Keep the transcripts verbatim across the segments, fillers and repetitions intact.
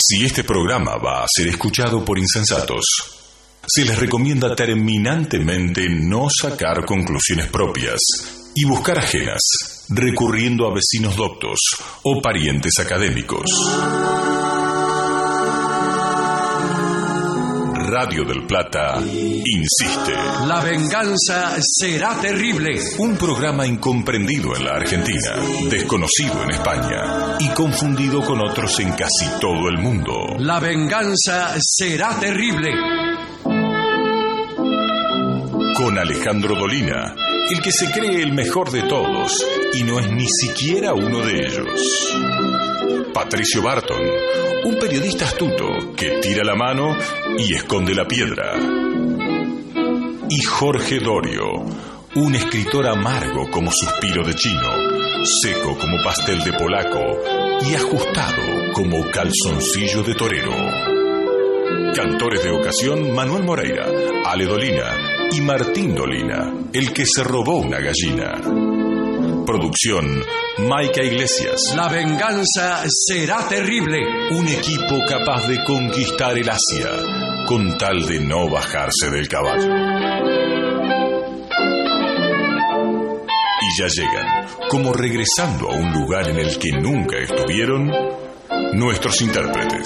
Si este programa va a ser escuchado por insensatos, se les recomienda terminantemente no sacar conclusiones propias y buscar ajenas, recurriendo a vecinos doctos o parientes académicos. Radio del Plata insiste. La venganza será terrible. Un programa incomprendido en la Argentina, desconocido en España y confundido con otros en casi todo el mundo. La venganza será terrible. Con Alejandro Dolina, el que se cree el mejor de todos y no es ni siquiera uno de ellos. Patricio Barton, un periodista astuto que tira la mano y esconde la piedra. Y Jorge Dorio, un escritor amargo como suspiro de chino, seco como pastel de polaco y ajustado como calzoncillo de torero. Cantores de ocasión: Manuel Moreira, Ale Dolina y Martín Dolina, el que se robó una gallina. Producción: Maica Iglesias. La venganza será terrible. Un equipo capaz de conquistar el Asia con tal de no bajarse del caballo. Y ya llegan, como regresando a un lugar en el que nunca estuvieron, nuestros intérpretes.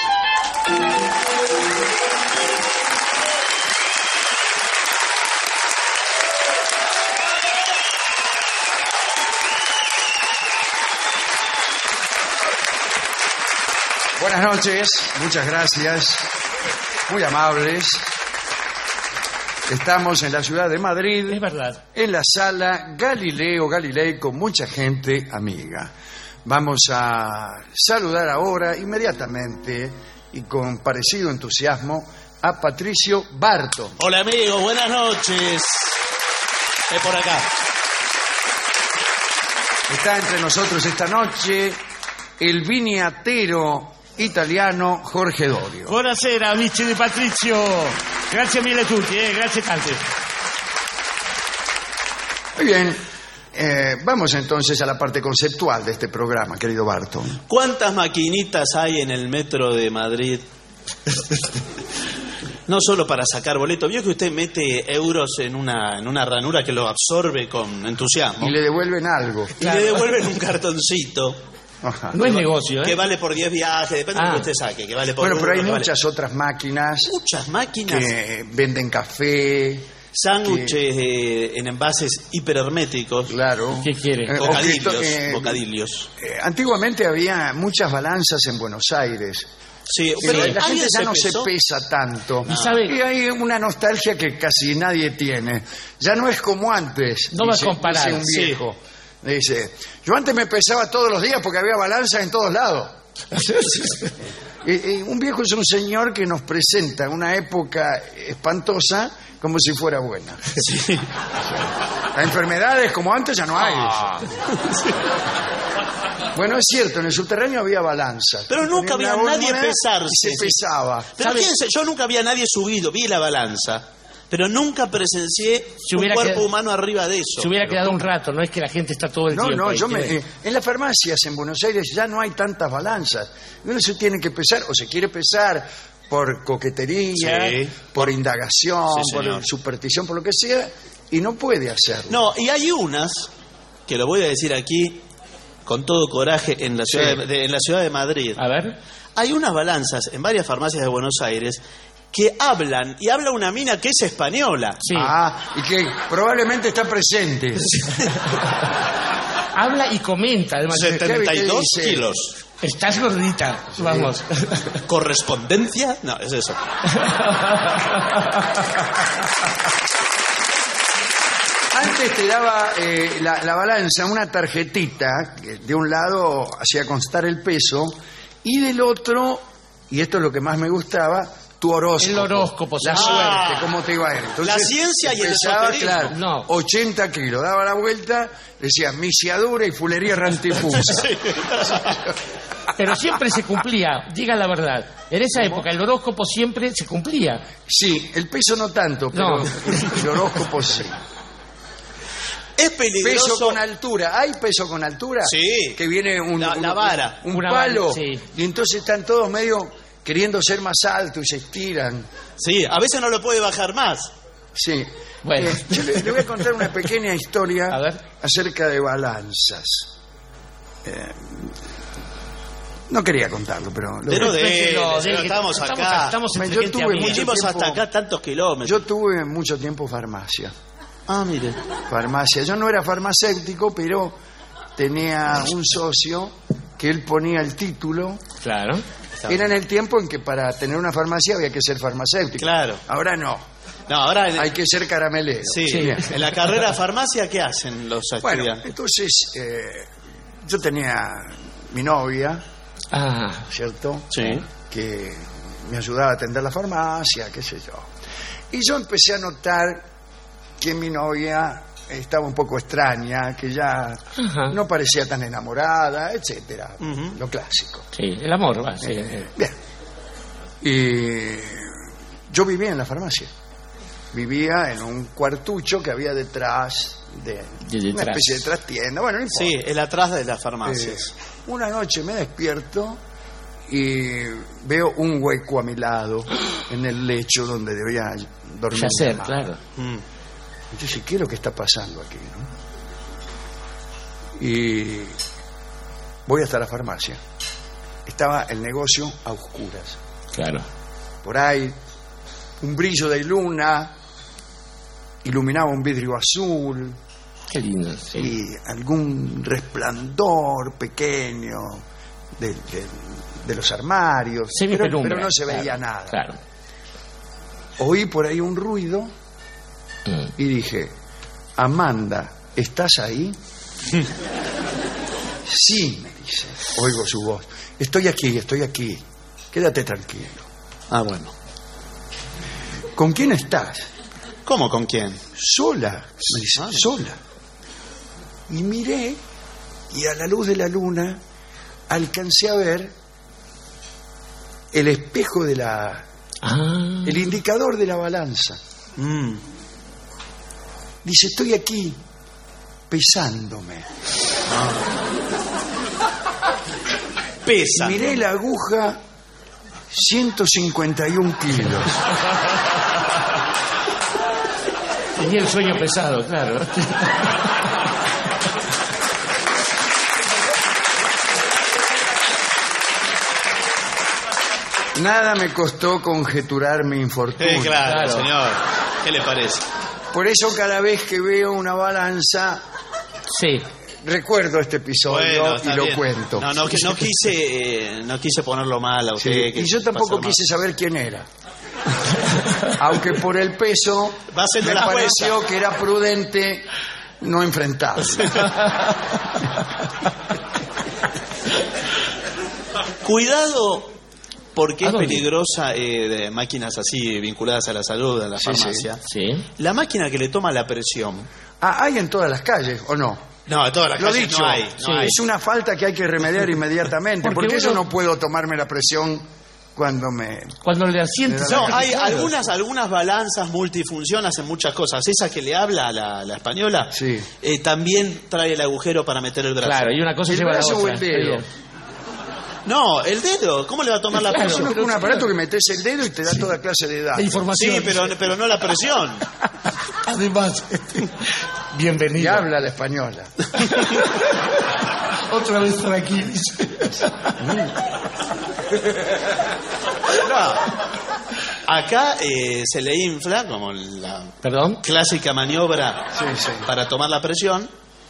Buenas noches, muchas gracias, muy amables. Estamos en la ciudad de Madrid, es verdad, en la sala Galileo Galilei con mucha gente amiga. Vamos a saludar ahora inmediatamente y con parecido entusiasmo a Patricio Barton. Hola amigos, buenas noches. Es por acá. Está entre nosotros esta noche el viniatero italiano Jorge Dorio. Buonasera amici di Patrizio. Grazie mille a tutti, eh? Grazie tante. Muy bien, eh, vamos entonces a la parte conceptual de este programa, querido Barton. ¿Cuántas maquinitas hay en el metro de Madrid? No solo para sacar boleto. Vio que usted mete euros en una, en una ranura que lo absorbe con entusiasmo. Y le devuelven algo. Y claro, le devuelven un cartoncito. Ajá. No es negocio, ¿eh? Que vale por diez viajes, depende ah. de lo que usted saque. Que vale por bueno, uno, pero hay que muchas vale... otras máquinas. Muchas máquinas. Que venden café. Sándwiches que... eh, en envases hiperherméticos. Claro. ¿Qué quiere? Eh, bocadillos. Eh, bocadillos. Eh, antiguamente había muchas balanzas en Buenos Aires. Sí, pero la gente ya se no pesó? se pesa tanto. ¿Y sabe? Y hay una nostalgia que casi nadie tiene. Ya no es como antes. No dice, va a comparar. Dice un viejo. Sí. Dice, yo antes me pesaba todos los días porque había balanzas en todos lados. y, y un viejo es un señor que nos presenta una época espantosa como si fuera buena. Sí. Las enfermedades como antes ya no hay. Ah. Bueno, es cierto, en el subterráneo había balanzas. Pero nunca Ponía había una nadie moneda pesarse. y se pesaba. Pero ¿Sabe? fíjense, yo nunca había nadie subido, vi la balanza, pero nunca presencié Si un hubiera cuerpo quedado- humano arriba de eso. Se hubiera quedado un rato, no es que la gente está todo el No, tiempo no, ahí, yo me, tiene- eh, en las farmacias en Buenos Aires ya no hay tantas balanzas. Uno se tiene que pesar, o se quiere pesar por coquetería, Sí. por indagación, Sí, señor. por superstición, por lo que sea, y no puede hacerlo. No, y hay unas, que lo voy a decir aquí con todo coraje, en la ciudad, Sí. de, de- en la ciudad de Madrid. A ver. Hay unas balanzas en varias farmacias de Buenos Aires que hablan, y habla una mina que es española. Sí. Ah, y que probablemente está presente. Habla y comenta, además. setenta y dos ¿Qué dice? kilos. Estás gordita, vamos. ¿Correspondencia? No, es eso. Antes te daba eh, la, la balanza una tarjetita que de un lado hacía constar el peso y del otro, y esto es lo que más me gustaba, tu horóscopo. El horóscopo, la sí. suerte, Ah. cómo te iba a ir. Entonces, La ciencia y el pesaba, esoterismo. claro, No. ochenta kilos, daba la vuelta, decía misiadura y fulería rantifusa. Pero siempre se cumplía, diga la verdad. En esa época el horóscopo siempre se cumplía. Sí, el peso no tanto, pero No. el horóscopo sí. Es peligroso. Peso con altura. ¿Hay peso con altura? Sí. Que viene un, La- un- la vara. un Una palo. vara, sí. Y entonces están todos medio queriendo ser más altos y se estiran. Sí, a veces no lo puede bajar más. Sí. Bueno. Eh, yo le, le voy a contar una pequeña historia A ver. acerca de balanzas. Eh, no quería contarlo, pero... lo Pero voy a- de- Déjelo, señor, déjelo. estamos acá. Estamos entre Yo gente tuve amiga. mucho Vinimos tiempo- hasta acá tantos kilómetros. Yo tuve mucho tiempo farmacia. Ah, mire. Farmacia. Yo no era farmacéutico, pero tenía un socio que él ponía el título. Claro. Era en el tiempo en que para tener una farmacia había que ser farmacéutico. Claro. Ahora no. No, ahora en, Hay que ser caramelero. sí, Bien. en la carrera de farmacia, ¿qué hacen los Bueno, estudiantes? entonces eh, yo tenía mi novia, Ah, ¿cierto? Sí. Que me ayudaba a atender la farmacia, qué sé yo. Y yo empecé a notar que mi novia estaba un poco extraña, que ya Ajá. no parecía tan enamorada, etcétera. Ujú. Lo clásico. sí, el amor va. Sí. Bien. Y yo vivía en la farmacia. Vivía en un cuartucho que había detrás de, De una detrás. especie de trastienda. Bueno, no importa. Sí, el atrás de las farmacias. Eh, una noche me despierto y veo un hueco a mi lado en el lecho donde debía dormir. Yacer, mi mamá. claro. Mm. Entonces, ¿qué es lo que está pasando aquí? ¿no? Y voy hasta la farmacia. Estaba el negocio a oscuras. Claro. Por ahí, un brillo de luna iluminaba un vidrio azul Qué lindo. Sí. y algún resplandor pequeño de, de- de los armarios, pero, Semipenumbra, pero no se claro, veía nada. Claro. Oí por ahí un ruido Mm. y dije, Amanda, ¿estás ahí? Sí, me dice, oigo su voz. Estoy aquí, estoy aquí. Quédate tranquilo. Ah, bueno. ¿Con quién estás? ¿Cómo con quién? Sola, me dice, Ah. sola. Y miré y a la luz de la luna alcancé a ver el espejo de la... Ah, el indicador de la balanza. Mm. Dice, estoy aquí pesándome. Pesa. Miré la aguja, ciento cincuenta y un kilos. tenía el sueño pesado, claro. Nada me costó conjeturar mi infortunio. Eh, claro, Claro. señor. ¿Qué le parece? Por eso cada vez que veo una balanza, Sí. recuerdo este episodio Bueno, y está lo bien. cuento. No, no, que no quise, eh, no quise ponerlo mal a Sí, usted. que y yo tampoco pasó mal. quise saber quién era. Aunque por el peso Va a ser de me la pareció jueza. que era prudente no enfrentarlo. Cuidado, porque ¿A es dónde? peligrosa eh, de máquinas así vinculadas a la salud, a la Sí, farmacia. Sí. La máquina que le toma la presión. Ah, ¿hay en todas las calles o no? No, en todas las Lo calles dicho, no hay. No Sí. hay. es una falta que hay que remediar inmediatamente. Porque Porque yo uno- no puedo tomarme la presión cuando me... Cuando le asientes. No, Claro. hay algunas algunas balanzas multifunción, hacen muchas cosas. Esa que le habla a la, la española, Sí. eh, también trae el agujero para meter el brazo. Claro, y una cosa ¿El lleva a la brazo o otra. el dedo? Está bien. No, el dedo. ¿Cómo le va a tomar la Claro, Yo presión? conozco un aparato que metes el dedo y te da toda clase de La datos. información. Sí, pero, pero no la presión. Además, este, Y bienvenido. habla la española. Otra vez tranquilo. No. Acá eh, se le infla, como la Perdón. clásica maniobra Sí, sí. para tomar la presión,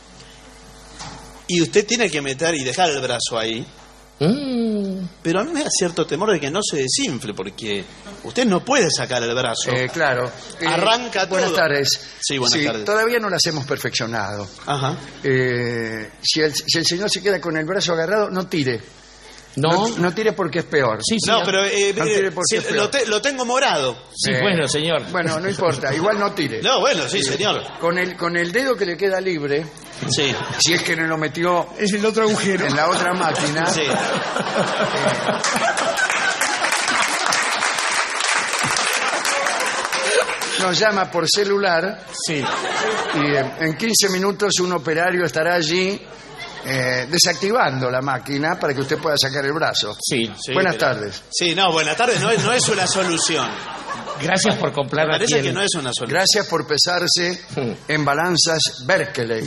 y usted tiene que meter y dejar el brazo ahí. Mm, Pero a mí me da cierto temor de que no se desinfle, porque usted no puede sacar el brazo. Eh, claro. Eh, Arranca Buenas todo. tardes. Sí, buenas tardes. Todavía no las hemos perfeccionado. Ajá. Eh, si, el, si el señor se queda con el brazo agarrado, no tire. no. No, no tire porque es peor. Sí, sí. No, pero eh, No eh, tiene por qué sí, feo. lo, te- lo tengo morado. Sí, Eh, bueno, señor. Bueno, no importa, igual no tire. No, bueno, sí, señor. Con el, con el dedo que le queda libre, Sí. si es que no lo metió Es el otro agujero. en la otra máquina, Sí. nos llama por celular Sí. y eh, en quince minutos un operario estará allí eh, desactivando la máquina para que usted pueda sacar el brazo. Sí. Sí, Buenas pero- tardes. Sí, no, buenas tardes, no es, no es una solución. Gracias por comprar Me aquí parece en- que no es una solución. Gracias por pesarse en balanzas Berkeley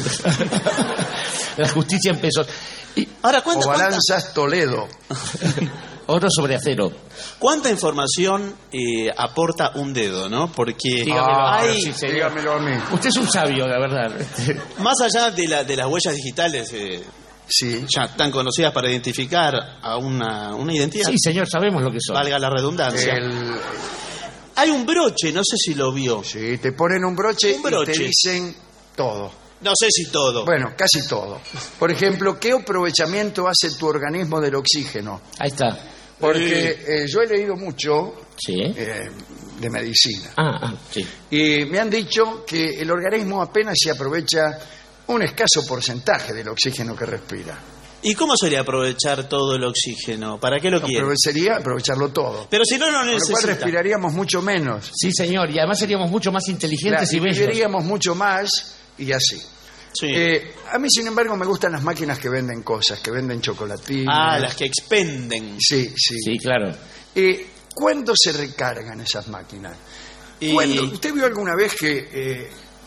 la justicia en pesos. Y Ahora, o ¿cuánta, cuánta, balanzas Toledo. oro sobre acero. cuánta información eh, aporta un dedo, no? Porque Dígamelo, hay, sí, señor. Dígamelo a mí. Usted es un sabio, la verdad. más allá de, la, de las huellas digitales, eh, Sí. ya tan conocidas para identificar a una, una identidad, Sí, señor, sabemos lo que son. valga la redundancia. El- Hay un broche, no sé si lo vio. sí, te ponen un broche, Un broche. y te dicen todo. No sé si todo. Bueno, casi todo. Por ejemplo, ¿qué aprovechamiento hace tu organismo del oxígeno? Ahí está. Porque eh, yo he leído mucho Sí. eh, de medicina Ah, ah, sí. y me han dicho que el organismo apenas se aprovecha un escaso porcentaje del oxígeno que respira. ¿Y cómo sería aprovechar todo el oxígeno? ¿Para qué lo quiere? Aprovecharía aprovecharlo todo. Pero si no, no Con lo cual necesita. respiraríamos mucho menos. Sí, señor, y además seríamos mucho más inteligentes Claro, y y bellos. viviríamos mucho más y así. Sí. Eh, a mí, sin embargo, me gustan las máquinas que venden cosas, que venden chocolatinas. ah, las que expenden. Sí, sí. Sí, claro. Eh, ¿Cuándo se recargan esas máquinas? Y- ¿Cuándo? ¿Usted vio alguna vez que eh,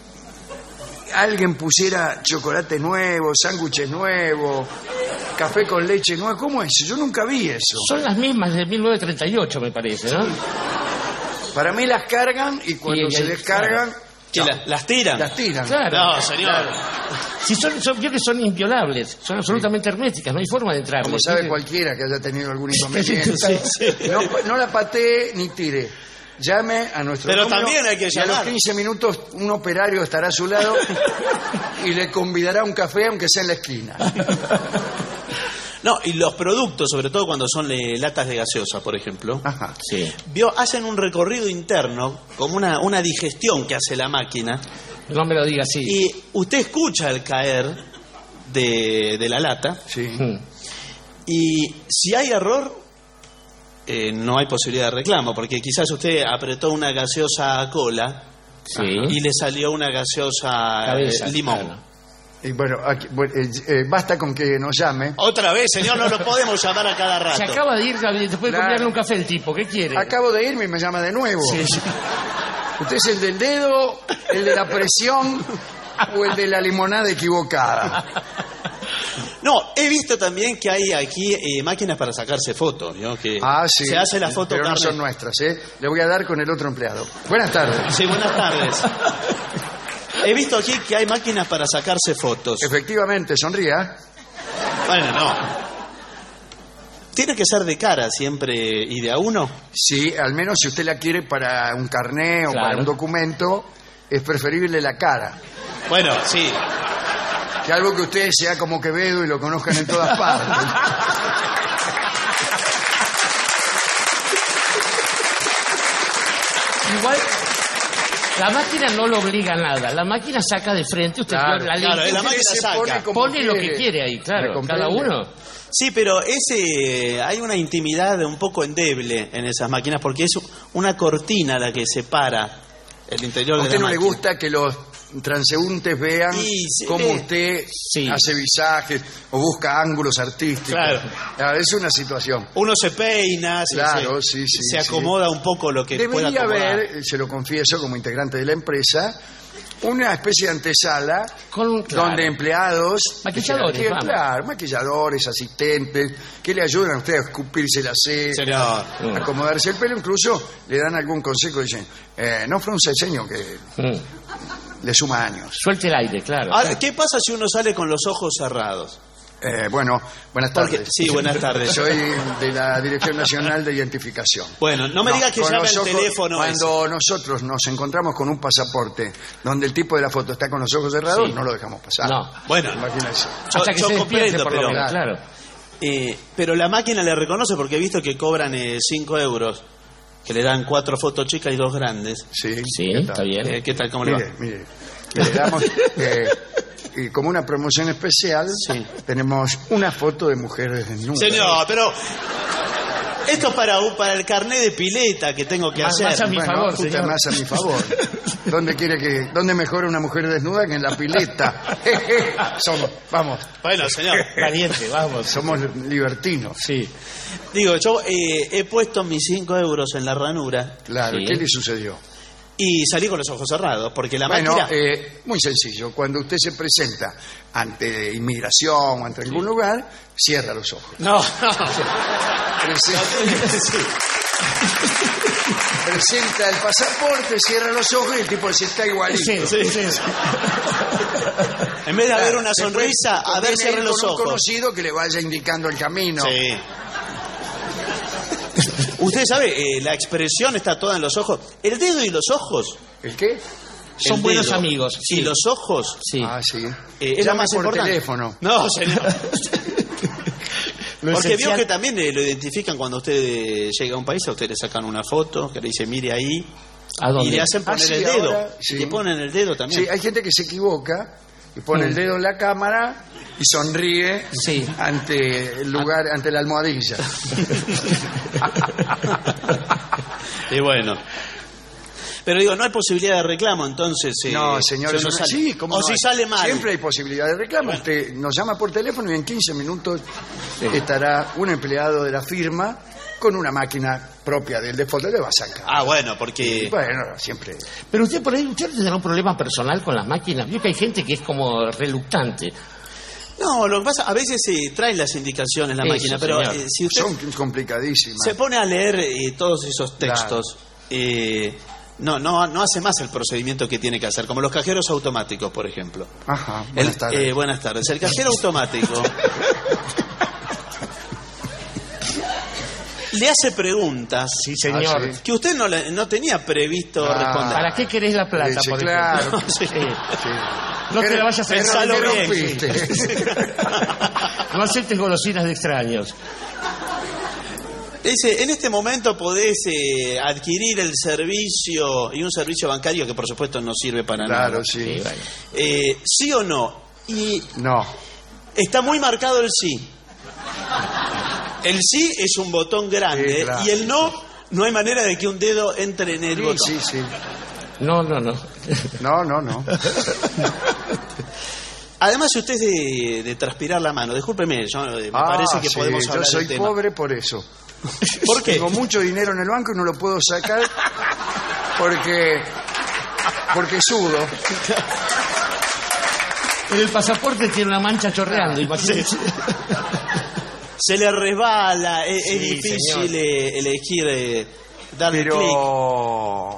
alguien pusiera chocolate nuevo, sándwiches nuevos, café con leche nuevo? ¿Cómo es? Yo nunca vi eso. Son las mismas de mil novecientos treinta y ocho, me parece, ¿no? Para mí las cargan y cuando Y- se y- descargan, ¿Qué, chao, la- ¿Las tiran? las tiran. Claro. No, señor. Si son, son, vio que son inviolables, son absolutamente herméticas, no hay forma de entrar. Como sabe cualquiera que haya tenido algún Sí, inconveniente. sí. No, no la patee ni tire. Llame a nuestro Pero número también hay que y a los llamar. quince minutos un operario estará a su lado y le convidará un café aunque sea en la esquina. No, y los productos, sobre todo cuando son eh, latas de gaseosa, por ejemplo, Ajá. Sí. vio, hacen un recorrido interno, como una, una digestión que hace la máquina, No me lo diga así. y usted escucha el caer de, de la lata, Sí. Mm. y si hay error, eh, no hay posibilidad de reclamo, porque quizás usted apretó una gaseosa a cola Sí. y le salió una gaseosa eh, Cabeza, limón. claro. Y bueno, aquí- bueno, eh, eh, basta con que nos llame. Otra vez, señor, no lo podemos llamar a cada rato. Se acaba de ir, después de Claro. comprarle un café el tipo, ¿qué quiere? Acabo de irme y me llama de nuevo. Sí, sí. ¿Usted es el del dedo, el de la presión o el de la limonada equivocada? No, he visto también que hay aquí eh, máquinas para sacarse fotos, ¿no? Que Ah, sí. se hace la foto Pero no carne. son nuestras, ¿eh? Le voy a dar con el otro empleado. Buenas tardes. Sí, buenas tardes. He visto aquí que hay máquinas para sacarse fotos. Efectivamente, sonría. Bueno, no. ¿Tiene que ser de cara siempre y de a uno? Sí, al menos si usted la quiere para un carné o Claro. para un documento, es preferible la cara. Bueno, sí. Que algo que usted sea como Quevedo y lo conozcan en todas partes. Igual, la máquina no lo obliga a nada. La máquina saca de frente, usted Claro, vio la claro, lente, la Usted máquina se saca. pone como pone lo que quiere ahí, ¿Me claro, comprende? cada uno. Sí, pero ese hay una intimidad un poco endeble en esas máquinas porque es una cortina la que separa el interior ¿A de usted la no le máquina. gusta que los transeúntes vean Y sí, cómo eh, usted sí. hace visajes o busca ángulos artísticos? Claro. Ah, es una situación. Uno se peina, se, Claro, se- sí, sí, se sí. acomoda un poco lo que pueda Debería acomodar. haber, se lo confieso como integrante de la empresa, una especie de antesala Con, claro. donde empleados, Maquilladores, que- vamos. claro, maquilladores, asistentes, que le ayudan a usted a escupirse la ceja, Señor. a acomodarse el pelo, incluso le dan algún consejo, dicen, eh, no frunce el ceño que Mm. le suma años. Suelte el aire, claro. Ahora, ¿qué pasa si uno sale con los ojos cerrados? Eh, bueno, buenas Porque- tardes. sí, buenas tardes. Soy de la Dirección Nacional de Identificación. Bueno, no me diga que con llame los al ojos- teléfono Cuando nosotros nos encontramos con un pasaporte donde el tipo de la foto está con los ojos cerrados, Sí. no lo dejamos pasar. No. ese. Bueno, Imagínese. yo, Hasta que yo se despierte, comprendo, por lo pero, menos, claro. eh, pero la máquina le reconoce porque he visto que cobran cinco euros, que le dan cuatro fotos chicas y dos grandes. Sí, Sí, ¿qué tal? está bien. Eh, ¿Qué tal? ¿Cómo le Mire, va? mire, le damos, eh, y como una promoción especial, Sí. tenemos una foto de mujeres desnudas. Señor, pero Esto es para, para el carnet de pileta que tengo que Más- hacer. más a mi Bueno, favor, ajusta señor. más a mi favor. ¿Dónde quiere que, dónde mejora una mujer desnuda que en la pileta? Somos, vamos, Bueno, señor. Caliente, vamos. somos libertinos. Sí. Digo, yo eh, he puesto mis cinco euros en la ranura Claro, Sí. ¿qué le sucedió? y salí con los ojos cerrados, porque la Bueno, máquina... eh, muy sencillo. Cuando usted se presenta ante inmigración o ante algún lugar, cierra los ojos. No, no. Presenta, Sí. presenta el pasaporte, cierra los ojos y el tipo dice, está igualito. Sí, sí, sí. En vez de haber Claro, una después sonrisa, a ver, conviene cierre ir los con un ojos. conocido que le vaya indicando el camino. Sí. Usted sabe, eh, la expresión está toda en los ojos. El dedo y los ojos. ¿El qué? Son el buenos dedo amigos. Y Sí. los ojos. Sí. Ah, sí. eh, es lo Llame más por importante. teléfono. No, señor. Lo Porque vio esencial- que también eh, lo identifican cuando usted eh, llega a un país, a usted le sacan una foto, que le dice, mire ahí, ¿A dónde? y le hacen poner Ah, sí, el dedo. ahora, Y sí. le ponen el dedo también. Sí, hay gente que se equivoca y pone Mm. el dedo en la cámara y sonríe Sí. ante el lugar, ante la almohadilla. Y bueno. Pero digo, no hay posibilidad de reclamo, entonces... eh, No, señores, si no no- sale- sí, ¿cómo O no si hay? sale mal. Siempre hay posibilidad de reclamo. Usted nos llama por teléfono y en quince minutos estará un empleado de la firma con una máquina propia del default, le va a sacar. Ah, bueno, porque... Bueno, siempre. Pero usted por ahí, usted tendrá un problema personal con las máquinas. Vio que hay gente que es como reluctante. No, lo que pasa, a veces se traen las indicaciones la Eso, máquina, pero señor. eh, si usted Son complicadísimas. se pone a leer eh, todos esos textos, eh, no, no, no hace más el procedimiento que tiene que hacer, como los cajeros automáticos, por ejemplo. Ajá, buenas El- tardes. eh, buenas tardes. El cajero automático le hace preguntas Sí, señor. Ah, sí. que usted no, le- no tenía previsto Ah. responder. ¿Para qué querés la plata, Leche, por claro. ejemplo? Sí. Sí. No te la vayas a Pensalo pensarlo bien, bien. rompiste. No aceptes golosinas de extraños. Dice, en este momento podés eh, adquirir el servicio, y un servicio bancario que por supuesto no sirve para Claro, nada. sí. Sí, bueno. Eh, ¿Sí o no? Y No. está muy marcado el sí. El sí es un botón grande Sí, claro. y el no, no hay manera de que un dedo entre en el Sí, botón. sí, sí. No, no, no. No, no, no. Además, si usted es de, de transpirar la mano, discúlpeme, yo, eh, me Ah, parece que sí, podemos yo hablar soy del tema. pobre por eso. ¿Por qué? Tengo mucho dinero en el banco y no lo puedo sacar porque porque sudo. En el pasaporte tiene una mancha chorreando, imagínese. Se le resbala, es, es Sí, difícil señor. eh, elegir, eh, darle clic. Pero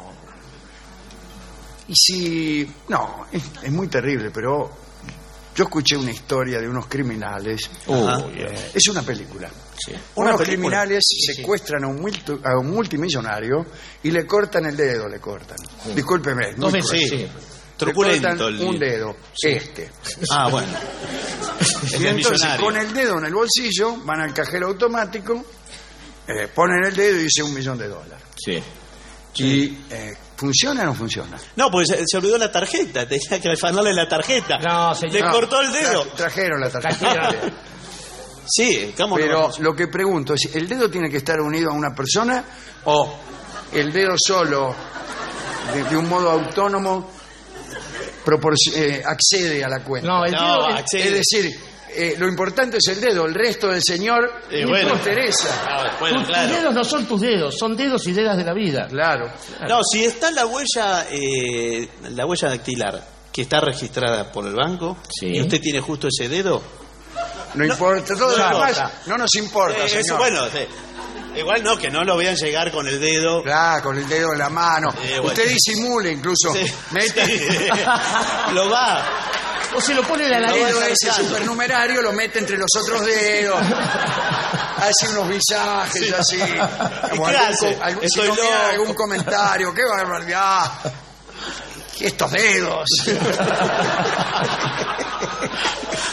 y si no, es, es muy terrible, pero yo escuché una historia de unos criminales. Ajá. Es una película. Sí. ¿Una Unos película? criminales Sí, sí. secuestran a un, multi- a un multimillonario y le cortan el dedo, le cortan. Discúlpeme. Dos muy veces, cruel. sí. Le Truculento cortan el- un dedo, este. Ah, bueno. Y El entonces millonario. con el dedo en el bolsillo van al cajero automático, eh, ponen el dedo y dice un millón de dólares. Sí. Y eh, ¿funciona o no funciona? No, pues se, se olvidó la tarjeta, tenía que afanarle la tarjeta. No, señor. Le No, cortó el dedo. tra- trajeron la tarjeta. Trajeron. Sí, ¿cómo no? Pero lo que pregunto es, ¿el dedo tiene que estar unido a una persona o el dedo solo, de, de un modo autónomo, proporci- eh, accede a la cuenta? No, el No, dedo... el- accede. Es decir, eh, lo importante es el dedo, el resto del señor Eh, no bueno. interesa. Ah, bueno, tus, claro. tus dedos no son tus dedos, son dedos y dedas de la vida. Claro. No, si está la huella, eh, la huella dactilar que está registrada por el banco Sí. y usted tiene justo ese dedo, No, importa, todo no lo demás importa. no nos importa, eh, señor. eso, bueno, sí. Igual no, que no lo vean llegar con el dedo. Claro, con el dedo en la mano. Eh, bueno. Usted disimule incluso. Sí. Mete Sí. Lo va. O se lo pone en la el nariz. dedo ese supernumerario, lo mete entre los otros dedos. Hace unos visajes así. Como ¿Qué algún, hace? co- algún- si Estoy no mira loco. algún comentario. ¡Qué barbaridad! Estos dedos.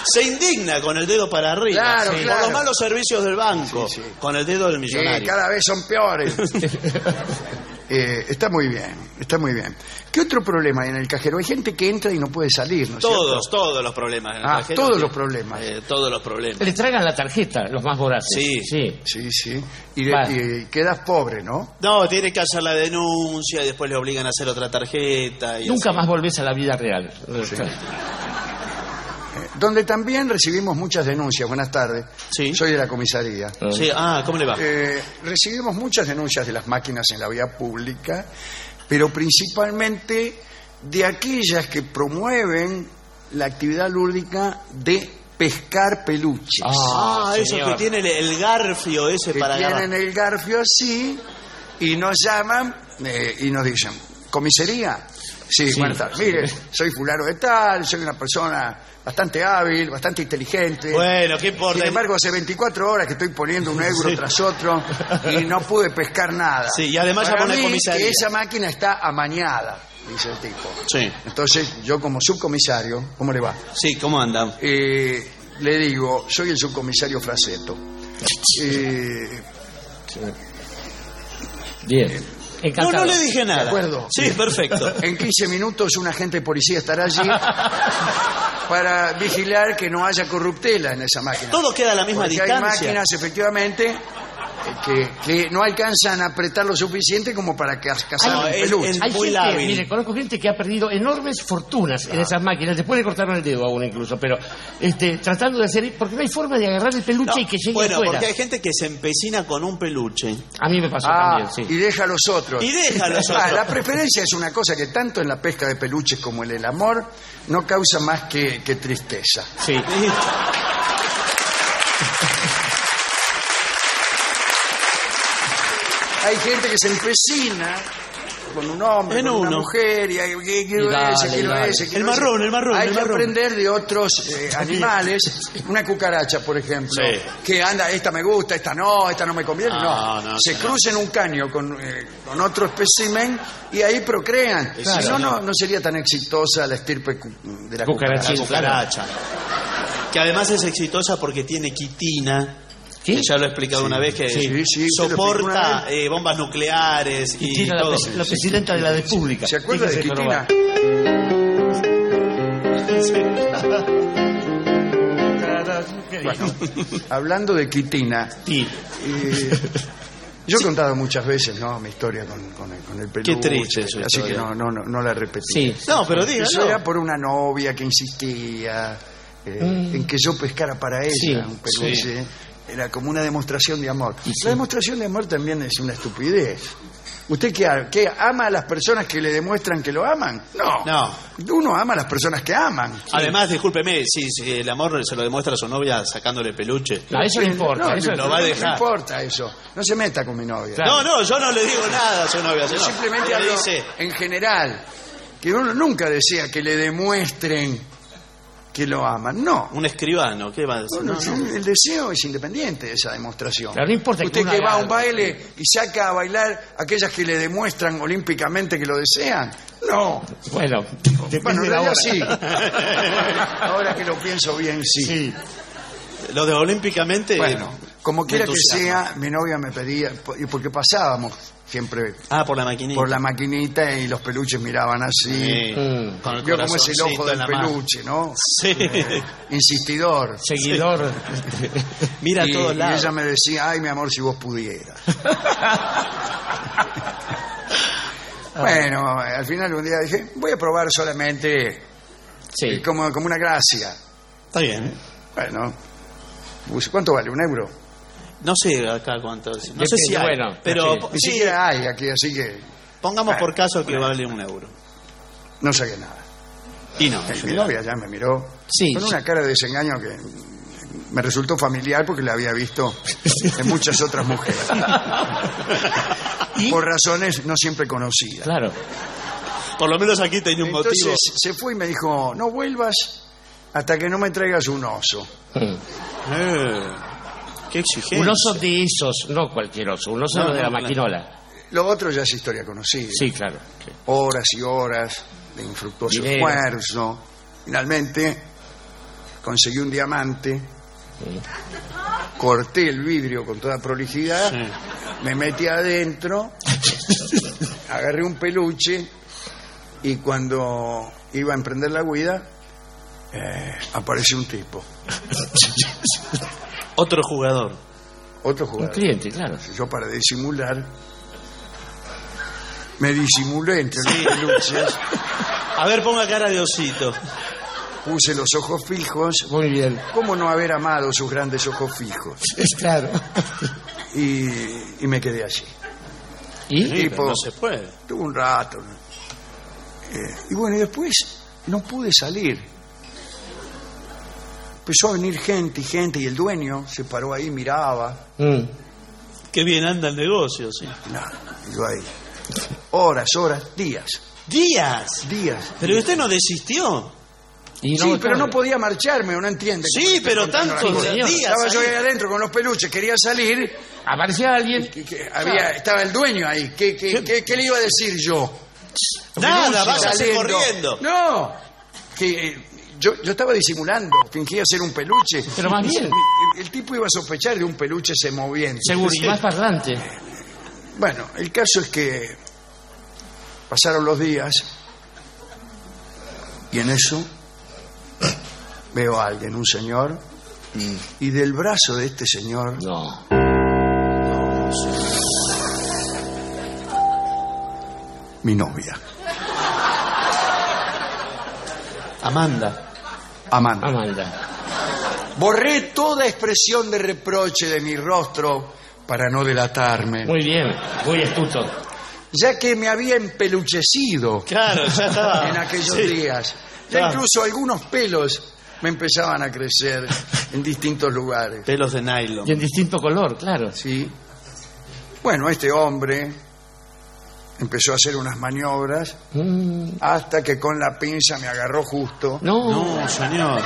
Se indigna con el dedo para arriba. Claro, Sí. claro. Por los malos servicios del banco. Sí, sí. Con el dedo del Sí, millonario. cada vez son peores. Eh, está muy bien, está muy bien. ¿Qué otro problema hay en el cajero? Hay gente que entra y no puede salir, ¿no es Todos, cierto? todos los problemas. en el Ah, cajero. todos los problemas. Eh, todos los problemas. Le traigan la tarjeta, los más voraces. Sí. sí. Sí, sí. Y, de- Vale. y quedas pobre, ¿no? No, tiene que hacer la denuncia y después le obligan a hacer otra tarjeta. Y Nunca así. más volvés a la vida real. Eh, donde también recibimos muchas denuncias. Buenas tardes. Sí. Soy de la comisaría. Sí, ah, ¿cómo le va? Eh, recibimos muchas denuncias de las máquinas en la vía pública, pero principalmente de aquellas que promueven la actividad lúdica de pescar peluches. Ah, eso señor. que tiene el, el garfio ese que para tienen agarrar. el garfio así y nos llaman eh, y nos dicen, ¿comisaría? Sí, Sí. buenas tardes. Mire, soy fulano de tal, soy una persona bastante hábil, bastante inteligente. Bueno, ¿qué importa? Sin embargo, hace veinticuatro horas que estoy poniendo un euro Sí. tras otro y no pude pescar nada. Sí, y además Para llama a una mí, comisaría. que esa máquina está amañada, dice el tipo. Sí, Entonces, yo como subcomisario, ¿cómo le va? sí, ¿cómo andan? Eh, le digo, soy el subcomisario Fraseto. Eh, Bien. No, Encantado. no le dije nada. De acuerdo. Sí, perfecto. En quince minutos un agente de policía estará allí para vigilar que no haya corruptela en esa máquina. Todo queda a la misma Porque distancia. hay máquinas, efectivamente, eh, que, que no alcanzan a apretar lo suficiente como para ca- cazar No, un es- peluche. es- Hay muy gente, lábil. mire, conozco gente que ha perdido enormes fortunas en esas máquinas. Después le cortaron el dedo a uno incluso, pero este, tratando de hacer... Porque no hay forma de agarrar el peluche No, y que llegue bueno, afuera. porque hay gente que se empecina con un peluche. A mí me pasó Ah, también, sí. y deja a los otros. Y deja a los Ah, otros. la preferencia es una cosa que tanto en la pesca de peluches como en el amor no causa más que, que tristeza. Sí. Hay gente que se empecina con un hombre, En con una uno. mujer, y hay, que- quiero Y dale, ese, quiero y dale. ese, quiero El marrón, ese. el marrón, Hay el que marrón. aprender de otros eh, animales. Una cucaracha, por ejemplo, Sí. que anda, esta me gusta, esta no, esta no me conviene, No, no. no, se no. cruza en un caño con, eh, con otro espécimen y ahí procrean. Claro. Si no, no, no sería tan exitosa la estirpe cu- de la Cucarachín. cucaracha. La cucaracha. Que además es exitosa porque tiene quitina. ¿Qué? Que ya lo he explicado una vez que Sí, sí, usted lo explicó una soporta vez. eh, bombas nucleares y Tiene la, todo. pres- la presidenta de la República. ¿Se acuerda de Fíjese, pero Quitina? Bueno, hablando de Quitina, Sí. eh, yo he contado muchas veces, ¿no? Mi historia con, con el, con el peluche. Qué triste su así que historia. no, no, no, no la repetí. Sí. No, pero Eso dígalo. era por una novia que insistía eh, Mm. en que yo pescara para ella Sí, un peluche. sí. Era como una demostración de amor. Y sí. La demostración de amor también es una estupidez. ¿Usted qué, ha- qué ama a las personas que le demuestran que lo aman? No. No. Uno ama a las personas que aman. Además, discúlpeme, si, si el amor se lo demuestra a su novia sacándole peluche. No, eso no importa. No, eso no, lo va a no dejar. importa eso. No se meta con mi novia. Claro. No, no, yo no le digo nada a su novia. Yo señor. simplemente Ella hablo dice, en general. Que uno nunca desea que le demuestren que lo aman. No. un escribano, ¿qué va a decir? No, No, no, no. El deseo es independiente de esa demostración. Claro, no importa que Usted uno que va a haga un algo. baile y saca a bailar aquellas que le demuestran olímpicamente que lo desean. No. Bueno, depende Bueno, en de la realidad hora. sí. Ahora que lo pienso bien, sí. Sí. Lo de olímpicamente. Bueno, como me quiera que entusiasma. sea, mi novia me pedía, y porque pasábamos siempre Ah, por la maquinita. por la maquinita y los peluches miraban así. Sí. Mm. Con el Vio cómo es el corazoncito ojo en del la mano. peluche, ¿no? Sí. Insistidor. Seguidor. Mira a y, todos y lados. ella me decía, ay, mi amor, si vos pudieras. Bueno, al final un día dije, voy a probar solamente Sí. eh, como, como una gracia. Está bien. Bueno, pues, ¿cuánto vale? ¿Un euro? No sé acá cuánto. No sé Depende, si hay. bueno, pero sí. Ni sí, siquiera hay aquí, así que pongamos por caso que vale un euro. no saqué nada. Y no. Eh, Mi novia ya me miró Sí. con una cara de desengaño que me resultó familiar porque la había visto en muchas otras mujeres. ¿Y? Por razones no siempre conocidas. Claro. Por lo menos aquí tenía un Entonces motivo. se fue y me dijo, no vuelvas hasta que no me traigas un oso. Mm. Eh, qué exigencia. Un oso de esos, no cualquier oso, un oso No, de no, la claro. maquinola. Lo otro ya es historia conocida. Sí, claro. Sí. Horas y horas de infructuoso Dinero. esfuerzo. Finalmente conseguí un diamante, corté el vidrio con toda prolijidad, Sí. me metí adentro, agarré un peluche y cuando iba a emprender la huida, eh, apareció un tipo, Otro jugador. otro Un jugador. cliente, claro. Yo, para disimular, me disimulé entre los peluches, A ver, ponga cara de osito. puse los ojos fijos. Muy bien. ¿Cómo no haber amado sus grandes ojos fijos? Claro. Y, y me quedé allí. ¿Y? Sí, tipo- pero no se puede. Tuve un rato. Eh, y bueno, y después no pude salir. Empezó a venir gente y gente, y el dueño se paró ahí, miraba. Mm. Qué bien anda el negocio, sí. Nada, yo ahí. Horas, horas, días. Días. Días. Pero usted no desistió. Y Sí, pero no claro. podía marcharme, ¿no entiende? Sí, Cómo estoy pero contando tantos la cosa. días Estaba yo ahí. ahí adentro con los peluches, quería salir. Aparecía alguien. que- que había, estaba el dueño ahí. ¿Qué, qué, qué- qué le iba a decir yo? Nada, Peluche váyase saliendo. corriendo. No, que eh, yo, yo estaba disimulando, fingía ser un peluche. Pero más bien. El, el tipo iba a sospechar de un peluche se moviendo. Seguro, y más parlante. Bueno, el caso es que pasaron los días y en eso veo a alguien, un señor, y del brazo de este señor No. mi novia, Amanda. Amanda. Amanda. Borré toda expresión de reproche de mi rostro para no delatarme, Muy bien. Muy astuto. ya que me había empeluchecido Claro, ya estaba. en aquellos Sí. días. Ya Claro. incluso algunos pelos me empezaban a crecer en distintos lugares. Pelos de nylon. Y en distinto color, claro. ¿Sí? Bueno, este hombre empezó a hacer unas maniobras Mm. hasta que con la pinza me agarró justo No. No, señor.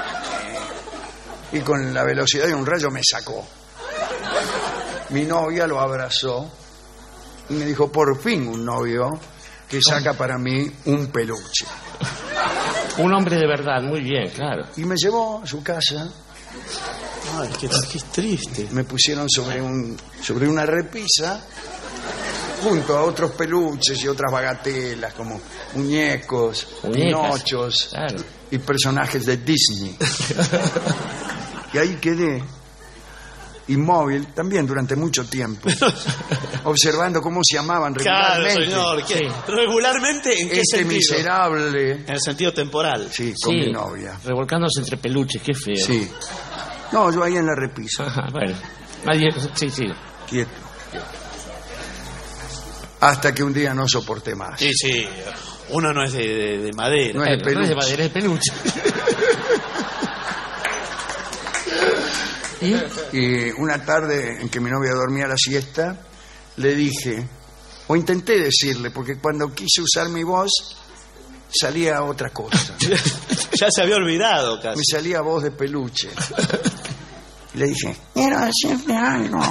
y con la velocidad de un rayo me sacó. Mi novia lo abrazó y me dijo, por fin un novio que saca para mí un peluche. Un hombre de verdad, muy bien, claro. Y me llevó a su casa, Ay, qué, qué triste. me pusieron sobre, un, sobre una repisa junto a otros peluches y otras bagatelas como muñecos, Muñecas, pinochos claro. y personajes de Disney. Y ahí quedé inmóvil también durante mucho tiempo, observando cómo se amaban Claro, regularmente. señor. ¿qué? Sí. ¿Regularmente en qué Este sentido? miserable, En el sentido temporal. sí, con Sí, mi novia. revolcándose entre peluches, qué feo. Sí. No, yo ahí en la repisa, Ajá, bueno. Nadie, sí, sí. quieto. Hasta que un día no soporté más. Sí, sí. Uno no es de, de- de madera. No es de Eh, no es de peluche. madera, es de peluche. ¿Y? Y una tarde en que mi novia dormía la siesta, le dije, o intenté decirle, porque cuando quise usar mi voz, salía otra cosa. Ya se había olvidado Me casi. salía voz de peluche. Y le dije, quiero decirte algo.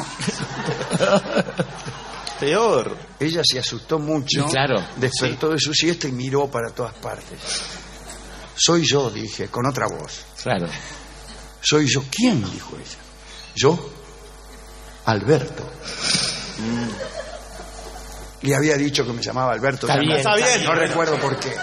Peor. Ella se asustó mucho, Y claro, despertó de su siesta y miró para todas partes. Soy yo, dije, con otra voz. Claro. Soy yo. ¿Quién? Dijo ella. Yo, Alberto. Le había dicho que me llamaba Alberto. Está ya no- bien, está bien. No recuerdo por qué.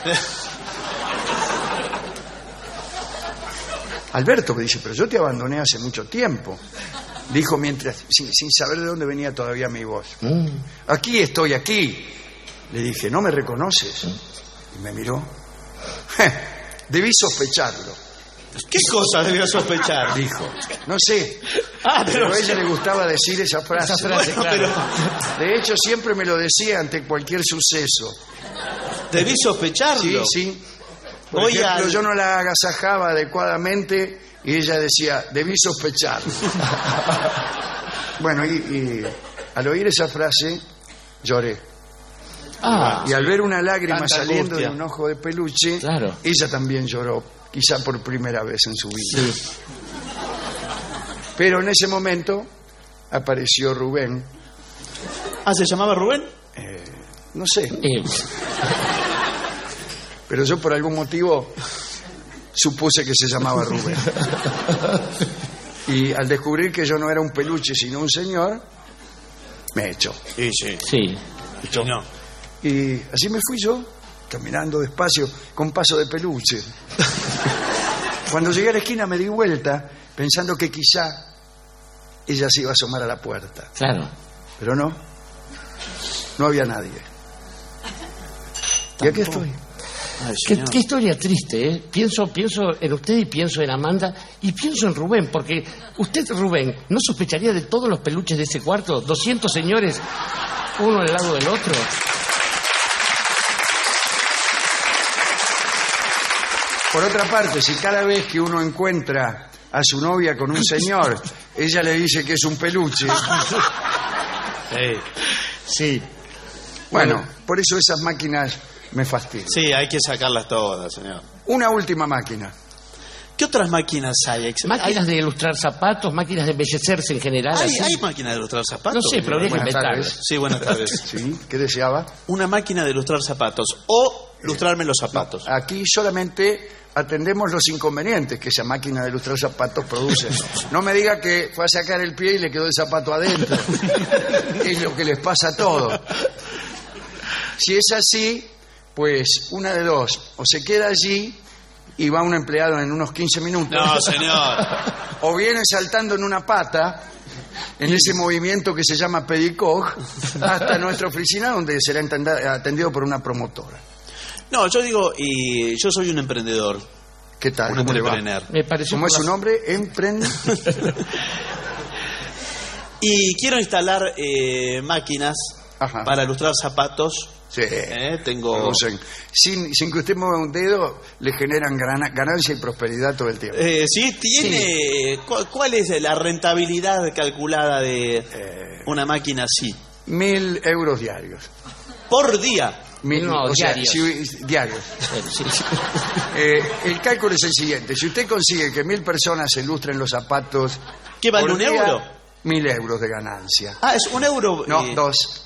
Alberto me dice, pero yo te abandoné hace mucho tiempo. Dijo mientras, sin, sin saber de dónde venía todavía mi voz. Mm. Aquí estoy, aquí. Le dije, ¿no me reconoces? Y me miró. Debí sospecharlo, ¿Qué cosa debió sospechar? dijo. No sé, Ah, pero pero. a ella le gustaba decir esa frase. Esa frase, Bueno, claro. De hecho, siempre me lo decía ante cualquier suceso. Debí sospecharlo. Sí, sí. Por Voy ejemplo, al- yo no la agasajaba adecuadamente y ella decía, debí sospecharlo. Bueno, y, y al oír esa frase, lloré. Ah, Y al ver una lágrima Tanta saliendo angustia. de un ojo de peluche, Claro. ella también lloró, quizá por primera vez en su vida. Pero en ese momento apareció Rubén, Ah, ¿se llamaba Rubén? no sé, eh, pero yo por algún motivo supuse que se llamaba Rubén. Y al descubrir que yo no era un peluche sino un señor, me echó. Sí, sí. Sí. Y no. Y así me fui yo, caminando despacio, con paso de peluche. Cuando llegué a la esquina me di vuelta, pensando que quizá ella se iba a asomar a la puerta. Claro. Pero no, no había nadie. Y aquí estoy. Ay, Qué, señor. qué historia triste, ¿eh? Pienso, pienso en usted y pienso en Amanda y pienso en Rubén, porque usted, Rubén, ¿no sospecharía de todos los peluches de ese cuarto? doscientos señores, uno al lado del otro. Por otra parte, si cada vez que uno encuentra a su novia con un señor, ella le dice que es un peluche, Sí. Sí. bueno, por eso esas máquinas me fastidian. Sí, hay que sacarlas todas, señor. Una última máquina. ¿Qué otras máquinas hay? Ex- Máquinas de ilustrar zapatos, máquinas de embellecerse en general. ¿Hay, así. hay máquinas de ilustrar zapatos? No sé, pero habría que Buenas inventarlas. tardes. Sí, buenas tardes. ¿Sí? ¿Qué deseaba? Una máquina de ilustrar zapatos o lustrarme los zapatos. Aquí solamente atendemos los inconvenientes que esa máquina de ilustrar zapatos produce. No me diga que fue a sacar el pie y le quedó el zapato adentro. Es lo que les pasa a todos. Si es así, pues una de dos. O se queda allí y va un empleado en unos quince minutos. No, señor. O viene saltando en una pata, en ese movimiento que se llama pedicog, hasta nuestra oficina donde será entenda- atendido por una promotora. No, yo digo, y yo soy un emprendedor. ¿Qué tal? Un ¿Cómo le va? entrepreneur. Me pareció ¿Cómo es por su la- nombre? Emprende. Y quiero instalar eh, máquinas Ajá. para ilustrar zapatos. Sí. Eh, tengo... Producen. Sin, sin que usted mueva un dedo, le generan grana- ganancia y prosperidad todo el tiempo. Eh, sí, tiene... ¿cu- ¿Cuál es la rentabilidad calculada de Eh. una máquina así? Mil euros diarios. Por día. Mil, No, o sea, diarios. si- diarios. Sí, sí. Eh, el cálculo es el siguiente. Si usted consigue que mil personas se ilustren los zapatos... ¿Qué vale, por un día, euro? Mil euros de ganancia. Ah, es un euro. No, eh, dos.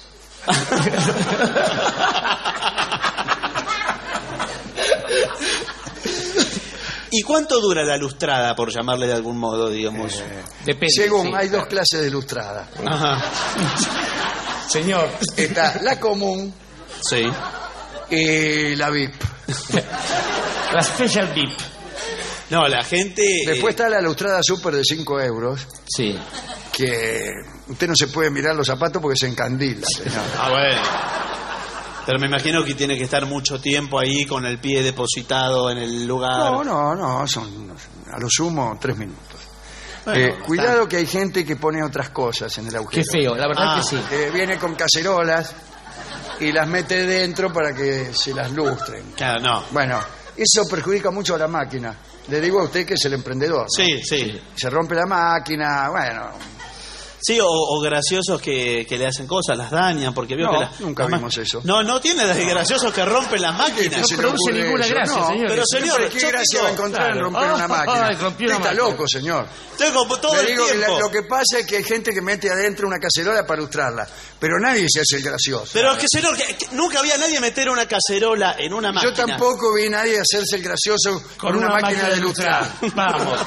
¿Y cuánto dura la lustrada, por llamarle de algún modo, digamos? Eh, Depende. según, sí, hay dos claro. clases de ilustrada. Ajá. Señor. Está la común Sí. y la V I P. La Special V I P. No, la gente... Después eh, está la ilustrada super de cinco euros, Sí. que usted no se puede mirar los zapatos porque se encandila, señor. Ah, bueno. Pero me imagino que tiene que estar mucho tiempo ahí con el pie depositado en el lugar. No, no, no, son a lo sumo tres minutos. Bueno, Eh, bastante. cuidado que hay gente que pone otras cosas en el Qué agujero. feo, la verdad Ah. que sí. Eh, viene con cacerolas y las mete dentro para que se las lustren. Claro, no. Bueno, eso perjudica mucho a la máquina. Le digo a usted que es el emprendedor, ¿no? Sí, sí. Se rompe la máquina, bueno... Sí, o, o graciosos que, que le hacen cosas, las dañan, porque veo No, que la- nunca las ma- vimos eso. No, no tiene de graciosos que rompen las máquinas. ¿Qué se le produce ocurre ninguna eso? gracia, No, señor. Pero Siempre, señor, ¿qué yo gracia tengo- va a encontrar en claro. romper una Ay, máquina? rompió Usted una está máquina. loco, señor. Tengo todo Le el digo que la- tiempo. lo que pasa es que hay gente que mete adentro una cacerola para ilustrarla, pero nadie se hace el gracioso. Pero es que, señor, que, que nunca había nadie meter una cacerola en una máquina. Yo tampoco vi a nadie hacerse el gracioso con, una, máquina, de ilustrar. Vamos.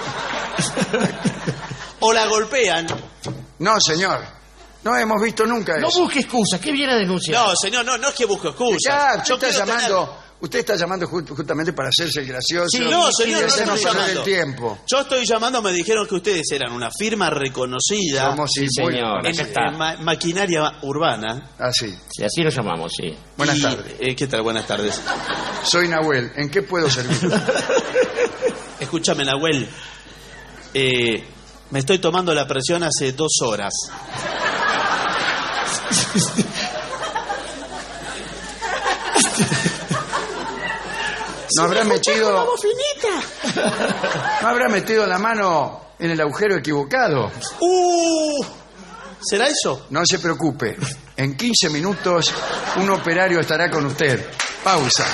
O la golpean. No, señor. No hemos visto nunca No eso. busque excusas, ¿qué viene a denunciar? No, señor, no, no es que busco excusas. Ya, Yo usted está quiero llamando, tener- usted está llamando ju- justamente para hacerse el gracioso. Sí, No, y señor, no hacernos estoy perder llamando. el tiempo. Yo estoy llamando, me dijeron que ustedes eran una firma reconocida Somos Sí, sí, muy- señor. en, acá está. en ma- maquinaria urbana. Ah, sí. Sí, así lo llamamos, sí. Buenas Y, tardes. eh, ¿Qué tal? Buenas tardes. Soy Nahuel. ¿En qué puedo servir? Escúchame, Nahuel. Eh, me estoy tomando la presión hace dos horas. ¿No habrá metido... ¿No habrá metido la mano en el agujero equivocado? ¡Uh! ¿Será eso? No se preocupe. En quince minutos un operario estará con usted. Pausa.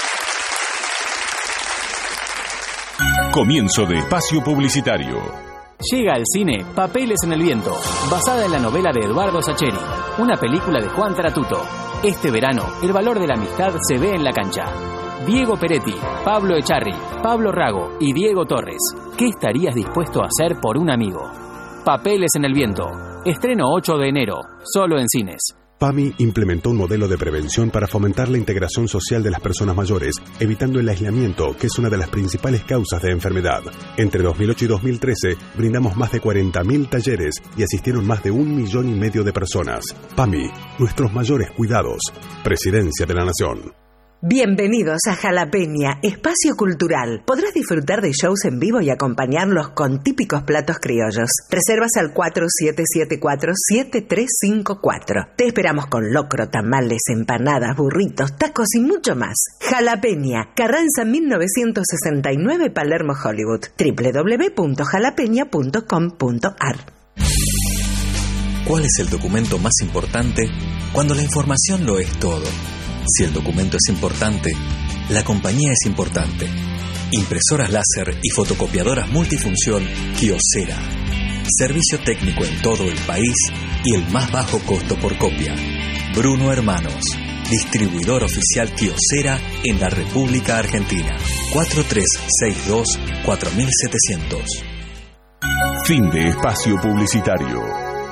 Comienzo de espacio publicitario. Llega al cine Papeles en el viento, basada en la novela de Eduardo Sacheri, una película de Juan Taratuto. Este verano, el valor de la amistad se ve en la cancha. Diego Peretti, Pablo Echarri, Pablo Rago y Diego Torres. ¿Qué estarías dispuesto a hacer por un amigo? Papeles en el viento. Estreno ocho de enero, solo en cines. PAMI implementó un modelo de prevención para fomentar la integración social de las personas mayores, evitando el aislamiento, que es una de las principales causas de enfermedad. Entre dos mil ocho y dos mil trece, brindamos más de cuarenta mil talleres y asistieron más de un millón y medio de personas. PAMI, nuestros mayores cuidados. Presidencia de la Nación. Bienvenidos a Jalapeña, espacio cultural. Podrás disfrutar de shows en vivo y acompañarlos con típicos platos criollos. Reservas al cuatro siete siete cuatro siete tres cinco cuatro. Te esperamos con locro, tamales, empanadas, burritos, tacos y mucho más. Jalapeña, Carranza mil novecientos sesenta y nueve, Palermo, Hollywood. doble u doble u doble u punto jalapeña punto com punto a r. ¿Cuál es el documento más importante cuando la información lo es todo? Si el documento es importante, la compañía es importante. Impresoras láser y fotocopiadoras multifunción Kyocera. Servicio técnico en todo el país y el más bajo costo por copia. Bruno Hermanos, distribuidor oficial Kyocera en la República Argentina. cuatro tres seis dos cuatro siete cero cero. Fin de espacio publicitario.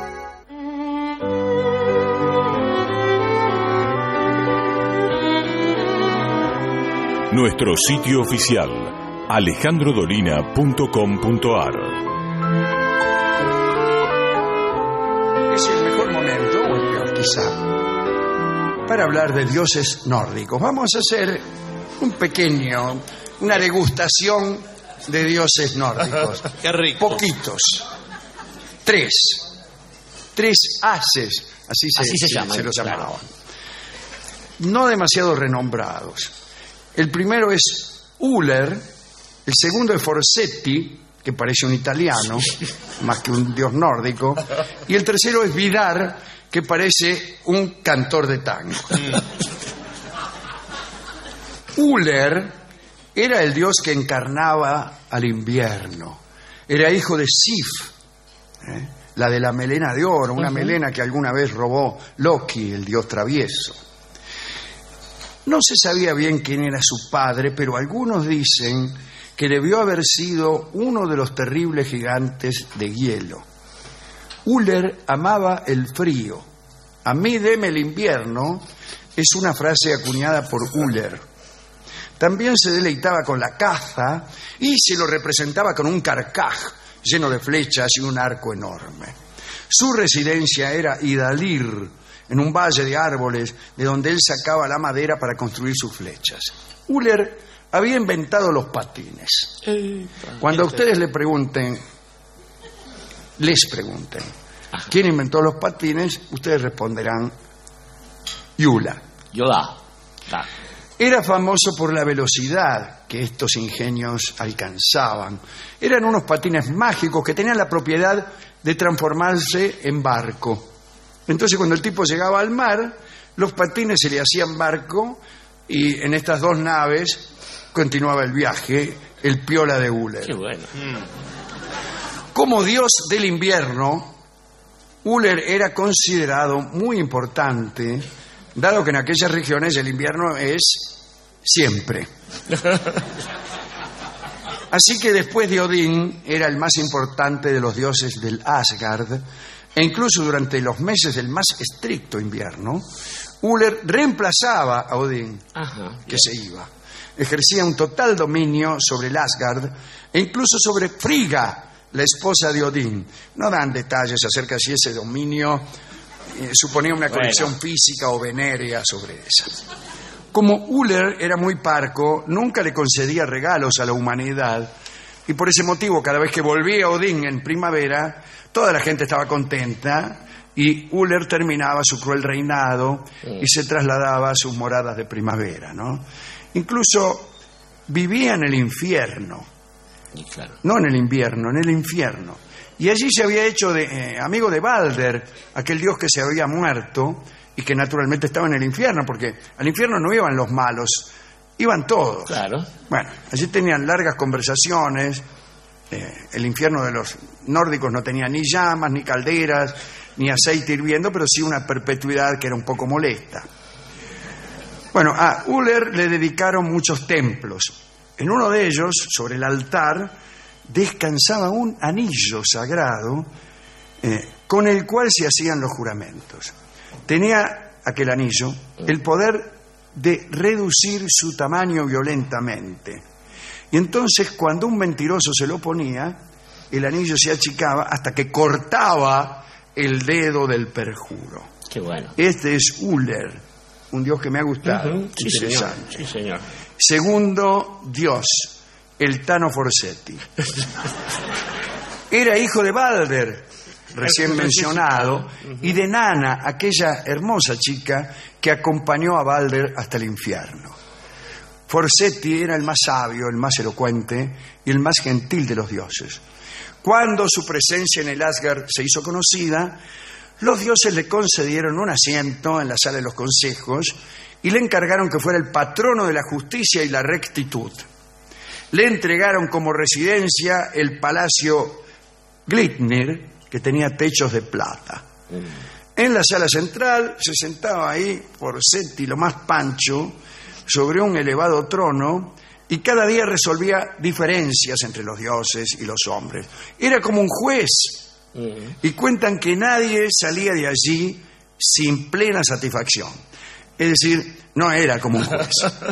Nuestro sitio oficial, alejandro dolina punto com punto a r. Es el mejor momento, o el peor quizá, para hablar de dioses nórdicos. Vamos a hacer un pequeño, una degustación de dioses nórdicos. Qué rico. Poquitos. Tres. Tres haces, así se, Así se se, llaman, se los claro. llamaban. No demasiado renombrados. El primero es Uller, el segundo es Forsetti, que parece un italiano, más que un dios nórdico, y el tercero es Vidar, que parece un cantor de tango. Uller era el dios que encarnaba al invierno. Era hijo de Sif, ¿eh? la de la melena de oro, una uh-huh. melena que alguna vez robó Loki, el dios travieso. No se sabía bien quién era su padre, pero algunos dicen que debió haber sido uno de los terribles gigantes de hielo. Uller amaba el frío. A mí deme el invierno es una frase acuñada por Uller. También se deleitaba con la caza y se lo representaba con un carcaj lleno de flechas y un arco enorme. Su residencia era Idalir, en un valle de árboles de donde él sacaba la madera para construir sus flechas. Uller había inventado los patines. Cuando a ustedes le pregunten, les pregunten, ¿quién inventó los patines? Ustedes responderán, Yula. Yoda. Era famoso por la velocidad que estos ingenios alcanzaban. Eran unos patines mágicos que tenían la propiedad de transformarse en barco. Entonces, cuando el tipo llegaba al mar, los patines se le hacían barco y en estas dos naves continuaba el viaje, el piola de Uller. Qué bueno. Como dios del invierno, Uller era considerado muy importante, dado que en aquellas regiones el invierno es siempre. Así que después de Odín era el más importante de los dioses del Asgard. E incluso durante los meses del más estricto invierno, Uller reemplazaba a Odín, Ajá, que se iba. Ejercía un total dominio sobre el Asgard e incluso sobre Frigga, la esposa de Odín. No dan detalles acerca de si ese dominio eh, suponía una conexión bueno. física o venérea sobre esa. Como Uller era muy parco, nunca le concedía regalos a la humanidad. Y por ese motivo, cada vez que volvía Odín en primavera, toda la gente estaba contenta y Uller terminaba su cruel reinado y se trasladaba a sus moradas de primavera, ¿no? Incluso vivía en el infierno, claro. no en el invierno, en el infierno. Y allí se había hecho de, eh, amigo de Balder, aquel dios que se había muerto y que naturalmente estaba en el infierno, porque al infierno no iban los malos, iban todos. Claro. Bueno, allí tenían largas conversaciones Eh, el infierno de los nórdicos no tenía ni llamas, ni calderas, ni aceite hirviendo, pero sí una perpetuidad que era un poco molesta. Bueno, a Uller le dedicaron muchos templos. En uno de ellos, sobre el altar, descansaba un anillo sagrado eh, con el cual se hacían los juramentos. Tenía aquel anillo el poder de reducir su tamaño violentamente. Y entonces, cuando un mentiroso se lo ponía, el anillo se achicaba hasta que cortaba el dedo del perjuro. Qué bueno. Este es Uller, un dios que me ha gustado. Uh-huh. Sí, interesante. señor. Sí, señor. Segundo dios, el Tano Forsetti. Era hijo de Balder, recién mencionado, y de Nana, aquella hermosa chica que acompañó a Balder hasta el infierno. Forsetti era el más sabio, el más elocuente y el más gentil de los dioses. Cuando su presencia en el Asgard se hizo conocida, los dioses le concedieron un asiento en la sala de los consejos y le encargaron que fuera el patrono de la justicia y la rectitud. Le entregaron como residencia el palacio Glitnir, que tenía techos de plata. En la sala central se sentaba ahí Forsetti, lo más pancho, sobre un elevado trono, y cada día resolvía diferencias entre los dioses y los hombres. Era como un juez, y cuentan que nadie salía de allí sin plena satisfacción. Es decir, no era como un juez.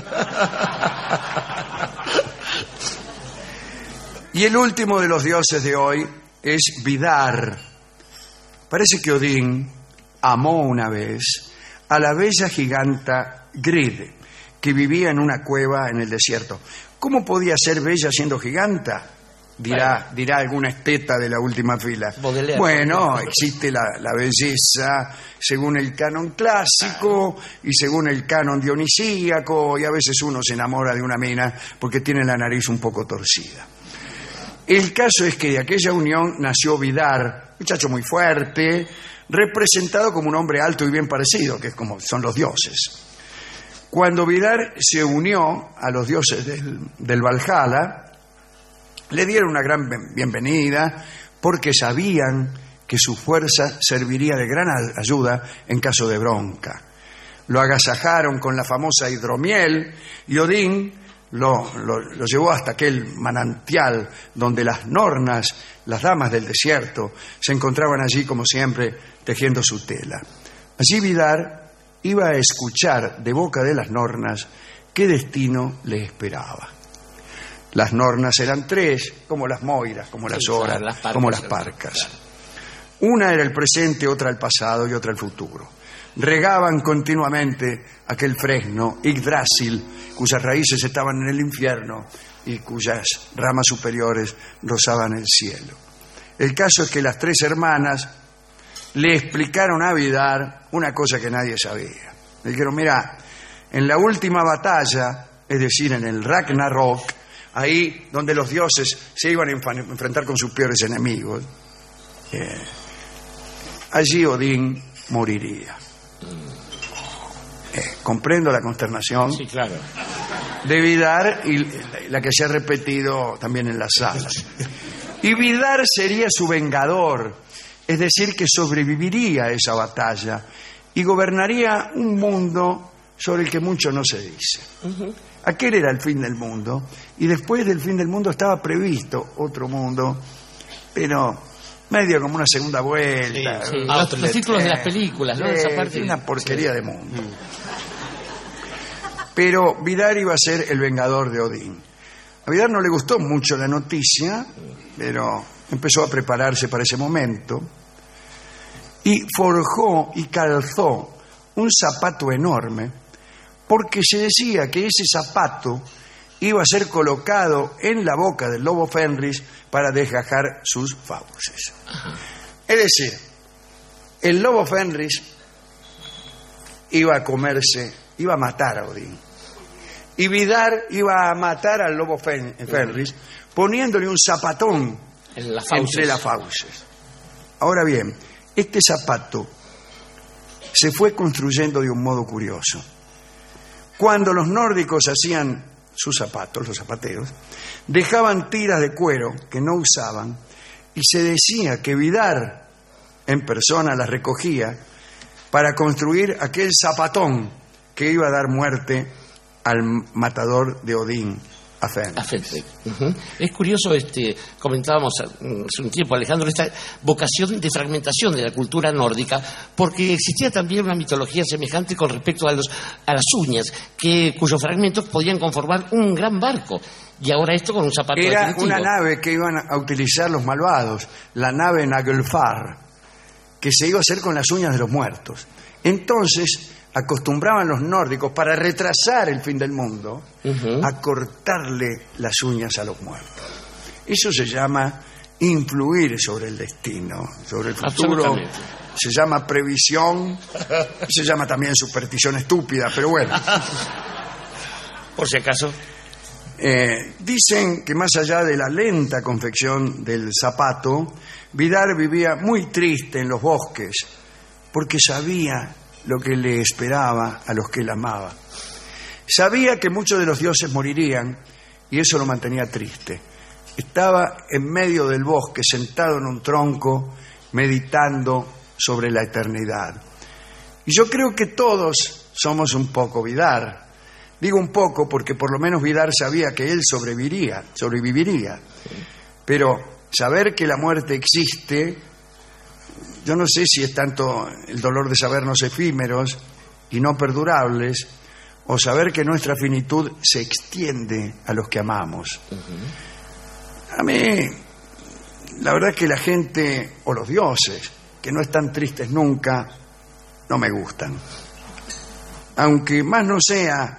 Y el último de los dioses de hoy es Vidar. Parece que Odín amó una vez a la bella giganta Grid, que vivía en una cueva en el desierto. ¿Cómo podía ser bella siendo giganta? Dirá, dirá alguna esteta de la última fila. Baudelaire. Bueno, existe la, la belleza según el canon clásico y según el canon dionisíaco, y a veces uno se enamora de una mina porque tiene la nariz un poco torcida. El caso es que de aquella unión nació Vidar, muchacho muy fuerte, representado como un hombre alto y bien parecido, que es como son los dioses. Cuando Vidar se unió a los dioses del, del Valhalla, le dieron una gran bienvenida porque sabían que su fuerza serviría de gran ayuda en caso de bronca. Lo agasajaron con la famosa hidromiel y Odín lo, lo, lo llevó hasta aquel manantial donde las nornas, las damas del desierto, se encontraban allí como siempre tejiendo su tela. Allí Vidar iba a escuchar de boca de las nornas qué destino le esperaba. Las nornas eran tres, como las moiras, como las horas, las parcas, como las parcas. Una era el presente, otra el pasado y otra el futuro. Regaban continuamente aquel fresno, Yggdrasil, cuyas raíces estaban en el infierno y cuyas ramas superiores rozaban el cielo. El caso es que las tres hermanas le explicaron a Vidar una cosa que nadie sabía. Le dijeron, mira, en la última batalla, es decir, en el Ragnarok, ahí donde los dioses se iban a enfrentar con sus peores enemigos, eh, allí Odín moriría. Eh, comprendo la consternación. Sí, claro. De Vidar y la que se ha repetido también en las salas. Y Vidar sería su vengador, es decir, que sobreviviría a esa batalla y gobernaría un mundo sobre el que mucho no se dice. Uh-huh. Aquel era el fin del mundo, y después del fin del mundo estaba previsto otro mundo, pero medio como una segunda vuelta. Sí, sí. Los, los títulos de las películas, ¿no? Eh, Esa parte. Una porquería sí. de mundo. Pero Vidar iba a ser el vengador de Odín. A Vidar no le gustó mucho la noticia, pero empezó a prepararse para ese momento y forjó y calzó un zapato enorme, porque se decía que ese zapato iba a ser colocado en la boca del lobo Fenris para desgajar sus fauces. Es decir, el lobo Fenris iba a comerse, iba a matar a Odín. Y Vidar iba a matar al lobo Fenris poniéndole un zapatón en las entre las fauces. Ahora bien, este zapato se fue construyendo de un modo curioso. Cuando los nórdicos hacían sus zapatos, los zapateros, dejaban tiras de cuero que no usaban y se decía que Vidar en persona las recogía para construir aquel zapatón que iba a dar muerte al matador de Odín, a Fenris. Uh-huh. Es curioso, este, comentábamos hace un tiempo, Alejandro, esta vocación de fragmentación de la cultura nórdica, porque existía también una mitología semejante con respecto a, los, a las uñas, que, cuyos fragmentos podían conformar un gran barco. Y ahora esto con un zapato Era definitivo. Una nave que iban a utilizar los malvados, la nave Naglfar, que se iba a hacer con las uñas de los muertos. Entonces acostumbraban los nórdicos, para retrasar el fin del mundo, uh-huh. a cortarle las uñas a los muertos. Eso se llama influir sobre el destino, sobre el futuro. Se llama previsión, se llama también superstición estúpida, pero bueno. Por si acaso. Eh, dicen que más allá de la lenta confección del zapato, Vidar vivía muy triste en los bosques, porque sabía lo que le esperaba a los que él amaba. Sabía que muchos de los dioses morirían y eso lo mantenía triste. Estaba en medio del bosque, sentado en un tronco, meditando sobre la eternidad. Y yo creo que todos somos un poco Vidar. Digo un poco porque por lo menos Vidar sabía que él sobreviviría, sobreviviría. Pero saber que la muerte existe, yo no sé si es tanto el dolor de sabernos efímeros y no perdurables, o saber que nuestra finitud se extiende a los que amamos. Uh-huh. A mí, la verdad es que la gente, o los dioses, que no están tristes nunca, no me gustan. Aunque más no sea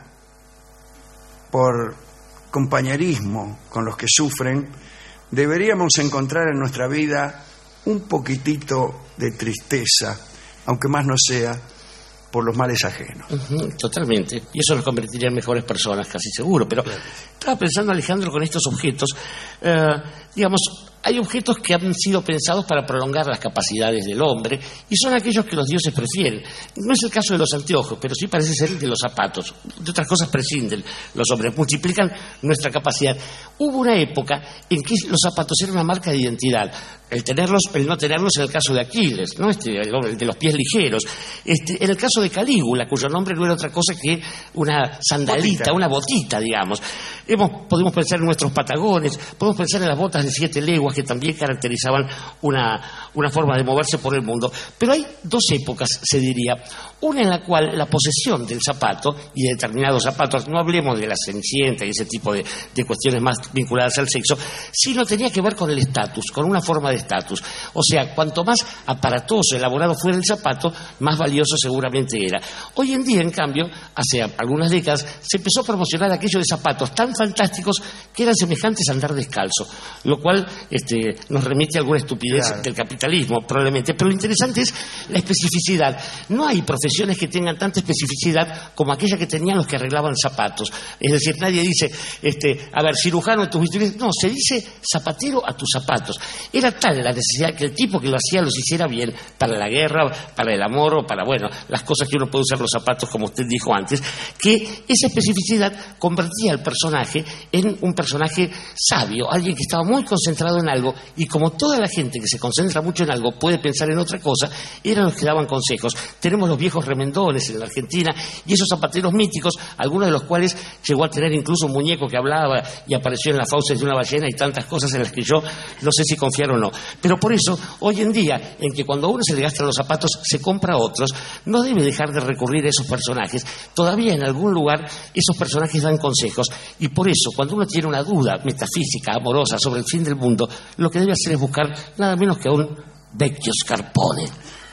por compañerismo con los que sufren, deberíamos encontrar en nuestra vida un poquitito de tristeza, aunque más no sea por los males ajenos. Uh-huh, totalmente. Y eso nos convertiría en mejores personas, casi seguro. Pero claro, estaba pensando, Alejandro, con estos objetos, eh, digamos, hay objetos que han sido pensados para prolongar las capacidades del hombre y son aquellos que los dioses prefieren. No es el caso de los anteojos, pero sí parece ser el de los zapatos. De otras cosas prescinden los hombres, multiplican nuestra capacidad. Hubo una época en que los zapatos eran una marca de identidad. El tenerlos, el no tenerlos en el caso de Aquiles, ¿no? Este, el de los pies ligeros. Este, en el caso de Calígula, cuyo nombre no era otra cosa que una sandalita, botita. Una botita, digamos. Hemos, podemos pensar en nuestros patagones, podemos pensar en las botas de siete leguas que también caracterizaban una, una forma de moverse por el mundo. Pero hay dos épocas, se diría. Una en la cual la posesión del zapato y de determinados zapatos, no hablemos de la cenicienta y ese tipo de, de cuestiones más vinculadas al sexo, sino tenía que ver con el estatus, con una forma de estatus. O sea, cuanto más aparatoso, elaborado fuera el zapato, más valioso seguramente era. Hoy en día, en cambio, hace algunas décadas, se empezó a promocionar aquello de zapatos tan fantásticos que eran semejantes a andar descalzo, lo cual este, nos remite a alguna estupidez claro. del capitalismo, probablemente. Pero lo interesante es la especificidad. No hay profesiones que tengan tanta especificidad como aquella que tenían los que arreglaban zapatos. Es decir, nadie dice, este, a ver, cirujano en tus vestidos. No, se dice zapatero a tus zapatos. Era tal la necesidad que el tipo que lo hacía los hiciera bien para la guerra, para el amor o para, bueno, las cosas que uno puede usar los zapatos, como usted dijo antes, que esa especificidad convertía al personaje en un personaje sabio, alguien que estaba muy concentrado en algo, y como toda la gente que se concentra mucho en algo puede pensar en otra cosa, eran los que daban consejos. Tenemos los viejos remendones en la Argentina y esos zapateros míticos, algunos de los cuales llegó a tener incluso un muñeco que hablaba y apareció en las fauces de una ballena y tantas cosas en las que yo no sé si confiar o no. Pero por eso, hoy en día, en que cuando a uno se le gastan los zapatos se compra otros, no debe dejar de recurrir a esos personajes. Todavía en algún lugar esos personajes dan consejos, y por eso cuando uno tiene una duda metafísica, amorosa sobre el fin del mundo, lo que debe hacer es buscar nada menos que a un Vecchio Scarpone.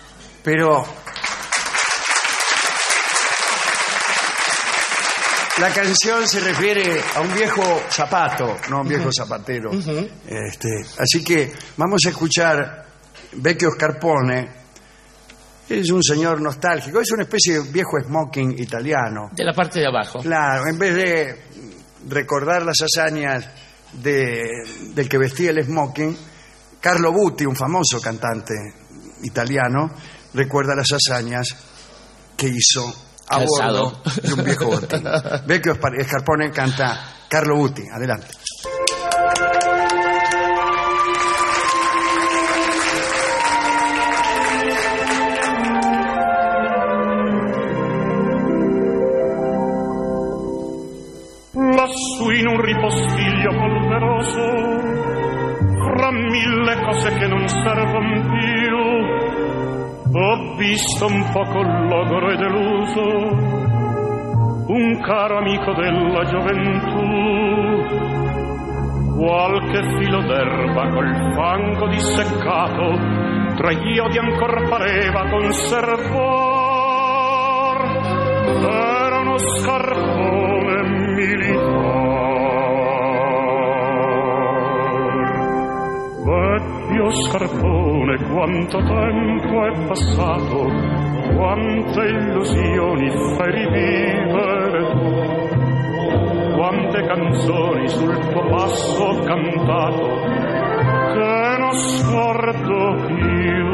Pero la canción se refiere a un viejo zapato, no a un viejo zapatero. Uh-huh. Este, así que vamos a escuchar Vecchio Scarpone. Es un señor nostálgico, es una especie de viejo smoking italiano. De la parte de abajo. Claro, en vez de recordar las hazañas de, del que vestía el smoking, Carlo Butti, un famoso cantante italiano, recuerda las hazañas que hizo a Calzado. bordo de un viejo botín. Vecchio Scarpone canta Carlo Butti. Adelante. Lassù in un ripostiglio polveroso, fra mille cose che non servono più, ho visto un poco logoro e deluso un caro amico della gioventù. Qualche filo d'erba col fango disseccato tra gli odi ancor pareva conservar. Era uno scarpone militare. Vecchio scarpone, quanto tempo è passato, quante illusioni fai rivivere tu, quante canzoni sul tuo passo ho cantato che non scordo più.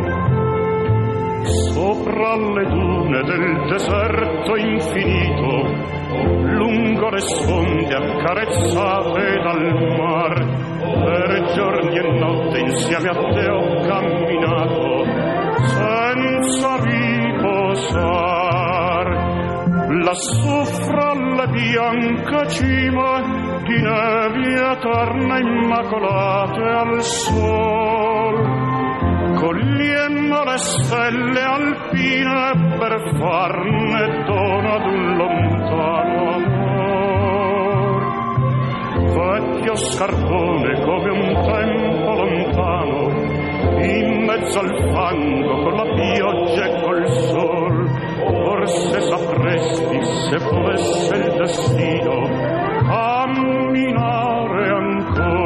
Sopra le dune del deserto infinito, lungo le sponde accarezzate dal mar, per giorni e notte insieme a te ho camminato senza riposar. Lassù fra le bianche cime di nevi eterne immacolate al sol, cogliendo le stelle alpine per farne dono ad un lontano amor. Vecchio scarpone come un tempo lontano, in mezzo al fango con la pioggia e col sol, forse sapresti se volesse il destino camminare ancora.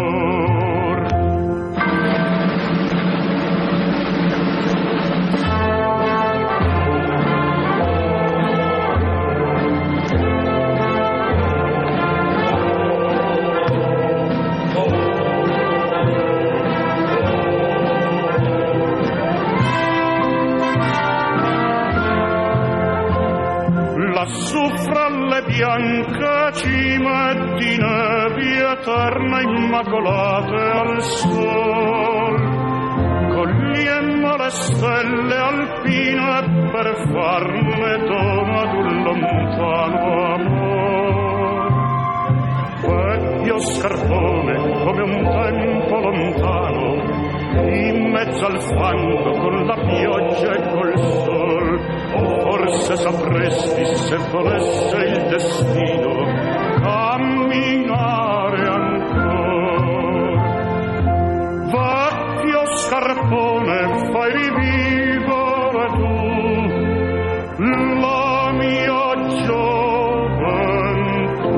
Lassù fra le bianche cime di nevi eterne immacolate al sol, cogliendo le stelle alpine per farne dono ad un lontano amor. Vecchio scarpone come un tempo lontano, in mezzo al fango con la pioggia e col sol, forse sapresti se volesse il destino camminare ancora. Vecchio scarpone, fai rivivere tu la mia gioventù.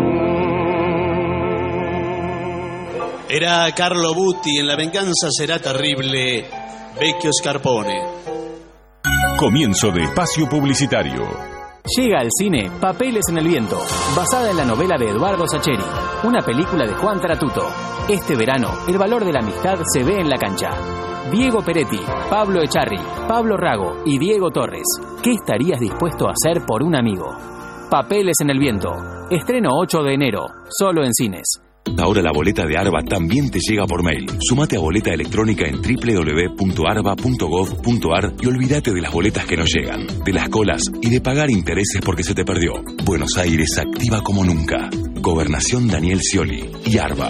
Era Carlo Butti en La venganza será terrible, Vecchio Scarpone. Comienzo de espacio publicitario. Llega al cine Papeles en el viento, basada en la novela de Eduardo Sacheri, una película de Juan Tratuto. Este verano, el valor de la amistad se ve en la cancha. Diego Peretti, Pablo Echarri, Pablo Rago y Diego Torres. ¿Qué estarías dispuesto a hacer por un amigo? Papeles en el viento. Estreno ocho de enero, solo en cines. Ahora la boleta de ARBA también te llega por mail. Sumate a boleta electrónica en doble u doble u doble u punto arba punto gov punto ar y olvídate de las boletas que no llegan, de las colas y de pagar intereses porque se te perdió. Buenos Aires activa como nunca. Gobernación Daniel Scioli y ARBA.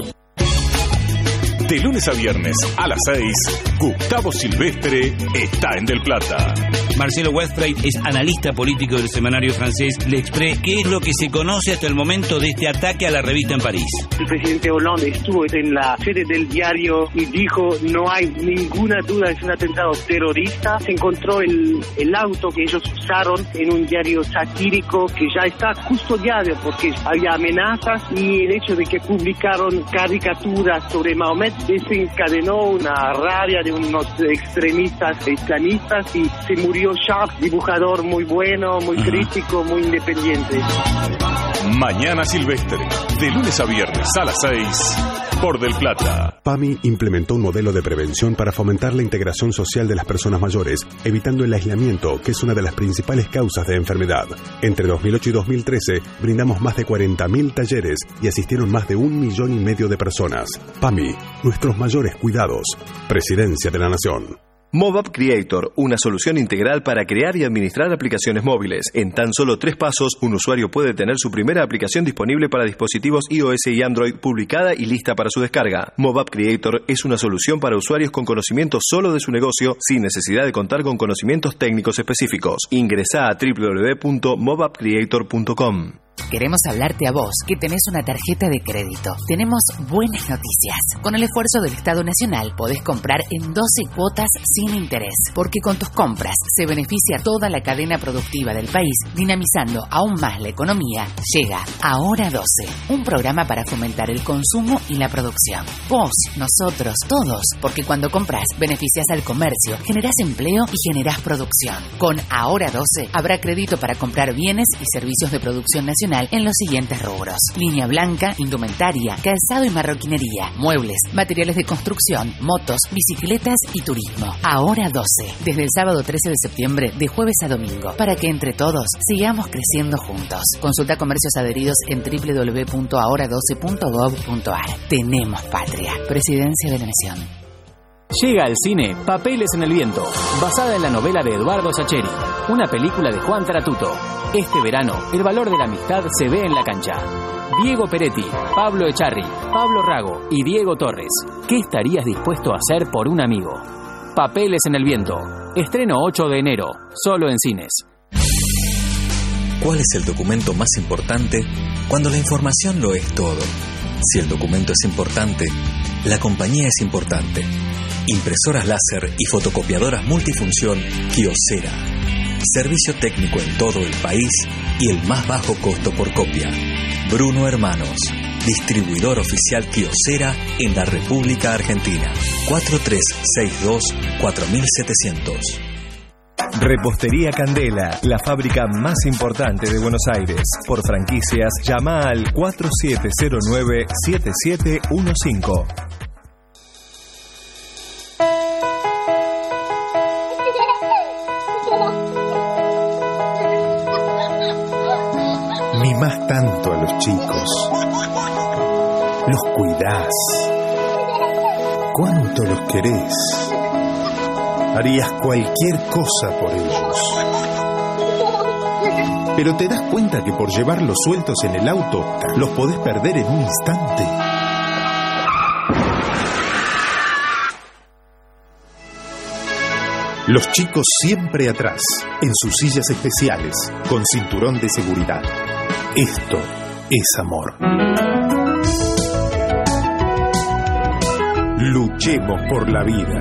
De lunes a viernes a las seis, Gustavo Silvestre está en Del Plata. Marcelo Westphal es analista político del semanario francés L'Express. ¿Qué es lo que se conoce hasta el momento de este ataque a la revista en París? El presidente Hollande estuvo en la sede del diario y dijo no hay ninguna duda, es un atentado terrorista. Se encontró el, el auto que ellos usaron en un diario satírico que ya está custodiado porque había amenazas, y el hecho de que publicaron caricaturas sobre Mahomet desencadenó una rabia de unos extremistas islamistas y se murió Charles, dibujador muy bueno, muy crítico, muy independiente. Mañana Silvestre, de lunes a viernes a las seis, por Del Plata. PAMI implementó un modelo de prevención para fomentar la integración social de las personas mayores, evitando el aislamiento, que es una de las principales causas de enfermedad. Entre dos mil ocho y dos mil trece, brindamos más de cuarenta mil talleres y asistieron más de un millón y medio de personas. PAMI, nuestros mayores cuidados. Presidencia de la Nación. MobApp Creator, una solución integral para crear y administrar aplicaciones móviles. En tan solo tres pasos, un usuario puede tener su primera aplicación disponible para dispositivos iOS y Android publicada y lista para su descarga. MobApp Creator es una solución para usuarios con conocimiento solo de su negocio, sin necesidad de contar con conocimientos técnicos específicos. Ingresa a doble u doble u doble u punto mobapp creator punto com. Queremos hablarte a vos, que tenés una tarjeta de crédito. Tenemos buenas noticias. Con el esfuerzo del Estado Nacional podés comprar en doce cuotas sin interés, porque con tus compras se beneficia toda la cadena productiva del país, dinamizando aún más la economía. Llega Ahora doce, un programa para fomentar el consumo y la producción. Vos, nosotros, todos, porque cuando compras beneficias al comercio, generás empleo y generás producción. Con Ahora doce habrá crédito para comprar bienes y servicios de producción nacional en los siguientes rubros: línea blanca, indumentaria, calzado y marroquinería, muebles, materiales de construcción, motos, bicicletas y turismo. Ahora doce, desde el sábado trece de septiembre, de jueves a domingo, para que entre todos sigamos creciendo juntos. Consulta comercios adheridos en doble u doble u doble u punto ahora doce punto gov punto ar. Tenemos patria. Presidencia de la Nación. Llega al cine Papeles en el Viento, basada en la novela de Eduardo Sacheri, una película de Juan Taratuto. Este verano, el valor de la amistad se ve en la cancha. Diego Peretti, Pablo Echarri, Pablo Rago y Diego Torres. ¿Qué estarías dispuesto a hacer por un amigo? Papeles en el Viento. Estreno ocho de enero, solo en cines. ¿Cuál es el documento más importante cuando la información lo es todo? Si el documento es importante, la compañía es importante. Impresoras láser y fotocopiadoras multifunción Kyocera. Servicio técnico en todo el país y el más bajo costo por copia. Bruno Hermanos, distribuidor oficial Kyocera en la República Argentina. cuatro tres seis dos cuatro siete cero cero. Repostería Candela, la fábrica más importante de Buenos Aires. Por franquicias, llama al cuatro siete cero nueve siete siete uno cinco. Mimás tanto a los chicos, los cuidás, cuánto los querés, harías cualquier cosa por ellos. Pero te das cuenta que por llevarlos sueltos en el auto, los podés perder en un instante. Los chicos siempre atrás, en sus sillas especiales, con cinturón de seguridad. Esto es amor. Luchemos por la vida.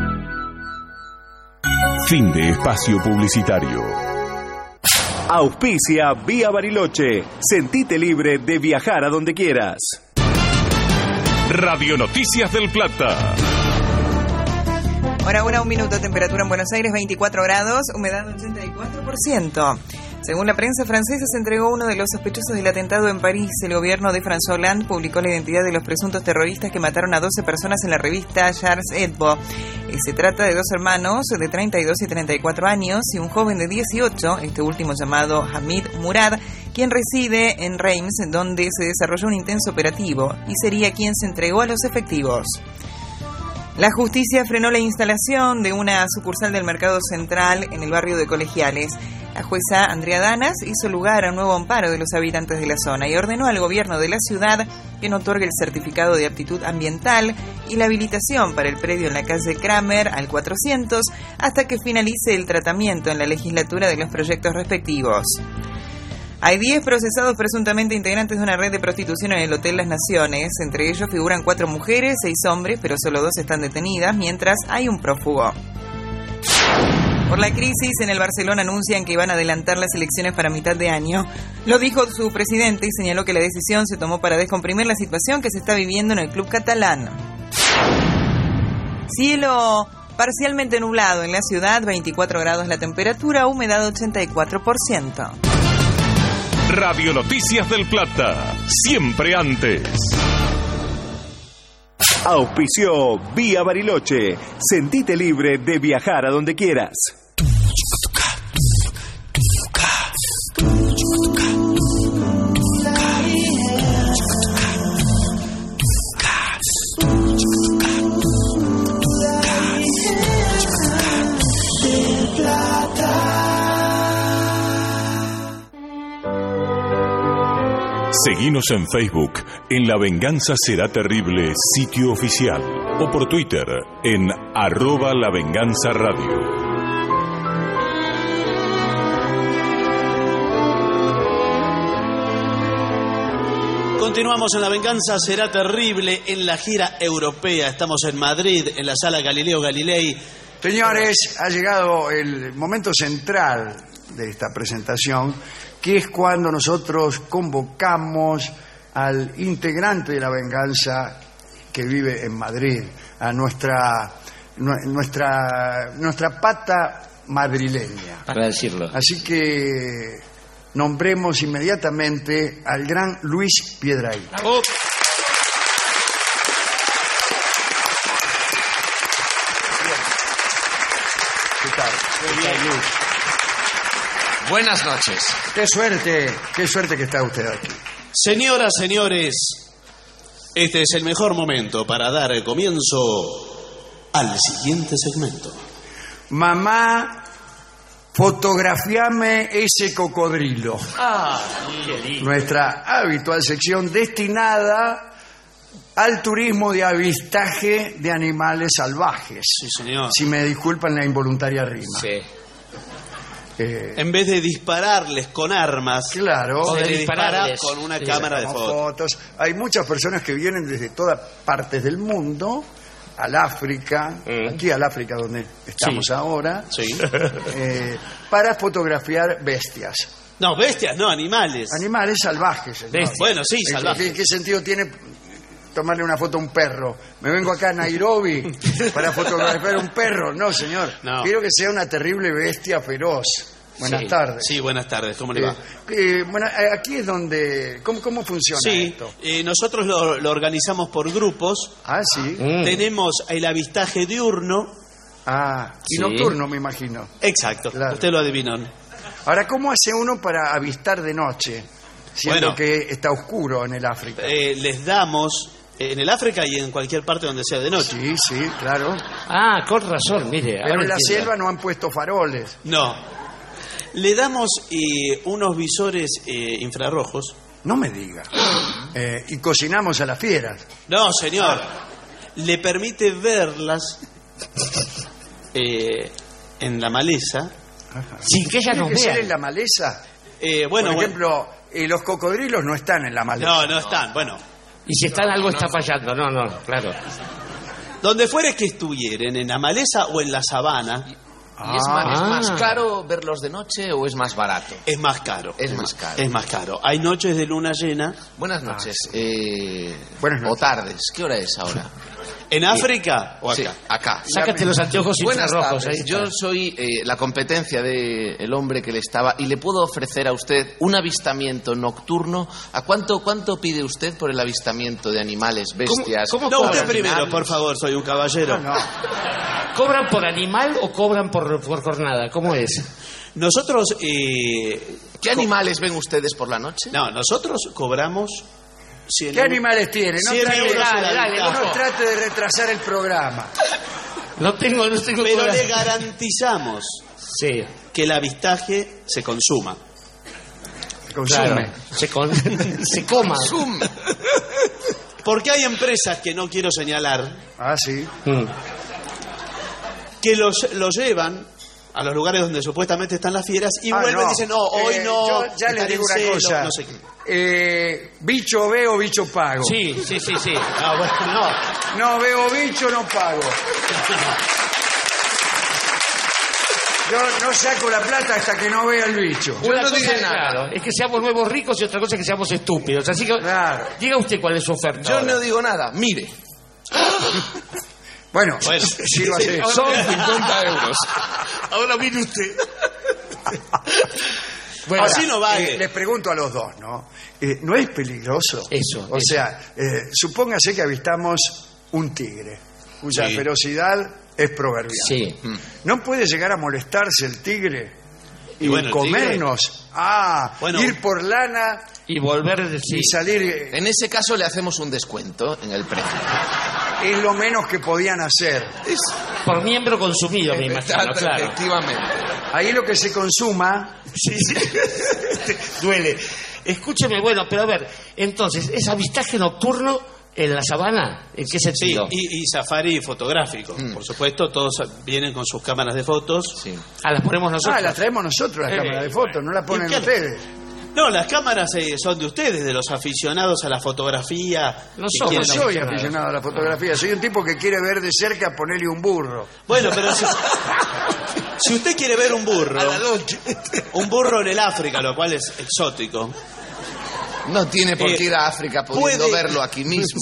Fin de espacio publicitario. Auspicia Vía Bariloche. Sentite libre de viajar a donde quieras. Radio Noticias del Plata. Hora una, un minuto, temperatura en Buenos Aires veinticuatro grados, humedad ochenta y cuatro por ciento. Según la prensa francesa, se entregó uno de los sospechosos del atentado en París. El gobierno de François Hollande publicó la identidad de los presuntos terroristas que mataron a doce personas en la revista Charles Hebdo. Se trata de dos hermanos de treinta y dos y treinta y cuatro años y un joven de dieciocho, este último llamado Hamid Murad, quien reside en Reims, donde se desarrolló un intenso operativo, y sería quien se entregó a los efectivos. La justicia frenó la instalación de una sucursal del Mercado Central en el barrio de Colegiales. La jueza Andrea Danas hizo lugar a un nuevo amparo de los habitantes de la zona y ordenó al gobierno de la ciudad que no otorgue el certificado de aptitud ambiental y la habilitación para el predio en la calle Kramer al cuatrocientos hasta que finalice el tratamiento en la legislatura de los proyectos respectivos. Hay diez procesados presuntamente integrantes de una red de prostitución en el Hotel Las Naciones. Entre ellos figuran cuatro mujeres, seis hombres, pero solo dos están detenidas, mientras hay un prófugo. Por la crisis en el Barcelona anuncian que iban a adelantar las elecciones para mitad de año. Lo dijo su presidente y señaló que la decisión se tomó para descomprimir la situación que se está viviendo en el club catalán. Cielo parcialmente nublado en la ciudad, veinticuatro grados la temperatura, humedad ochenta y cuatro por ciento. Radio Noticias del Plata, siempre antes. Auspició Vía Bariloche. Sentite libre de viajar a donde quieras. Seguinos en Facebook, en La Venganza Será Terrible, sitio oficial, o por Twitter, en arroba La Venganza Radio. Continuamos en La Venganza Será Terrible en la gira europea. Estamos en Madrid, en la sala Galileo Galilei. Señores, ha llegado el momento central de esta presentación, que es cuando nosotros convocamos al integrante de La Venganza que vive en Madrid, a nuestra nuestra nuestra pata madrileña, para decirlo. Así que nombremos inmediatamente al gran Luis Piedrahita. Oh. ¿Qué tal? Muy bien, Luis. Buenas noches. Qué suerte, qué suerte que está usted aquí. Señoras, señores, este es el mejor momento para dar el comienzo al siguiente segmento. Mamá, fotografiame ese cocodrilo. Ah, qué lindo. Nuestra habitual sección destinada al turismo de avistaje de animales salvajes. Sí, señor. Si me disculpan la involuntaria rima. Sí. Eh, En vez de dispararles con armas, claro, se O de le dispara dispararles. con una Sí, cámara de sacamos fotos. fotos. Hay muchas personas que vienen desde todas partes del mundo, al África, Mm. aquí al África donde estamos Sí. ahora, Sí. eh, para fotografiar bestias. No, bestias, no, animales. Animales salvajes, señor. Bestias. Bueno, sí, ¿En- salvajes. ¿Qué, qué sentido tiene tomarle una foto a un perro? Me vengo acá a Nairobi para fotografiar un perro. No, señor. No. Quiero que sea una terrible bestia feroz. Buenas Sí. tardes. Sí, buenas tardes, ¿cómo le Eh, va? eh, bueno, eh, aquí es donde... ¿Cómo, cómo funciona Sí, esto? eh, nosotros lo, lo organizamos por grupos. Ah, sí. Mm. Tenemos el avistaje diurno. Ah, y Sí. nocturno, me imagino. Exacto, Claro. usted lo adivinó. Ahora, ¿cómo hace uno para avistar de noche? Siendo Bueno. que está oscuro en el África. Eh, les damos eh, en el África y en cualquier parte donde sea de noche. Sí, sí, claro. Ah, con razón, mire. Pero ahora en la entiendo. selva no han puesto faroles. No. Le damos eh, unos visores eh, infrarrojos. No me diga. Eh, y cocinamos a las fieras. No, señor. Le permite verlas eh, en la maleza. Sin que ellas ¿Tiene nos que ser vean. en la maleza? Eh, bueno, Por bueno. ejemplo, eh, los cocodrilos no están en la maleza. No, no están. Bueno, Y si están, algo está fallando. No, no, claro. donde fuera que estuvieran, en la maleza o en la sabana, ¿Y es, más, es Ah. más caro verlos de noche o es más barato? es más caro. Es más caro. Es más caro. Hay noches de luna llena. Buenas noches. eh, Buenas noches. O tardes. ¿Qué hora es ahora? ¿En África o acá? Sí, acá. Sácate los anteojos Buenas infrarrojos. tardes. ahí Yo está. soy eh, la competencia del hombre que le estaba y le puedo ofrecer a usted un avistamiento nocturno. ¿A cuánto cuánto pide usted por el avistamiento de animales, bestias? cómo No, usted cobran? primero, por favor, soy un caballero. No, no. ¿Cobran por animal o cobran por, por jornada? ¿Cómo es? Nosotros, eh, ¿Qué animales ven ustedes por la noche? no, nosotros cobramos cien ¿Qué animales tiene? No, cien trate, euros dale, el dale, avistaje. no trate de retrasar el programa. No tengo, no tengo Pero toda- le garantizamos Sí, que el avistaje se consuma. Consume. claro. Se, con- se coma. Porque hay empresas que no quiero señalar Ah, sí. Mm. que los, los llevan a los lugares donde supuestamente están las fieras y Ah, vuelven no. y dicen, no, hoy Eh, no. yo ya están les digo en una celo, cosa. no sé qué. Eh, bicho veo, bicho pago. Sí, sí, sí, sí. No, bueno, no. No veo bicho, no pago. Yo no saco la plata hasta que no vea el bicho. Una no cosa dije es, nada. claro, es que seamos nuevos ricos y otra cosa es que seamos estúpidos. Así que, Claro. diga usted cuál es su oferta. Yo ahora. no digo nada. Mire, Bueno, Bueno. sírvase. son cincuenta euros. Ahora mire usted. Bueno, así ahora, no vale. eh, les pregunto a los dos, ¿no? Eh, ¿No es peligroso? Eso, O eso. sea, eh, supóngase que avistamos un tigre, cuya Sí. ferocidad es proverbial. Sí. ¿No puede llegar a molestarse el tigre y, Y bueno, el comernos? Ah, Bueno. ir por lana Y volver... Sí. y salir eh, En ese caso le hacemos un descuento en el precio. es lo menos que podían hacer. Por miembro consumido, me imagino, claro. Efectivamente. Ahí lo que se consuma, Sí, sí. Duele. Escúcheme, bueno, pero a ver, entonces, ¿es avistaje nocturno en la sabana? ¿En qué Sí, sentido? y, y safari fotográfico. Mm. Por supuesto, todos vienen con sus cámaras de fotos. Sí. Ah, las ponemos nosotros. ah, las traemos nosotros las Eh, cámaras de fotos, no las ponen ¿y qué? ustedes. No, las cámaras eh, son de ustedes, de los aficionados a la fotografía. No que somos Yo quieren- soy aficionado a la fotografía, soy un tipo que quiere ver de cerca ponerle un burro. Bueno, pero si, si usted quiere ver un burro, un burro en el África, lo cual es exótico. No tiene por Eh, qué ir a África pudiendo puede- verlo aquí mismo.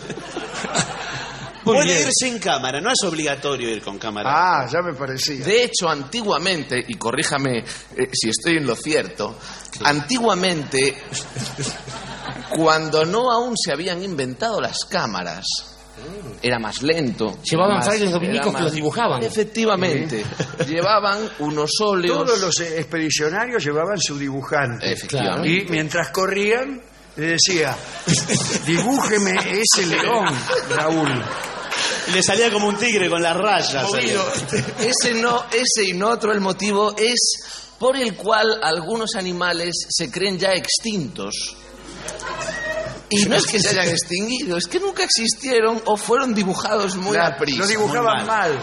Muy Puede bien. ir sin cámara, no es obligatorio ir con cámara. Ah, ya me parecía. De hecho, antiguamente, y corríjame eh, si estoy en lo cierto, antiguamente, cuando no aún se habían inventado las cámaras, era más lento. Llevaban más- frailes era dominicos que más- los dibujaban. Efectivamente. Llevaban unos óleos. Todos los eh, expedicionarios llevaban su dibujante. Efectivamente. Y mientras corrían, le decía, dibújeme ese león, Raúl. Le salía como un tigre con las rayas. salía. Ese no, ese y no otro el motivo es por el cual algunos animales se creen ya extintos. Y no es que se hayan extinguido, es que nunca existieron o fueron dibujados muy La- a prisa. lo dibujaban muy mal.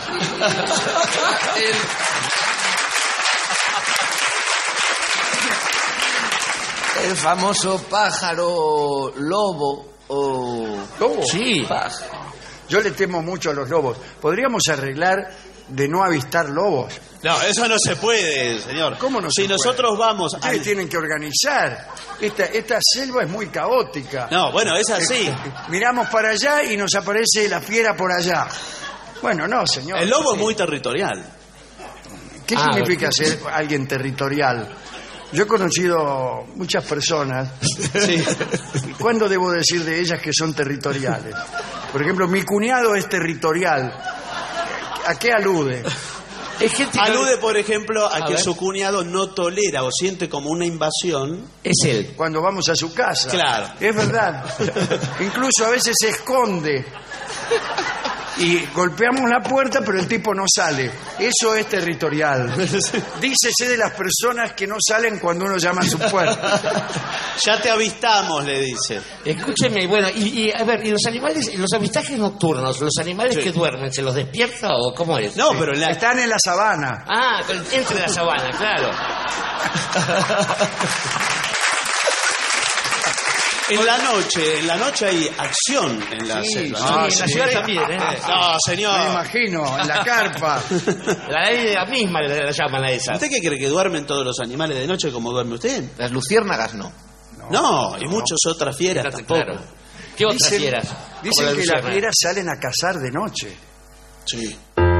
El, el famoso pájaro lobo o... ¿Lobo? Sí. Pájaro. Yo le temo mucho a los lobos. ¿Podríamos arreglar de no avistar lobos? No, eso no se puede, señor. ¿Cómo no Si se puede? nosotros vamos Ustedes al... tienen que organizar. Esta, esta selva es muy caótica. No, bueno, es así. Miramos para allá y nos aparece la fiera por allá. Bueno, no, señor. El lobo es muy territorial. ¿Qué Ah, significa bueno. ser alguien territorial? Yo he conocido muchas personas. Sí. ¿Y cuándo debo decir de ellas que son territoriales? Por ejemplo, mi cuñado es territorial. ¿A qué alude? Es gente que- Alude, por ejemplo, a, A que ver. su cuñado no tolera o siente como una invasión. Es él. Cuando vamos a su casa. Claro. Es verdad. Incluso a veces se esconde. Y golpeamos la puerta, pero el tipo no sale. Eso es territorial. Dícese de las personas que no salen cuando uno llama a su puerta. Ya te avistamos, le dice. Escúcheme, bueno, y, y, a ver, ¿y los animales, los avistajes nocturnos, los animales Sí. que duermen, se los despierta o cómo es? No, pero en la... Están en la sabana. Ah, con- entre la sabana, claro. En la noche, en la noche hay acción en la Sí, selva. sí, ¿no? en la ciudad también, ¿eh? No, Me señor. imagino, en la carpa. La ley la misma la, la llaman a esa. ¿Usted qué cree que duermen todos los animales de noche como duerme usted? Las luciérnagas no. No, y muchas otras fieras tampoco. Claro. ¿Qué otras Dicen, fieras? dicen Como la que las luciérnaga. fieras salen a cazar de noche. Sí.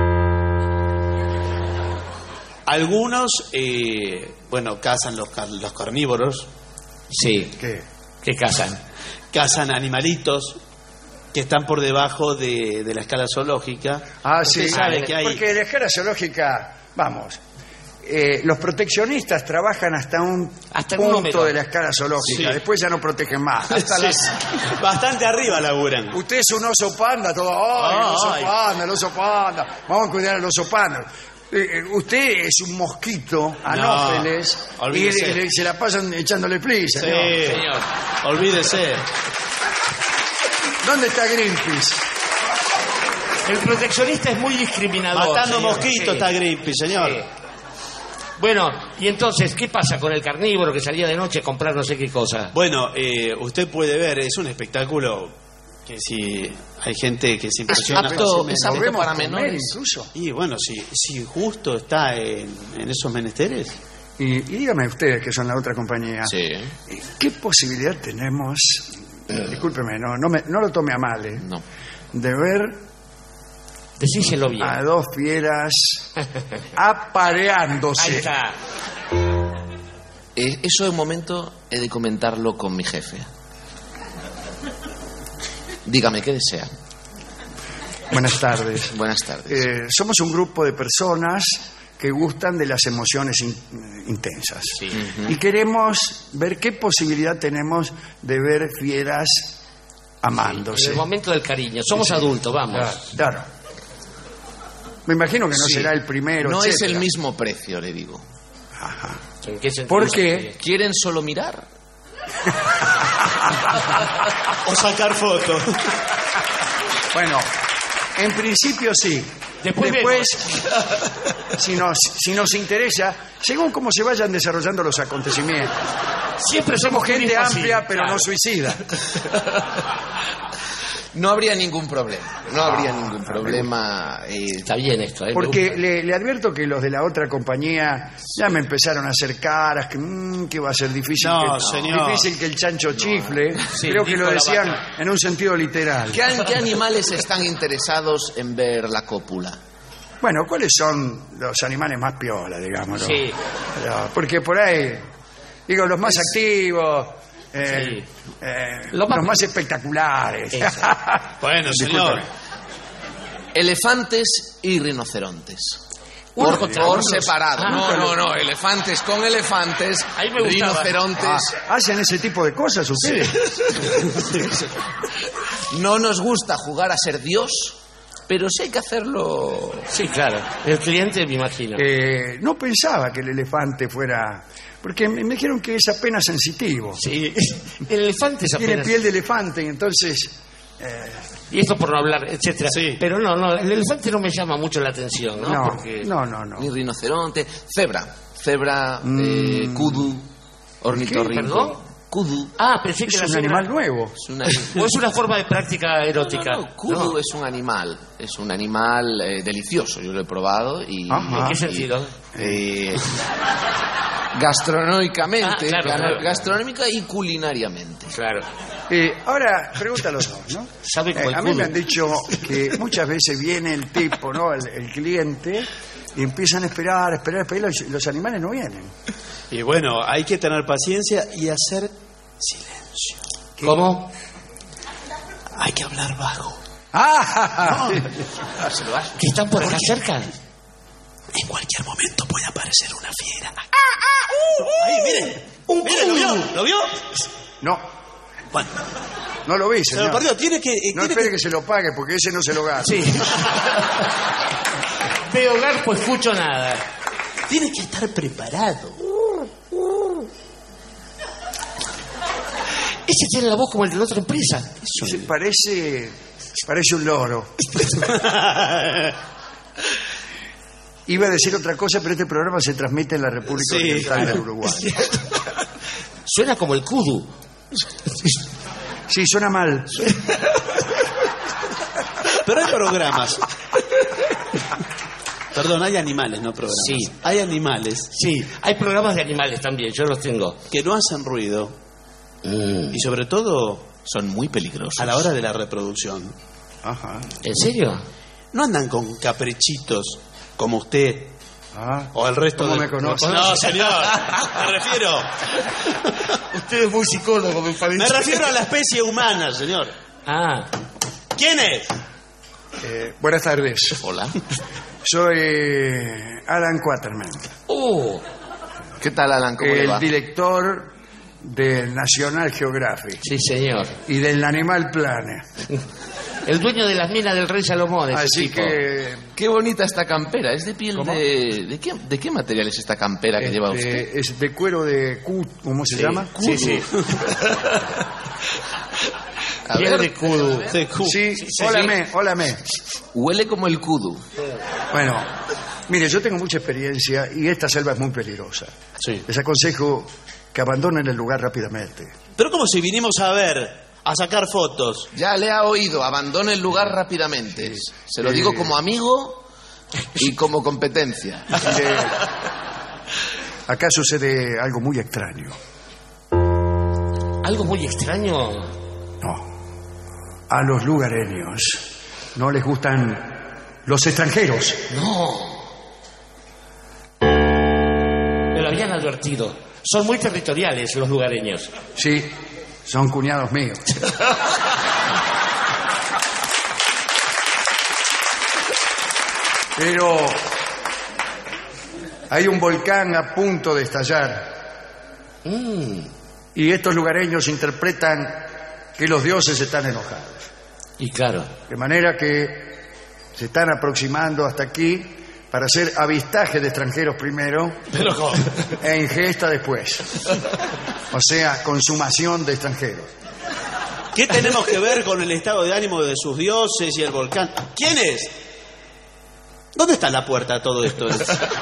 Algunos, eh, bueno, cazan los, car- los carnívoros, Sí, ¿Qué? que cazan. cazan animalitos que están por debajo de, de la escala zoológica. Ah, Usted sí. sabe que hay... Porque la escala zoológica, vamos, eh, los proteccionistas trabajan hasta un Hasta un punto número. de la escala zoológica. Sí. Después ya no protegen más. Hasta Sí, las- bastante arriba laburan. Usted es un oso panda, todo. ¡Ay, el oso Ay. panda, el oso panda! Vamos a cuidar al oso panda. Eh, eh, usted es un mosquito, anófeles, y olvídese. le- le- se la pasan echándole plis, Sí, señor. Señor. olvídese. ¿Dónde está Greenpeace? El proteccionista es muy discriminador. Matando señor. mosquitos Sí. está Greenpeace, señor. Sí. Bueno, y entonces, ¿qué pasa con el carnívoro que salía de noche a comprar no sé qué cosa? Bueno, eh, usted puede ver, es un espectáculo que si hay gente que se impresiona. apto- fácilmente. es apto Podemos para comer menores. incluso. Y bueno, si, si justo está en, en esos menesteres. Y, y dígame ustedes, que son la otra compañía, Sí. ¿qué posibilidad tenemos, discúlpeme, no, no, me- no lo tome a mal, eh, No. de ver Decíselo bien. a dos fieras Ahí apareándose? está. Eh, eh, eso de un momento he de comentarlo con mi jefe. Dígame, ¿qué desea? Buenas tardes. Buenas tardes. Eh, somos un grupo de personas que gustan de las emociones in- intensas. Sí. Uh-huh. Y queremos ver qué posibilidad tenemos de ver fieras amándose. En el momento del cariño. Somos Sí. adultos, vamos. Claro, claro. Me imagino que no Sí. será el primero. No etcétera. es el mismo precio, le digo. Ajá. ¿En qué sentido? ¿Por qué? ¿Quieren solo mirar? O sacar fotos. Bueno, en principio sí. Después Después, si nos, si nos interesa, según cómo se vayan desarrollando los acontecimientos. Siempre somos gente turismo así, amplia, pero claro. no suicida. No habría ningún problema. No habría ningún problema. eh, Está bien esto, ¿eh? Porque le, le advierto que los de la otra compañía ya me empezaron a hacer caras, que, mm, que va a ser difícil, No, que, señor. difícil que el chancho chifle. Sí, Creo que dijo lo la decían vaca. en un sentido literal. ¿Qué, an- qué animales están interesados en ver la cópula? Bueno, ¿cuáles son los animales más piola, digámoslo? Sí. Pero, porque por ahí, digo, los más activos, eh, Sí. eh, Lo los más- más espectaculares. Bueno, Discúlpeme. señor. Elefantes y rinocerontes. Uno Por, contra por unos. separado. Ah, no, nunca no, lo- no. Elefantes con elefantes. Ahí me gustaba. Rinocerontes. Ah, ¿hacen ese tipo de cosas ustedes? No nos gusta jugar a ser Dios, pero sí hay que hacerlo. Sí, claro. El cliente, me imagino. Eh, no pensaba que el elefante fuera... Porque me, me dijeron que es apenas sensitivo. Sí. El elefante es Tiene apenas... piel de elefante y entonces... eh, Y esto por no hablar, etcétera. Sí. Pero no, no, el elefante no me llama mucho la atención, ¿no? no, Porque... no, no, no. Ni rinoceronte. Cebra. Cebra, eh, kudu, ornitorrinco. ¿Perdón? Kudu. Ah, pensé que Es era un cebra. animal nuevo. Es una, O es una forma de práctica erótica. No, no, no, kudu No. es un animal. Es un animal eh, delicioso. Yo lo he probado y... Ajá. ¿En qué y- sentido? eh, gastronómicamente, Ah, claro, ga- claro. gastronómica y culinariamente. Claro. Eh, ahora, pregunta a los dos, ¿no? ¿Sabe Eh, cuál a mí kudu? me han dicho que muchas veces viene el tipo, ¿no? El, el cliente, y empiezan a esperar, esperar, esperar, y los animales no vienen. Y bueno, hay que tener paciencia y hacer silencio. ¿Cómo? Hay que hablar bajo. ¡Ah! ¿Que están por acá cerca? En cualquier momento puede aparecer una fiera. Ahí, miren. Un Miren, ¿lo vio? ¿Lo vio? No, Bueno, no lo vi, se lo señor. perdió. Tiene que... eh, No tiene espere que- que se lo pague, porque ese no se lo gasta. Sí. De hogar, pues escucho nada. Tiene que estar preparado. Ese tiene la voz como el de la otra empresa. Sí, parece, parece un loro. Iba a decir otra cosa, pero este programa se transmite en la República Sí. Oriental del Uruguay. Suena como el kudu. Sí, suena mal. Pero hay programas. Perdón, hay animales, no programas. Sí. Hay animales Sí, hay programas de animales también, yo los tengo. que no hacen ruido Mm, y sobre todo son muy peligrosos. a la hora de la reproducción. Ajá. ¿En serio? No andan con caprichitos como usted Ah, o el resto ¿cómo de... me conoce? No, señor. Me refiero... Usted es muy psicólogo, me parece. Me refiero a la especie humana, señor. Ah, ¿Quién es? Eh, buenas tardes. Hola. Soy eh, Alan Quaterman, uh, ¿Qué tal, Alan? ¿Cómo le el va? director del National Geographic sí, señor. y del Animal Planet. El dueño de las minas del rey Salomón. ese Así tipo. que Qué bonita esta campera. ¿Es de piel ¿Cómo? de... ¿De qué, ¿De qué material es esta campera que lleva usted? este, es de cuero de cu, ¿cómo se Sí, llama? sí, sí. A Piel ver, de kudu. De cu- Sí, sí. ólame, ólame. huele como el kudu. Bueno, mire, yo tengo mucha experiencia y esta selva es muy peligrosa. Sí. Les aconsejo que abandonen el lugar rápidamente. Pero como si vinimos a ver, a sacar fotos. Ya le ha oído, abandone el lugar rápidamente. Se lo Eh. digo como amigo y como competencia. Mire, acá sucede algo muy extraño. Algo muy extraño. No. A los lugareños no les gustan los extranjeros. No. Me lo habían advertido. Son muy territoriales los lugareños. Sí, son cuñados míos. Pero hay un volcán a punto de estallar. Mm. Y estos lugareños interpretan que los dioses están enojados. Y claro. De manera que se están aproximando hasta aquí para hacer avistaje de extranjeros primero. Pero ¿cómo? E ingesta después. O sea, consumación de extranjeros. ¿Qué tenemos que ver con el estado de ánimo de sus dioses y el volcán? ¿Quién es? ¿Dónde está la puerta a todo esto?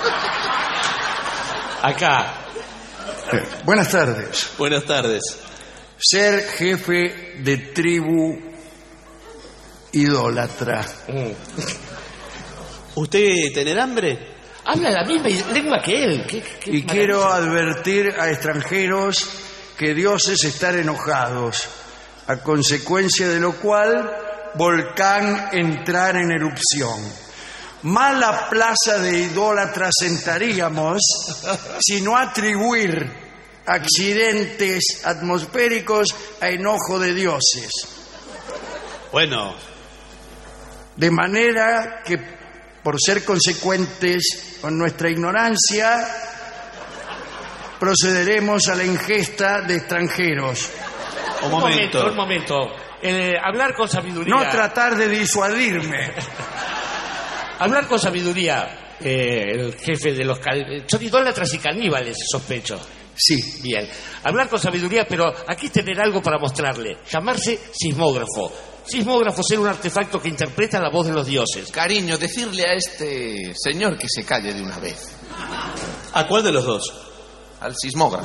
Acá. Eh, buenas tardes. Buenas tardes. Ser jefe de tribu idólatra. Mm. ¿Usted tener hambre? Habla la misma lengua que él. ¿Qué, qué y quiero advertir a extranjeros que dioses están enojados, a consecuencia de lo cual volcán entrar en erupción. Mala plaza de idólatras sentaríamos si no atribuir accidentes atmosféricos a enojo de dioses. Bueno. De manera que, por ser consecuentes con nuestra ignorancia, procederemos a la ingesta de extranjeros. Un momento, un momento. Eh, hablar con sabiduría. No tratar de disuadirme. Hablar con sabiduría, eh, el jefe de los... Cal... Son idólatras y caníbales, sospecho. Sí. Bien. Hablar con sabiduría, pero aquí tener algo para mostrarle. Llamarse sismógrafo. Sismógrafo ser un artefacto que interpreta la voz de los dioses. Cariño, decirle a este señor que se calle de una vez. ¿A cuál de los dos? Al sismógrafo.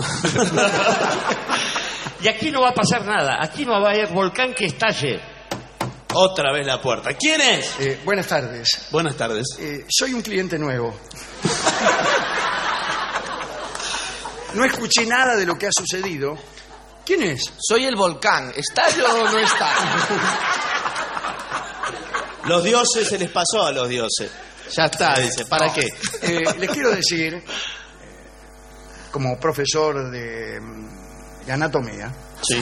Y aquí no va a pasar nada. Aquí no va a haber volcán que estalle. Otra vez la puerta. ¿Quién es? Eh, buenas tardes. Buenas tardes. Eh, soy un cliente nuevo. No escuché nada de lo que ha sucedido. ¿Quién es? Soy el volcán. ¿Estalla o no está? Los dioses, se les pasó a los dioses. Ya está, dice. ¿Para no. qué? Eh, les quiero decir, eh, como profesor de, de anatomía, sí,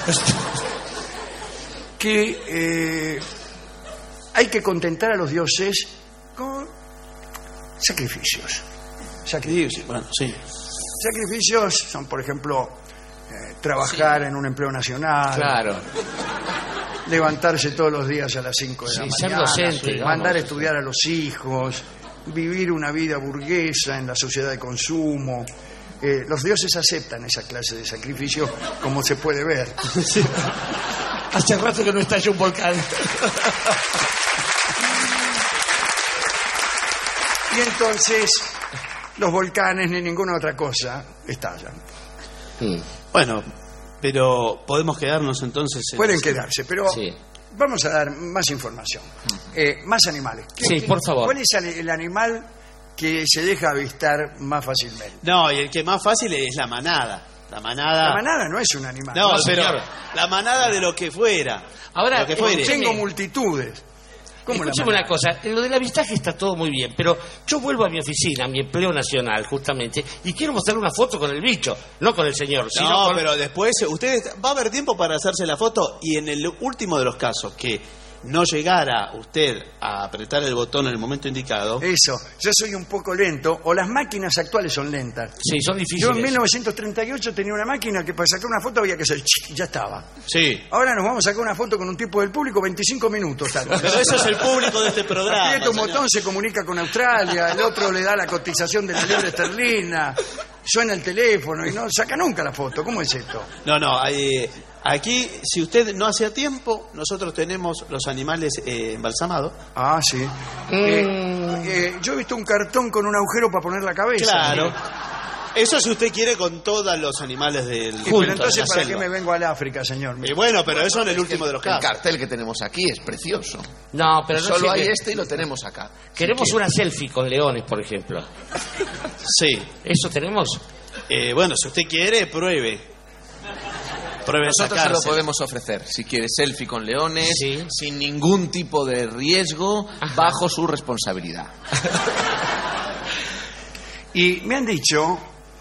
que eh, hay que contentar a los dioses con sacrificios. Sacrificios. Bueno, sí. Sacrificios son, por ejemplo, eh, trabajar sí. en un empleo nacional. Claro. Levantarse todos los días a las cinco de sí, la ser mañana. Docente, mandar vamos. a estudiar a los hijos. Vivir una vida burguesa en la sociedad de consumo. Eh, los dioses aceptan esa clase de sacrificio, como se puede ver. Sí. Hace rato que no estalla un volcán. Y entonces los volcanes ni ninguna otra cosa estallan. Hmm. Bueno, pero podemos quedarnos entonces. En Pueden ese... quedarse, pero sí. Vamos a dar más información. Eh, más animales. Sí, por favor. ¿Cuál es el animal que se deja avistar más fácilmente? No, y el que más fácil es la manada. La manada. La manada no es un animal. No, no pero señor. La manada de lo que fuera. Ahora, lo que fuere. Tengo multitudes. Escúcheme una cosa, en lo del avistaje está todo muy bien, pero yo vuelvo a mi oficina, a mi empleo nacional, justamente, y quiero mostrar una foto con el bicho, no con el señor. Sino No, con... pero después, ustedes va a haber tiempo para hacerse la foto, y en el último de los casos, que no llegara usted a apretar el botón en el momento indicado. Eso, yo soy un poco lento, o las máquinas actuales son lentas. Sí, son difíciles. Yo en mil novecientos treinta y ocho tenía una máquina que para sacar una foto había que hacer ch, ya estaba. Sí. Ahora nos vamos a sacar una foto con un tipo del público, veinticinco minutos. Tal. Pero eso es el público de este programa. Aprieta un botón, se comunica con Australia, el otro le da la cotización de la libra esterlina, suena el teléfono y no saca nunca la foto. ¿Cómo es esto? No, no, hay... Aquí, si usted no hace a tiempo, nosotros tenemos los animales eh, embalsamados. Ah, sí. Mm. Eh, eh, yo he visto un cartón con un agujero para poner la cabeza. Claro. Eso si usted quiere con todos los animales del... Pero entonces, ¿para selva. qué me vengo al África, señor? Y bueno, pero eso en el último de los casos. El cartel que tenemos aquí es precioso. No, pero no Solo hay que... este y lo tenemos acá. Queremos si una selfie con leones, por ejemplo. Sí. ¿Eso tenemos? Eh, bueno, si usted quiere, pruebe. Nosotros se lo podemos ofrecer, si quiere selfie con leones, sí. sin ningún tipo de riesgo, Ajá. bajo su responsabilidad. Y me han dicho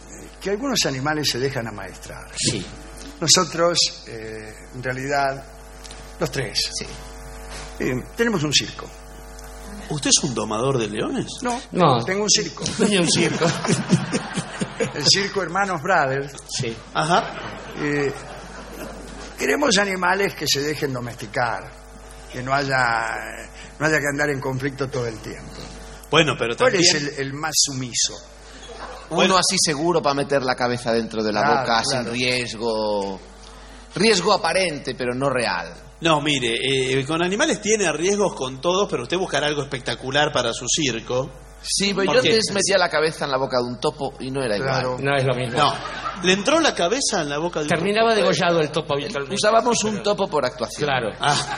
que algunos animales se dejan amaestrar. Sí. Nosotros, eh, en realidad, los tres, Sí. eh, tenemos un circo. ¿Usted es un domador de leones? No, No. tengo un circo. Tenía un circo. El circo Hermanos Brothers. Sí. Ajá. Eh, queremos animales que se dejen domesticar, que no haya, no haya que andar en conflicto todo el tiempo. Bueno, pero ¿Cuál también... es el, el más sumiso? Uno Bueno. así seguro para meter la cabeza dentro de la Claro, boca claro. sin riesgo. Riesgo aparente, pero no real. No, mire, eh, con animales tiene riesgos con todos, pero usted buscará algo espectacular para su circo. Sí, pero ¿Por yo qué? antes metía la cabeza en la boca de un topo y no era Claro. igual. No es lo mismo. No, le entró la cabeza en la boca de un... Terminaba degollado el topo habitualmente. Usábamos un topo por actuación. Claro. Ah.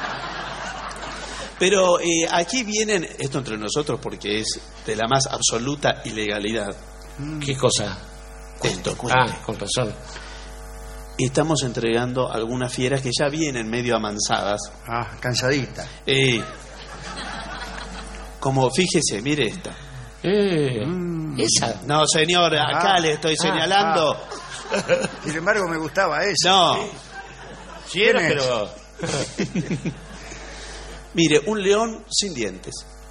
Pero eh, aquí vienen, esto entre nosotros porque es de la más absoluta ilegalidad. ¿Qué cosa? Cuento, cuento. Ah, con razón. Estamos entregando algunas fieras que ya vienen medio amansadas. Ah, cansadita. Eh, como, fíjese, mire esta. Eh, Mm. Esa. No, señor, acá Ah, le estoy ah, señalando. Sin embargo, me gustaba eso. No, Sí era, ¿Quién es? pero... mire, un león sin dientes.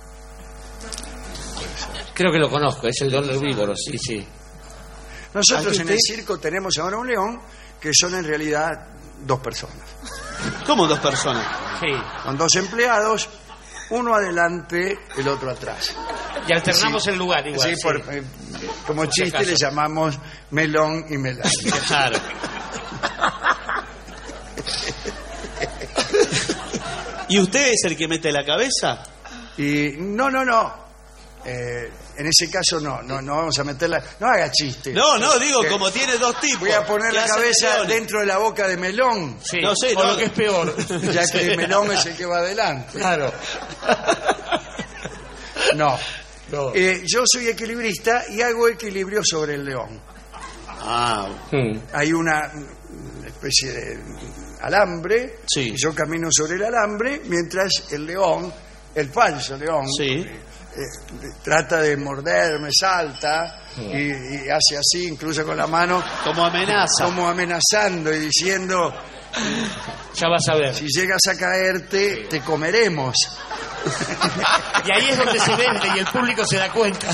Creo que lo conozco, es el león herbívoro, sí, sí. Nosotros ¿Aquí en el usted? circo tenemos ahora un león que son en realidad dos personas. ¿Cómo dos personas? Sí. Son dos empleados, uno adelante, el otro atrás. Y alternamos Sí. el lugar igual. Sí, sí. por- eh, como Por si chiste acaso. le llamamos melón y melán. Claro. ¿Y usted es el que mete la cabeza? Y no, no, no. Eh, en ese caso no, no, no vamos a meterla. No haga chiste. No, no, digo, Que como tiene dos tipos. Voy a poner que la hacen cabeza leones. dentro de la boca de melón, Sí. No sé, o no. lo que es peor. ya que el melón es el que va adelante. Claro. No. No. Eh, yo soy equilibrista y hago equilibrio sobre el león. Ah, Mm. Hay una mm, especie de alambre, Sí. y yo camino sobre el alambre mientras el león, el falso león, sí. eh, trata de morderme, salta y, y hace así, incluso con la mano, Como amenaza. como amenazando y diciendo, Ya vas a ver. si llegas a caerte, te comeremos. Y ahí es donde se vende y el público se da cuenta.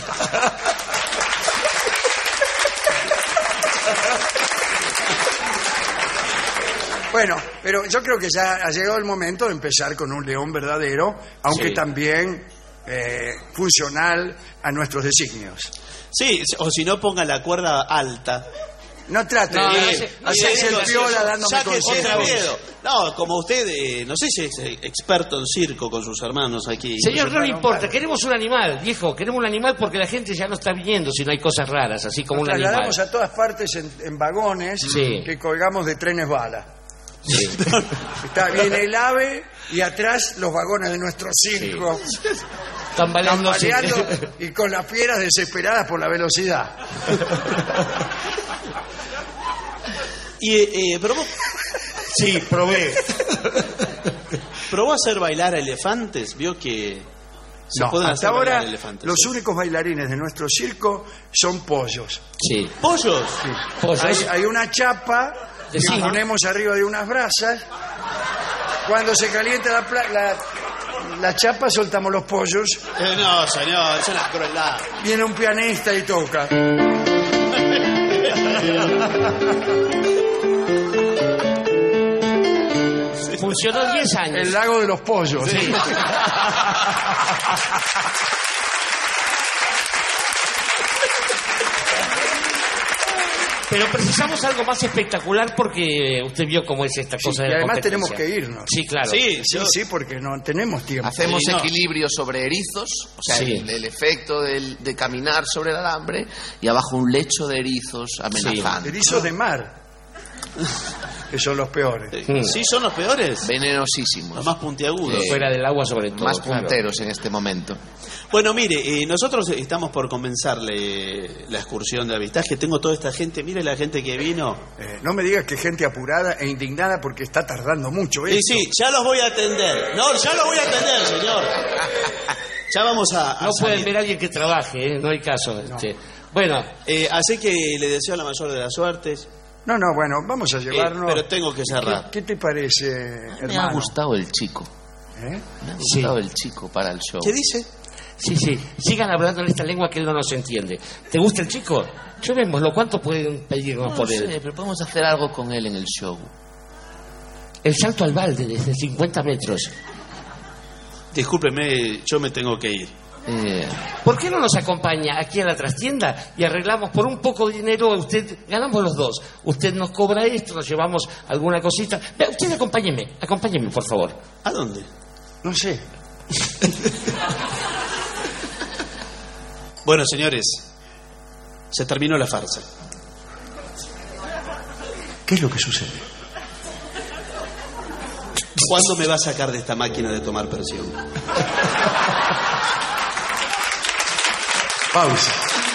Bueno, pero yo creo que ya ha llegado el momento de empezar con un león verdadero, aunque Sí. también eh, funcional a nuestros designios. Sí, o si no, ponga la cuerda alta. No trate No, de no, Eh, sí, hacerse el gracioso. piola dándome Saque consejos. contramiedo. No, como usted, eh, no sé si es eh, experto en circo con sus hermanos aquí. Señor, no le Bueno, importa, vale. queremos un animal, viejo, queremos un animal porque la gente ya no está viniendo si no hay cosas raras, así como Nos un animal. trasladamos a todas partes en, en vagones Sí. que colgamos de trenes bala. Sí. Está bien el ave y atrás los vagones de nuestro circo, Tambaleándose. tambaleando y con las fieras desesperadas por la velocidad. Y, eh, probó, Sí, probé. probó hacer bailar a elefantes. Vio que se No, pueden hasta hacer bailar ahora elefantes. los únicos bailarines de nuestro circo son pollos. Sí. pollos. Pollos. Hay, hay una chapa que Sí. ponemos arriba de unas brasas. Cuando se calienta la, pla- la, la chapa, soltamos los pollos. Eh, no, señor, es una crueldad. Viene un pianista y toca. Funcionó diez años. El lago de los pollos. Sí. Pero precisamos algo más espectacular porque usted vio cómo es esta Sí, cosa y de la además competencia. tenemos que irnos. Sí, claro. Sí, Sí, yo- sí, porque no tenemos tiempo. Hacemos Sí, no. equilibrio sobre erizos, o sea, Sí. el, el efecto del- de caminar sobre el alambre y abajo un lecho de erizos amenazando. Erizos de mar, que son los peores. Eh, Sí, son los peores. Venenosísimos. Los más puntiagudos. Sí. Fuera del agua sobre todo. Más claro. punteros en este momento. Bueno, mire, eh, nosotros estamos por comenzarle la excursión de avistaje. Tengo toda esta gente, mire la gente que vino. Eh, no me digas que gente apurada e indignada porque está tardando mucho. Sí, esto. sí, ya los voy a atender. No, ya los voy a atender, señor. Ya vamos a, a No pueden salir. ver a alguien que trabaje, ¿eh? No hay caso. este. Bueno. Eh, así que le deseo la mayor de las suertes. No, no, bueno, vamos a llevarnos... Eh, pero tengo que cerrar. ¿Qué, qué te parece, hermano? Me ha gustado el chico. ¿Eh? Me ha gustado el chico para el show. ¿Qué dice? Sí, sí, sigan hablando en esta lengua que él no nos entiende. ¿Te gusta el chico? Llevémoslo, ¿cuánto pueden pedirnos No por sé, él? pero podemos hacer algo con él en el show. El salto al balde desde cincuenta metros. Discúlpeme, yo me tengo que ir. Eh, ¿Por qué no nos acompaña aquí a la trastienda y arreglamos por un poco de dinero? Usted, ganamos los dos. Usted nos cobra esto, nos llevamos alguna cosita. Vea, usted acompáñeme, acompáñeme, por favor. ¿A dónde? No sé. Bueno, señores, se terminó la farsa. ¿Qué es lo que sucede? ¿Cuándo me va a sacar de esta máquina de tomar presión? Pausa.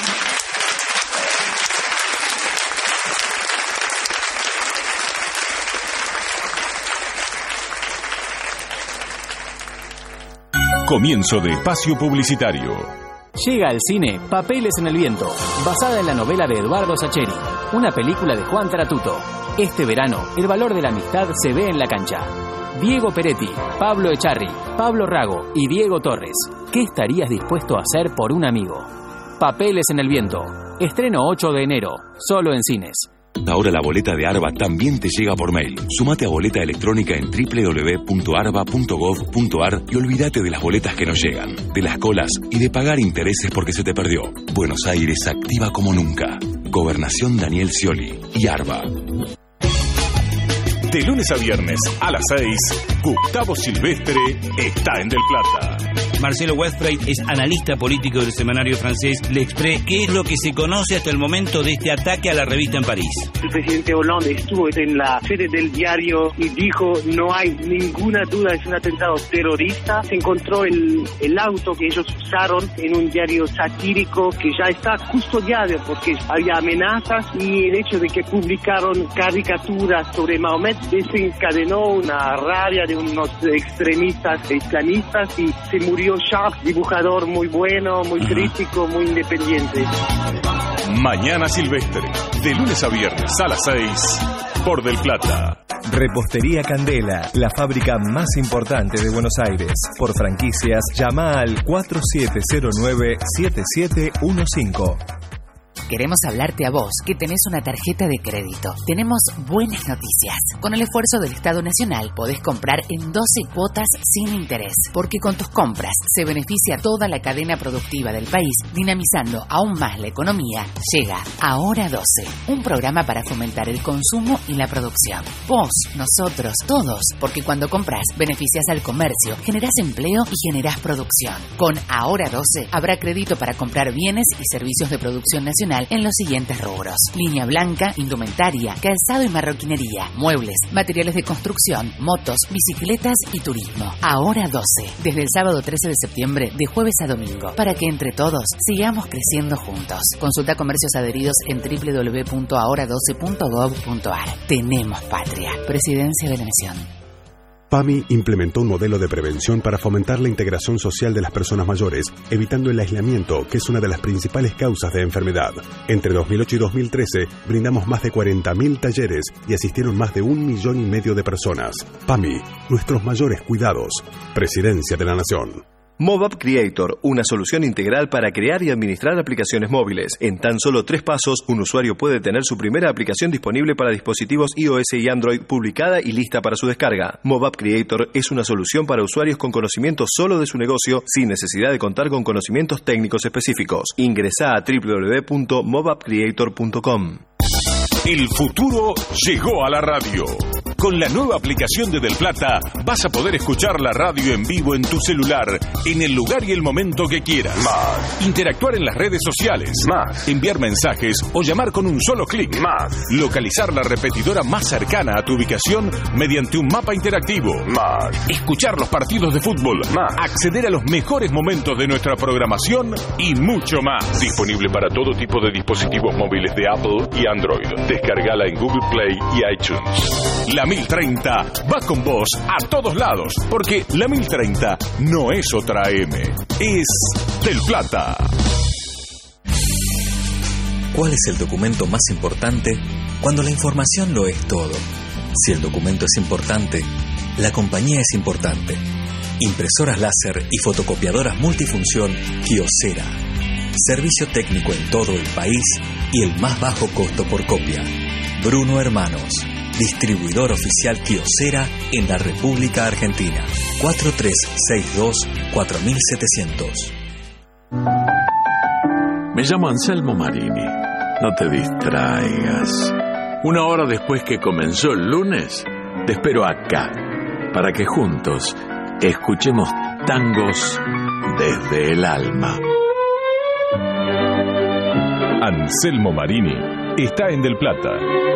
Comienzo de espacio publicitario. Llega al cine Papeles en el viento, basada en la novela de Eduardo Sacheri, una película de Juan Tratuto. Este verano, el valor de la amistad se ve en la cancha. Diego Peretti, Pablo Echarri, Pablo Rago y Diego Torres. ¿Qué estarías dispuesto a hacer por un amigo? Papeles en el viento. Estreno ocho de enero, solo en cines. Ahora la boleta de ARBA también te llega por mail. Sumate a boleta electrónica en doble u doble u doble u punto arba punto gov punto ar y olvídate de las boletas que no llegan, de las colas y de pagar intereses porque se te perdió. Buenos Aires activa como nunca. Gobernación Daniel Scioli y ARBA. De lunes a viernes a las seis, Gustavo Silvestre está en Del Plata. Marcelo Westphal es analista político del semanario francés L'Express. ¿Qué es lo que se conoce hasta el momento de este ataque a la revista en París? El presidente Hollande estuvo en la sede del diario y dijo no hay ninguna duda, es un atentado terrorista. Se encontró el, el auto que ellos usaron en un diario satírico que ya está custodiado porque había amenazas, y el hecho de que publicaron caricaturas sobre Mahomet desencadenó una rabia de unos extremistas islamistas y se murió Charles, dibujador muy bueno, muy crítico, muy independiente. Mañana Silvestre, de lunes a viernes a las seis, por Del Plata. Repostería Candela, la fábrica más importante de Buenos Aires. Por franquicias, llama al cuatro siete cero nueve siete siete uno cinco. Queremos hablarte a vos, que tenés una tarjeta de crédito. Tenemos buenas noticias. Con el esfuerzo del Estado Nacional podés comprar en doce cuotas sin interés, porque con tus compras se beneficia toda la cadena productiva del país, dinamizando aún más la economía. Llega Ahora doce, un programa para fomentar el consumo y la producción. Vos, nosotros, todos, porque cuando compras beneficias al comercio, generás empleo y generás producción. Con Ahora doce habrá crédito para comprar bienes y servicios de producción nacional en los siguientes rubros: línea blanca, indumentaria, calzado y marroquinería, muebles, materiales de construcción, motos, bicicletas y turismo. Ahora doce, desde el sábado trece de septiembre, de jueves a domingo, para que entre todos sigamos creciendo juntos. Consulta comercios adheridos en doble u doble u doble u punto ahora doce punto gov punto ar. Tenemos patria. Presidencia de la Nación. PAMI implementó un modelo de prevención para fomentar la integración social de las personas mayores, evitando el aislamiento, que es una de las principales causas de enfermedad. Entre dos mil ocho y dos mil trece, brindamos más de cuarenta mil talleres y asistieron más de un millón y medio de personas. PAMI, nuestros mayores cuidados. Presidencia de la Nación. MobApp Creator, una solución integral para crear y administrar aplicaciones móviles. En tan solo tres pasos, un usuario puede tener su primera aplicación disponible para dispositivos iOS y Android publicada y lista para su descarga. MobApp Creator es una solución para usuarios con conocimiento solo de su negocio, sin necesidad de contar con conocimientos técnicos específicos. Ingresá a doble u doble u doble u punto mobapp creator punto com. El futuro llegó a la radio. Con la nueva aplicación de Del Plata vas a poder escuchar la radio en vivo en tu celular, en el lugar y el momento que quieras. Más. Interactuar en las redes sociales. Más. Enviar mensajes o llamar con un solo clic. Más. Localizar la repetidora más cercana a tu ubicación mediante un mapa interactivo. Más. Escuchar los partidos de fútbol. Más. Acceder a los mejores momentos de nuestra programación y mucho más. Disponible para todo tipo de dispositivos móviles de Apple y Android. Descargala en Google Play y iTunes. La mil treinta va con vos a todos lados, porque la mil treinta no es otra M, es Del Plata. ¿Cuál es el documento más importante cuando la información lo es todo? Si el documento es importante, la compañía es importante. Impresoras láser y fotocopiadoras multifunción Kyocera. Servicio técnico en todo el país y el más bajo costo por copia. Bruno Hermanos, distribuidor oficial Kyocera en la República Argentina. cuatro tres seis dos cuatro siete cero cero. Me llamo Anselmo Marini. No te distraigas. Una hora después que comenzó el lunes, te espero acá, para que juntos escuchemos tangos desde el alma. Anselmo Marini está en Del Plata.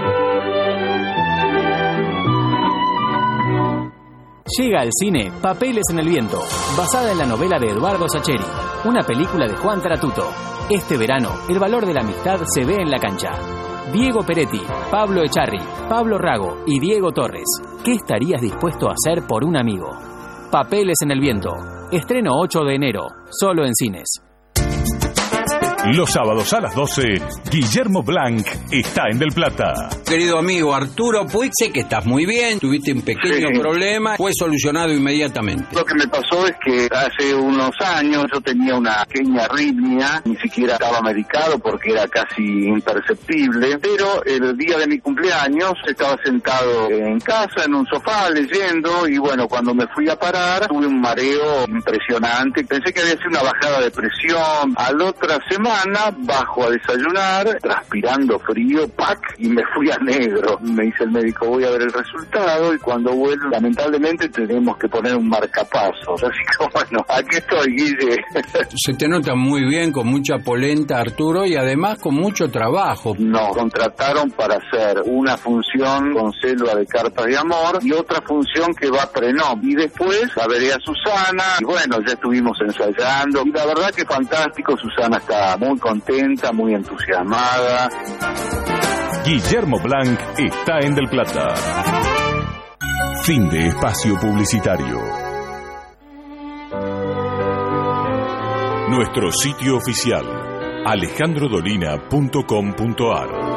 Llega al cine Papeles en el Viento, basada en la novela de Eduardo Sacheri, una película de Juan Tratuto. Este verano, el valor de la amistad se ve en la cancha. Diego Peretti, Pablo Echarri, Pablo Rago y Diego Torres. ¿Qué estarías dispuesto a hacer por un amigo? Papeles en el Viento. Estreno ocho de enero, solo en cines. Los sábados a las doce, Guillermo Blanc está en Del Plata. Querido amigo Arturo Puig, sé que estás muy bien, tuviste un pequeño sí. problema, fue solucionado inmediatamente. Lo que me pasó es que hace unos años yo tenía una pequeña arritmia, ni siquiera estaba medicado porque era casi imperceptible, pero el día de mi cumpleaños estaba sentado en casa, en un sofá, leyendo, y bueno, cuando me fui a parar, tuve un mareo impresionante, pensé que había sido una bajada de presión. A la otra semana bajo a desayunar, transpirando frío, ¡pac! Y me fui a negro. Me dice el médico, voy a ver el resultado, y cuando vuelvo, lamentablemente tenemos que poner un marcapasos. Así que bueno, aquí estoy, Guille. Se te nota muy bien, con mucha polenta, Arturo, y además con mucho trabajo. Nos contrataron para hacer una función con célula de cartas de amor y otra función que va pre-nom. Y después la veré a Susana, y bueno, ya estuvimos ensayando, y la verdad que fantástico. Susana está muy contenta, muy entusiasmada. Guillermo Blanc está en Del Plata. Fin de espacio publicitario. Nuestro sitio oficial, alejandro dolina punto com punto a r.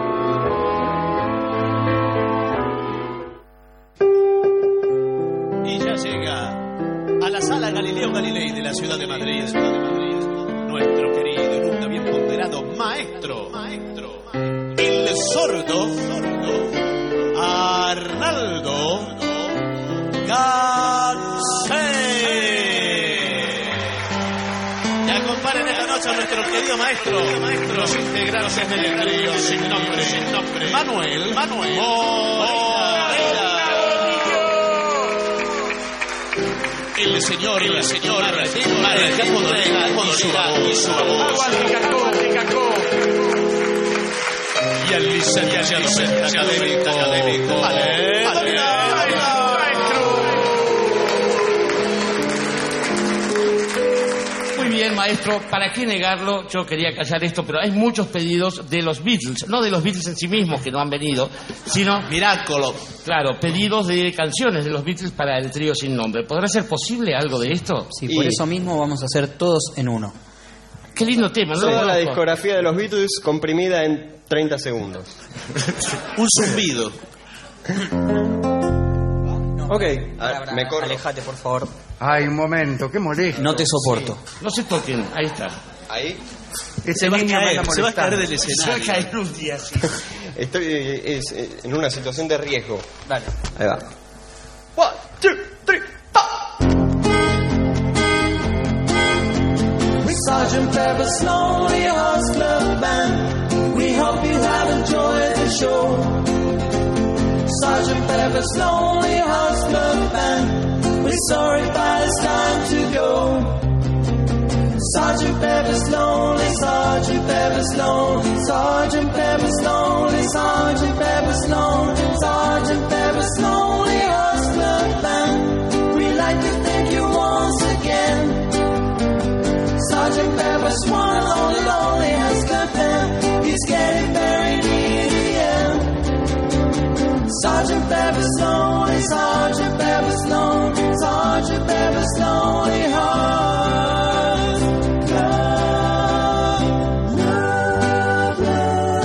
Y ya llega a la Sala Galileo Galilei de la ciudad de Madrid, ciudad de Madrid, nuestro querido y nunca bien ponderado maestro, maestro, el sordo, sordo Arnaldo Gansé. Y acompañan esta noche a nuestro querido maestro, maestro, los integrantes del trío sin nombre, sin nombre, Manuel, Manuel Moreira. El señor, el señor Marcelo Dolina y su voz. Y el licenciado académico Ale Muy bien, maestro, ¿para qué negarlo? Yo quería callar esto, pero hay muchos pedidos de los Beatles, no de los Beatles en sí mismos que no han venido, sino... Miracolo. Claro, pedidos de canciones de los Beatles para el trío sin nombre. ¿Podrá ser posible algo de esto? Sí, y... por eso mismo vamos a hacer todos en uno. Qué lindo tema, ¿no? Toda la discografía de los Beatles comprimida en treinta segundos. Un zumbido. Ok, a ver, me corro. Alejate, por favor. Ay, un momento, qué molesto. No te soporto. Sí. No se toquen, ahí está. Ahí. Ese niño me anda molestando. Se va a caer del escenario. Se va a caer un día, sí. Estoy eh, es, eh, en una situación de riesgo. Dale. Ahí va. One, two, three, four. Sergeant Pepper's Lonely Hearts Club Band, we hope you have enjoyed the show. Sergeant Pepper's Lonely Hearts Club Band, we're sorry but it's time to go. Sergeant Pepper's Lonely, Sergeant Pepper's Lonely, Sergeant Pepper's Lonely, Sergeant Pepper's Lonely, Sergeant Pepper's Lonely Hearts Club Band, we'd like to thank you once again. Sergeant Pepper's one lonely, lonely Hearts Club Band, he's getting very near the end. Sergeant Pepper's Lonely, Sergeant Pepper's Lonely, Sergeant Pepper's Lonely Hearts Club Band.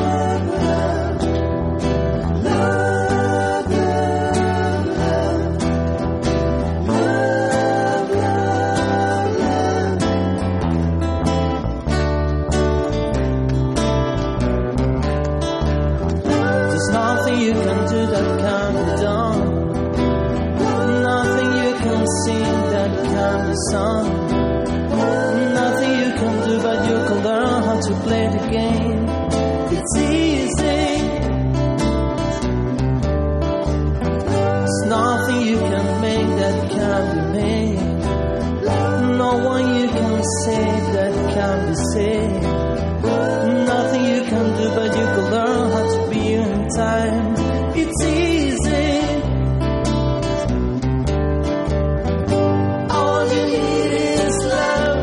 the same. Nothing you can do, but you can learn how to be in time. It's easy. All you need is love.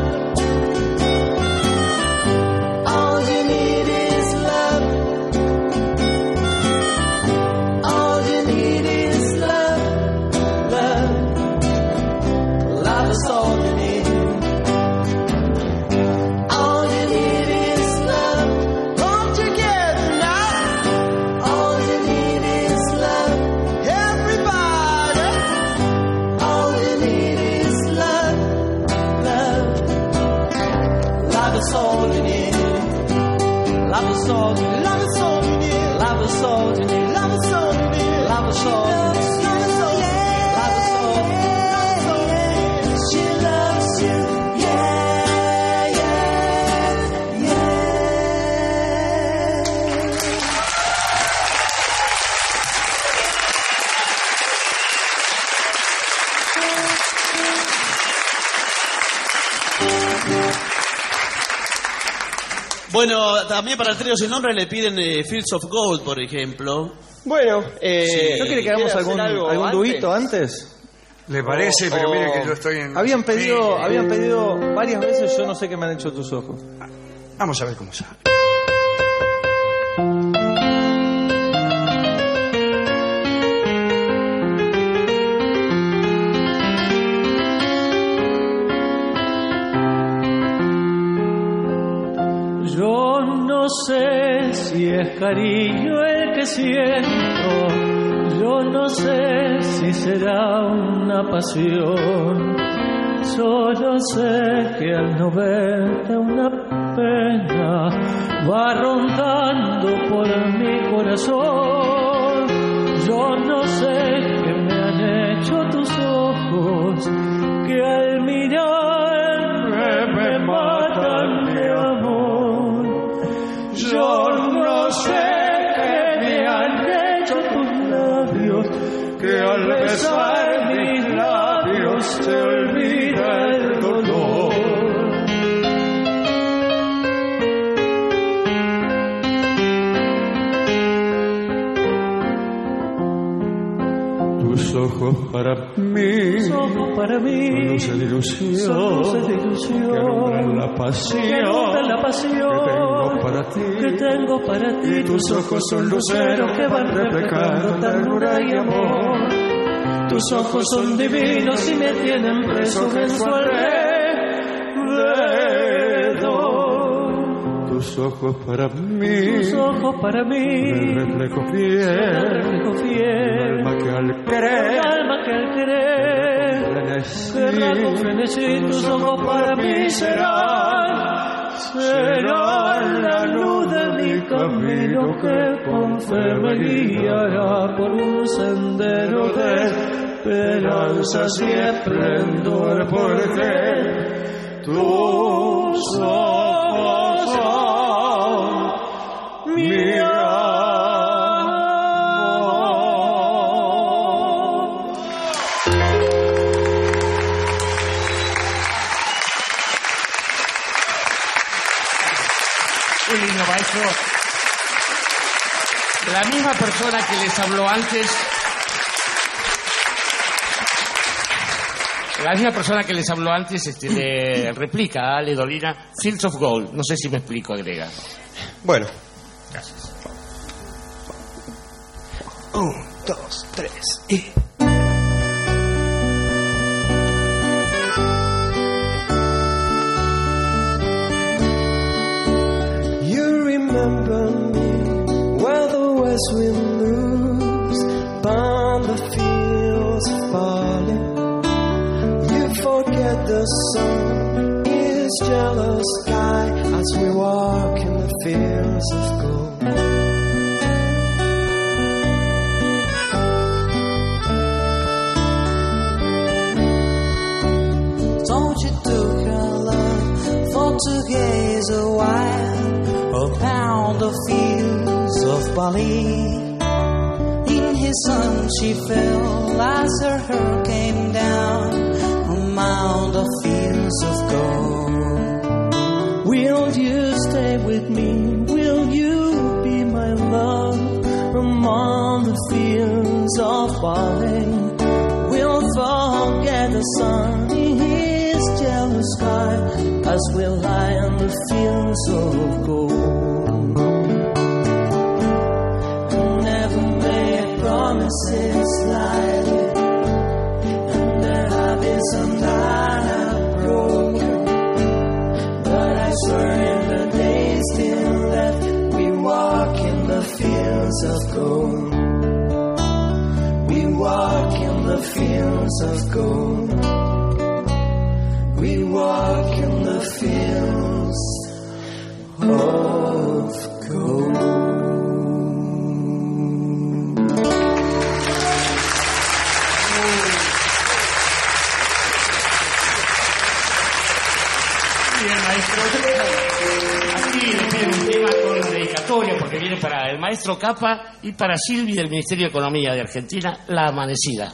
All you need is love. All you need is love. Love. Love is all you need. Love is all you need. Love is all you need. Love is all you need. Love is all you need. Love is all you need. She loves you. Yeah, yeah, yeah. Bueno, también para el trío sin nombre le piden eh, Fields of Gold, por ejemplo. Bueno, eh, Sí. ¿no quiere que hagamos ¿Quiere algún, hacer algo algún antes? duito antes? Le parece, O- pero o- mire que yo estoy en... Habían pedido, Sí. habían pedido varias veces, yo no sé qué me han hecho tus ojos. Vamos a ver cómo sale. Yo no sé si es cariño el que siento, yo no sé si será una pasión, solo sé que al no verte una pena va rondando por mi corazón. Yo no sé qué me han hecho tus ojos, que al mirarme me matan de amor. Yo no sé qué me han hecho tus labios, que al besar mis labios se olvida el dolor. Tus ojos para mí, tus ojos para mí, son luces de ilusión, son luces de ilusión, que alumbran la pasión, que alumbran la pasión que tengo para ti, que tengo para ti. Tus ojos son luceros que van reflejando ternura y amor. Tus ojos son divinos y me tienen preso en su alrededor. Tus ojos para mí, tus ojos para mí, el reflejo fiel, el reflejo fiel, un alma que al querer, un alma que al querer, querrá con frenesí. Tus ojos para mí serán, serán la luz de mi camino que con fe me guiará por un sendero de esperanzas y esplendor, porque tus ojos son mi amor. Muy lindo, maestro. La misma persona que les habló antes. La misma persona que les habló antes este, le replica a Ale Dolina Fields of Gold. No sé si me explico, agrega. Bueno. Gracias. Un, dos, tres y... You remember me where the west wind moves upon the fields of barley. You forget the sun, his jealous sky, as we walk in the fields of gold. Don't you do your love for to gaze a while around the fields of barley? In his sun she fell as her hair came down among the fields of gold. Will you stay with me? Will you be my love among the fields of wine? We'll forget the sun in his jealous sky as we lie in the fields of gold. Never make promises lightly, and there have been some that have broken. But I swear in the days still left, we walk in the fields of gold. We walk in the fields of gold. We walk in the fields of gold. Bien, maestro. Aquí le pido un tema con dedicatoria porque viene para el maestro Capa y para Silvi del Ministerio de Economía de Argentina, La Amanecida.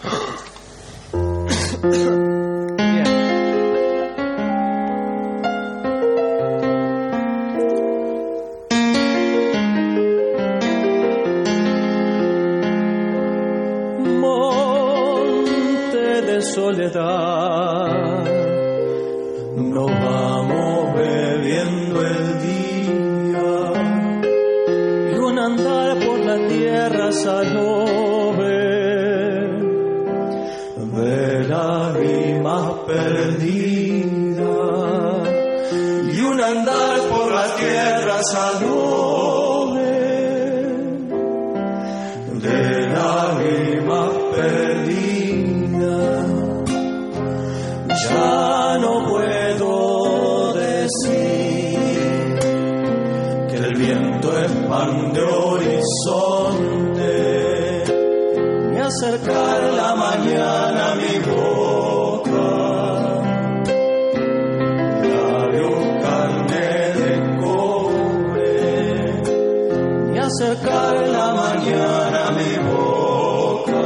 Monte de soledad, nos vamos bebiendo el día y un andar por la tierra salove de lágrimas perdidas y un andar por la tierra salove de lágrimas perdidas. Ya no puedo decir que el viento expande horizonte, ni acercar la mañana a mi boca, labios carne de cobre, ni acercar la mañana a mi boca,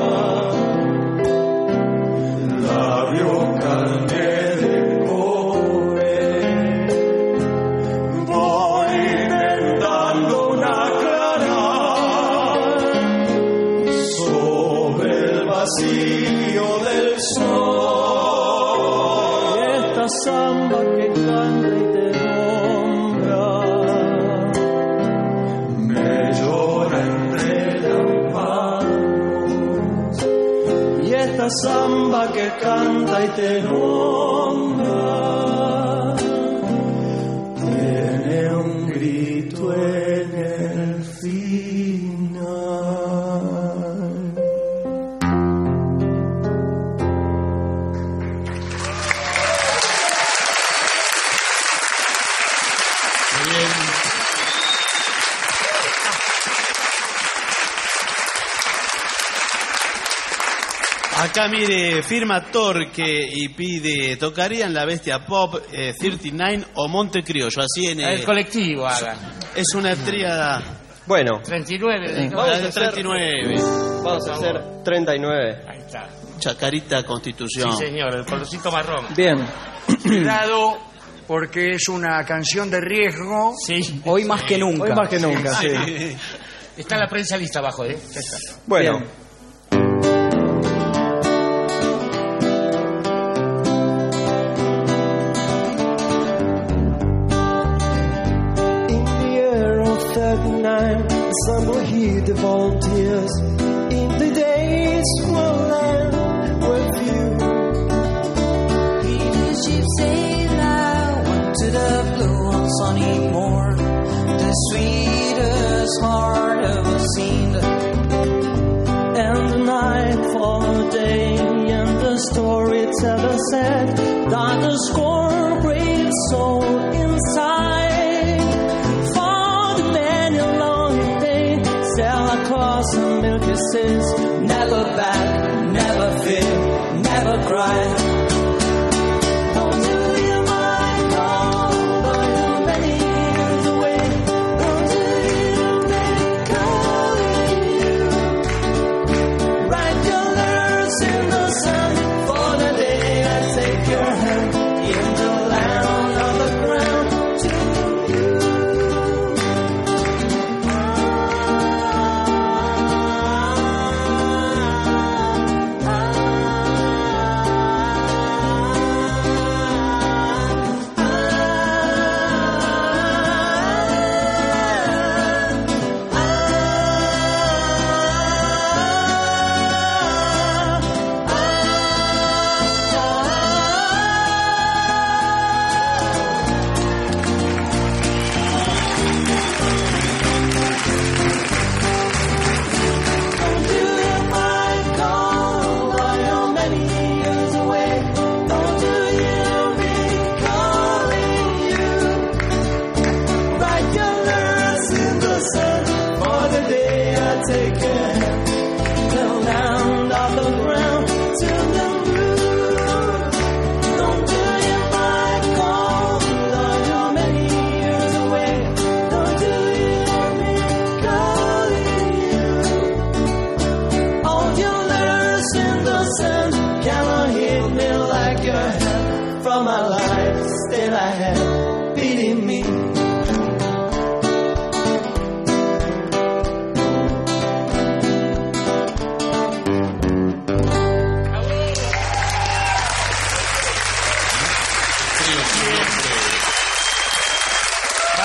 labios carne de cobre. Voy intentando una clara sobre el vacío del sol. Esta samba que canta y te nombra me llora entre lamparos. Y esta samba que canta y te nombra tiene un grito en el final. Acá mire, firma Torque y pide, tocarían La Bestia Pop, eh, treinta y nueve o Monte Criollo, así en... El eh, colectivo haga. Es una tríada... Bueno, treinta y nueve. Eh, ¿no? vamos a treinta y nueve. vamos a hacer treinta y nueve. Ahí está. Chacarita Constitución. Sí, señor, el colorcito marrón. Bien. Cuidado, porque es una canción de riesgo. Sí. Hoy más que nunca. Hoy más que nunca, sí. Está la prensa lista abajo, ¿eh? Ya está. Bueno. Bien. Some heed the volunteers in the days when land were few. He did ship sail out, went to the blue on sunny moor, the sweetest heart ever seen. And the night followed day, and the storyteller said that the scorn brave soul inside. Across the milky seas, never back, never fear, never cry. Don't you hear my call, though you're many years away? Don't you hear me calling you? Write your letters in the sun for the day I take your hand in the land of the ground to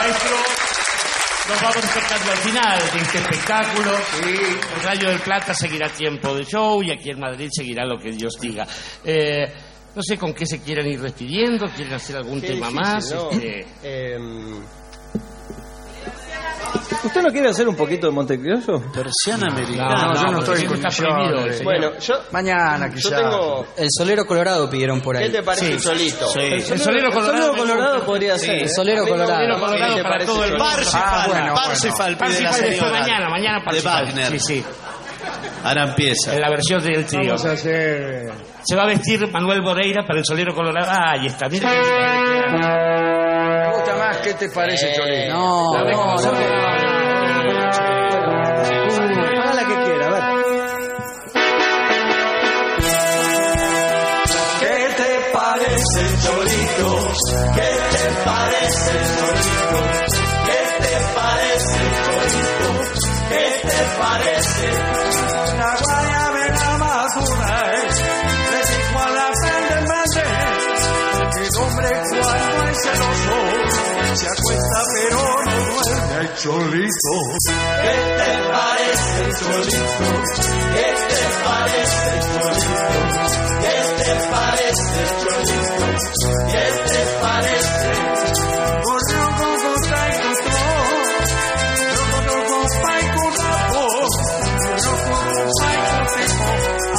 maestro. Nos vamos acercando al final de este espectáculo. El Rayo del Plata seguirá tiempo de show y aquí en Madrid seguirá lo que Dios diga. Eh, no sé con qué se quieren ir despidiendo. ¿Quieren hacer algún Qué tema difícil, más? ¿no? Este... Eh, ¿Usted no quiere hacer un poquito de Montecriollo? Persiana No, no, yo no estoy en condiciones. Bueno, yo... Mañana Yo quizás. tengo... El solero colorado pidieron por ahí. ¿Qué te parece, Sí. Cholito? Sí. El El solero, solero el colorado solero me colorado gusta. podría Sí, ser. el ¿eh? solero A mí no- colorado. ¿qué te colorado para parece, todo el mundo. Cholito? Parsifal, Ah, bueno, Parsifal bueno. pide la Parsifal después señora. mañana, mañana De Parsifal. Wagner. Sí, sí. Ahora empieza. En la versión del trío. Vamos a hacer... Se va a vestir Manuel Moreira para el solero colorado. Ah, ahí está. Mira que bien le queda. Me gusta más. ¿Qué te parece, Cholito? No, La ve como no, son- no. Haga la que quiera, a ver. ¿Qué te parece, Cholito? ¿Qué te parece, Cholito? ¿Qué te parece, Cholito? ¿Qué te parece? La guayabera madura es, le dijo a la vende, vende. El hombre cuando es celoso, se acuesta pero no duerme. Ay, Cholito. ¿Qué te parece, Cholito? ¿Qué te parece, Cholito? ¿Qué te parece, Cholito? ¿Qué te parece? Corrió con costa y costó, roco con pa y con rapo, roco con pa y con rico.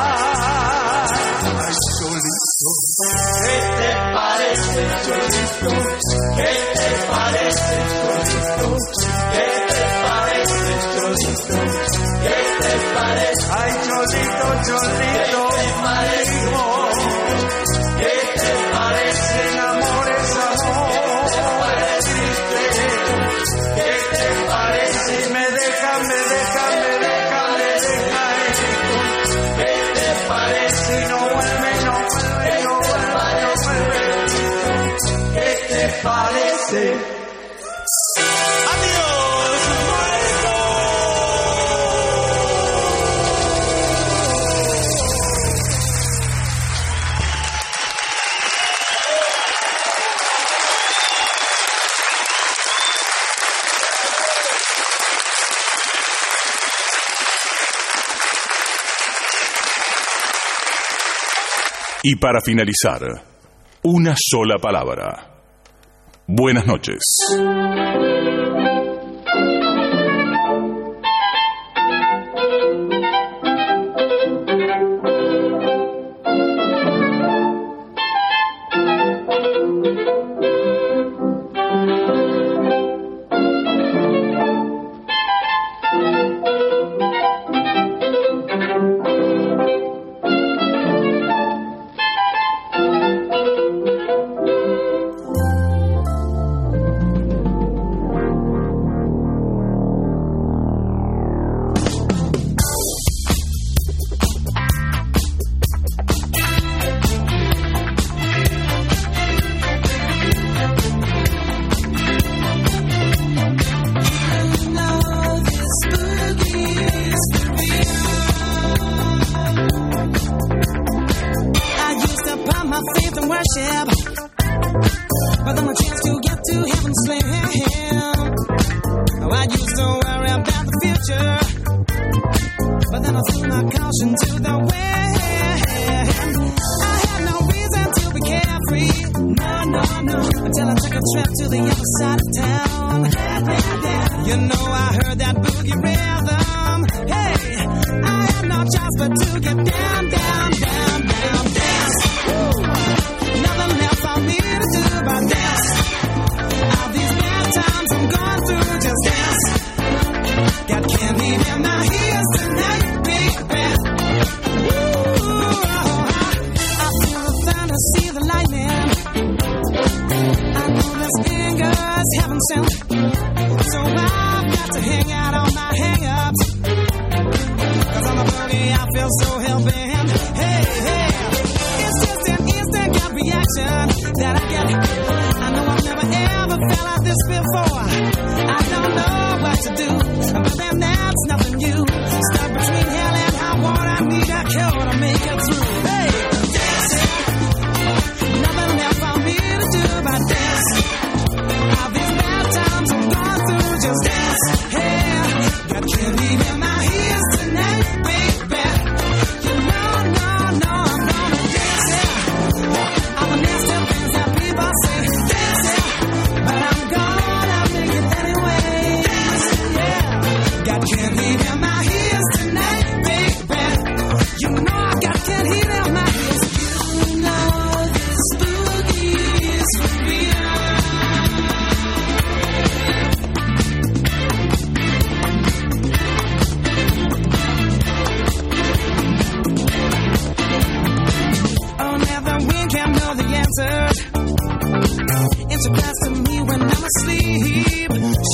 Ay, Cholito. ¿Qué te parece, Cholito? ¿Qué te parece, Cholito? ¿Qué te parece, Cholito? ¿Qué te parece? Ay, Cholito, Cholito, ¿qué te parece? ¿Qué te parece? El amor es amor, es triste. ¿Qué te parece? Me deja, me deja, me deja, me deja esto. ¿Qué te parece? Y no vuelve, no vuelve, no vuelve, no vuelve. ¿Qué te parece? Y para finalizar, una sola palabra. Buenas noches. Nothing left for me to do but dance. All these bad times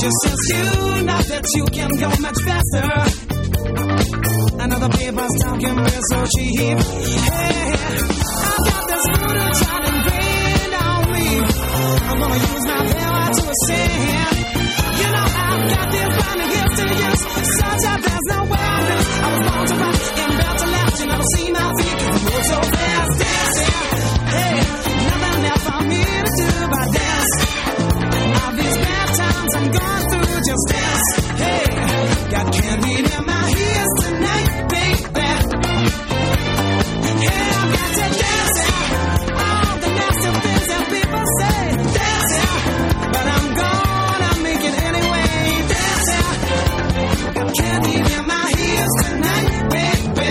Just since you know that you can go much faster. Another paper's talking real so cheap. Hey, I've got this voodoo child ingrained on me. I'm gonna use my power to ascend. You know I've got this burning gifts to use, such that there's no way I lose. I was born to rock and built to last. You never see my feet 'cause I move so fast. Dancing, hey, nothing left for me to do but dance. All these bad times I'm going through, just dance. Hey, got candy in my ears tonight, baby. Yeah, I've got to dance out all the nasty things that people say. Dance out, but I'm gonna make it anyway. Dance out, got candy in my ears tonight, baby.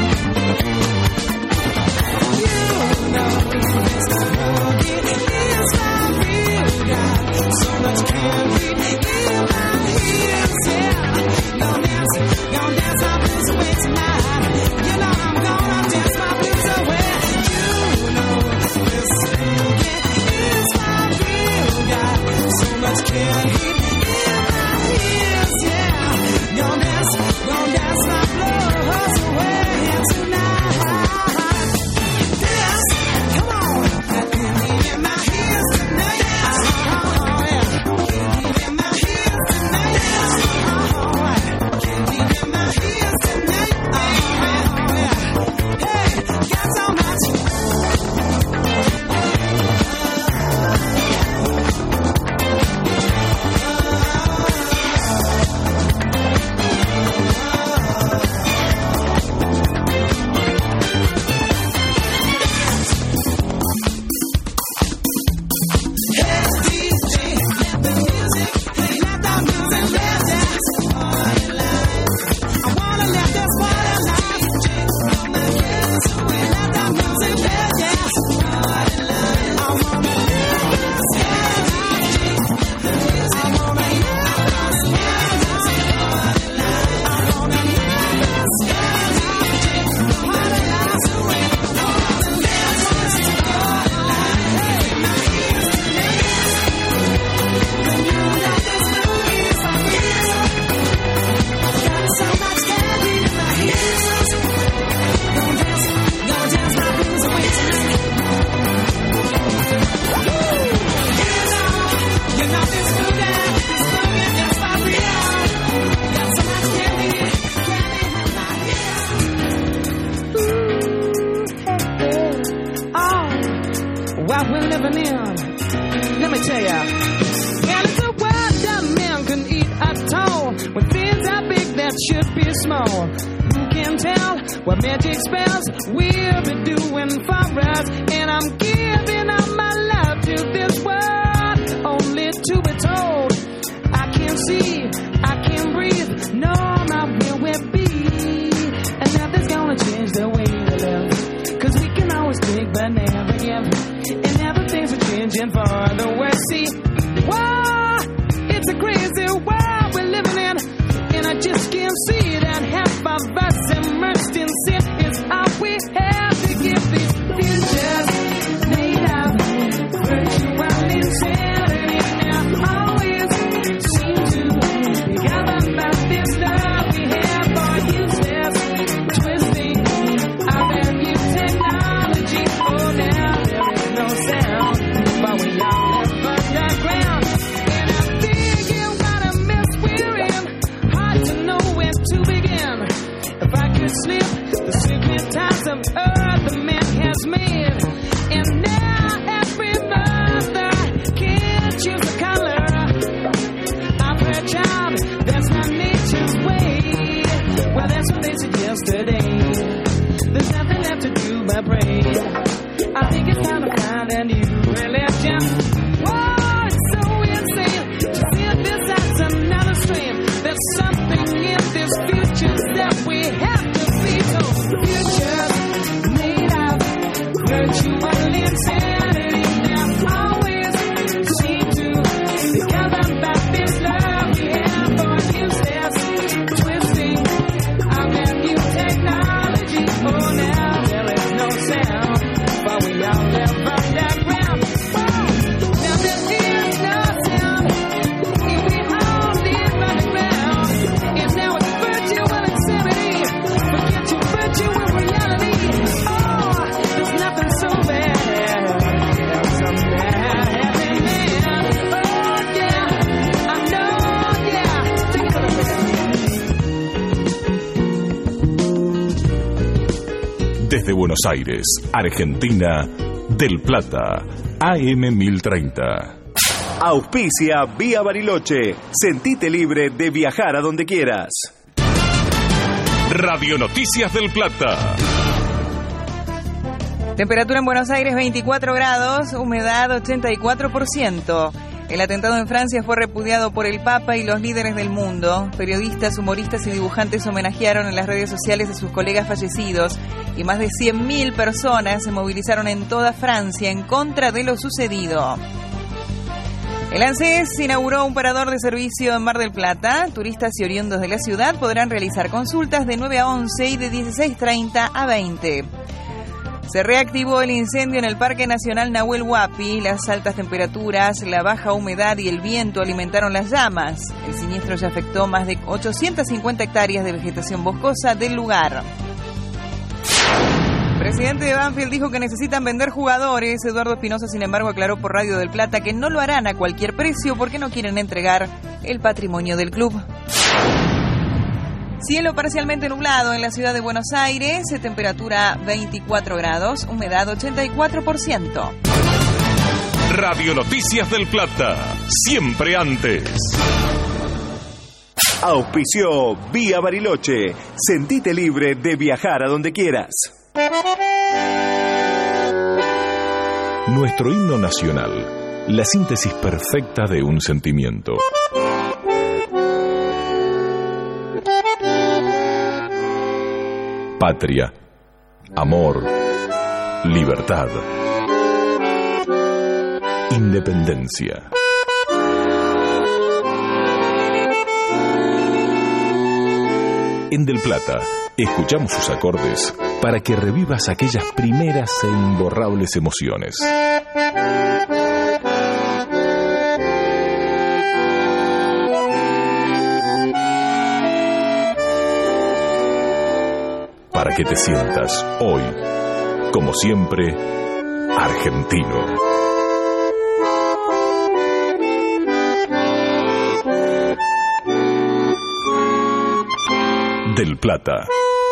You know it's the boogie, it's my real God. So much candy in my ears, yeah. Gonna dance, gonna dance my blues away tonight. You know I'm gonna dance my blues away. You know this boogie is my real God. So much candy in my ears, yeah. Gonna dance, gonna dance my blues away tonight. Dance, come on, got candy in my ears tonight. Oh yeah, candy in my ears tonight. Oh, candy in my ears tonight. Oh yeah, hey, got so much. What we're living in, let me tell ya. And it's a world that man can eat at all. When things are big that should be small. Who can tell what magic spells we'll be doing for us? And I'm giving all my love to this world, only to be told I can't see, I can't breathe, no, not where we'll be. And nothing's gonna change the way we live, 'cause we can always take but never give. And now the things are changing for the worse. See, whoa, it's a crazy world we're living in, and I just can't see that half of us immersed in sin is all we have to give these futures made of virtual insanity. And always seem to be governed by this love we have for useless, twisting our very new technology. Oh, now there is no sound, but we all live underground. And I'm thinking what a mess we're in, hard to know where to begin. If I could slip the secret ties of earth the man has made, and now every mother can choose a color. I've heard, child, that's not nature's way. Well, that's what they said yesterday. There's nothing left to do but pray. I think it's time to find a new religion. Whoa, it's so insane to feel this as another strain. There's something in this future that we have to be told. Future Buenos Aires, Argentina, del Plata, A M mil treinta. Auspicia Vía Bariloche. Sentite libre de viajar a donde quieras. Radio Noticias del Plata. Temperatura en Buenos Aires veinticuatro grados, humedad ochenta y cuatro por ciento. El atentado en Francia fue repudiado por el Papa y los líderes del mundo. Periodistas, humoristas y dibujantes homenajearon en las redes sociales a sus colegas fallecidos y más de cien mil personas se movilizaron en toda Francia en contra de lo sucedido. El ANSES inauguró un parador de servicio en Mar del Plata. Turistas y oriundos de la ciudad podrán realizar consultas de nueve a once y de dieciséis treinta a veinte. Se reactivó el incendio en el Parque Nacional Nahuel Huapi. Las altas temperaturas, la baja humedad y el viento alimentaron las llamas. El siniestro ya afectó más de ochocientas cincuenta hectáreas de vegetación boscosa del lugar. El presidente de Banfield dijo que necesitan vender jugadores. Eduardo Espinosa, sin embargo, aclaró por Radio del Plata que no lo harán a cualquier precio porque no quieren entregar el patrimonio del club. Cielo parcialmente nublado en la ciudad de Buenos Aires, temperatura veinticuatro grados, humedad ochenta y cuatro por ciento. Radio Noticias del Plata, siempre antes. Auspició Vía Bariloche. Sentite libre de viajar a donde quieras. Nuestro himno nacional, la síntesis perfecta de un sentimiento. Patria, amor, libertad, independencia. En Del Plata, escuchamos sus acordes para que revivas aquellas primeras e imborrables emociones. Para que te sientas hoy, como siempre, argentino. Del Plata.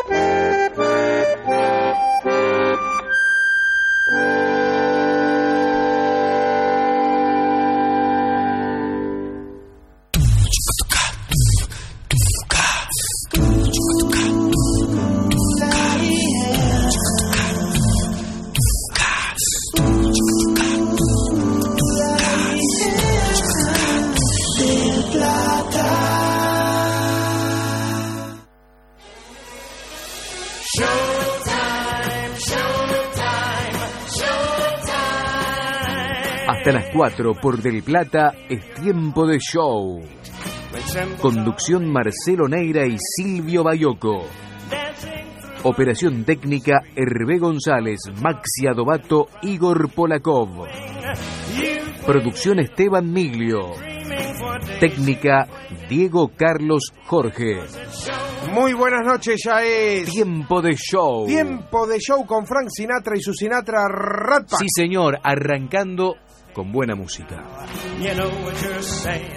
Hasta las cuatro por Del Plata es tiempo de show. Conducción Marcelo Neira y Silvio Bayoco. Operación técnica Hervé González, Maxi Adobato, Igor Polakov. Producción Esteban Miglio. Técnica Diego Carlos Jorge. Muy buenas noches, ya es Tiempo de Show. Tiempo de Show con Frank Sinatra y su Sinatra Rat Pack. Sí, señor, arrancando con buena música. You know what you're saying.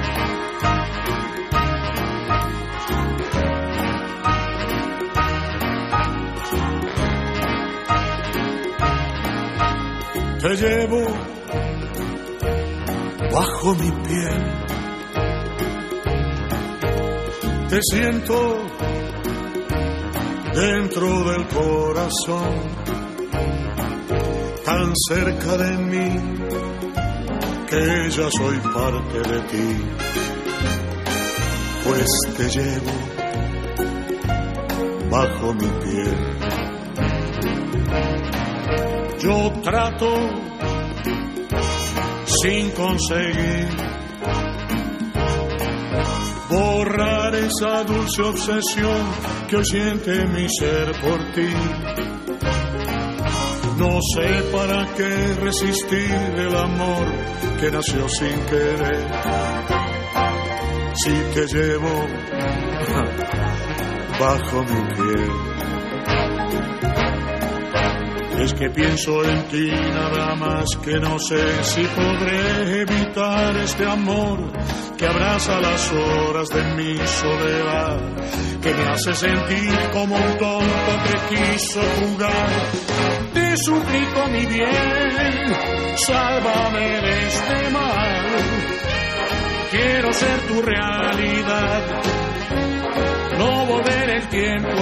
Te llevo bajo mi piel, te siento dentro del corazón, tan cerca de mí que ya soy parte de ti, pues te llevo bajo mi piel. Yo trato sin conseguir borrar esa dulce obsesión que hoy siente mi ser por ti. No sé para qué resistir el amor que nació sin querer. Si te llevo bajo mi piel, es que pienso en ti nada más, que no sé si podré evitar este amor que abraza las horas de mi soledad, que me hace sentir como un tonto que quiso jugar. Te suplico mi bien, sálvame de este mal. Quiero ser tu realidad, no volver el tiempo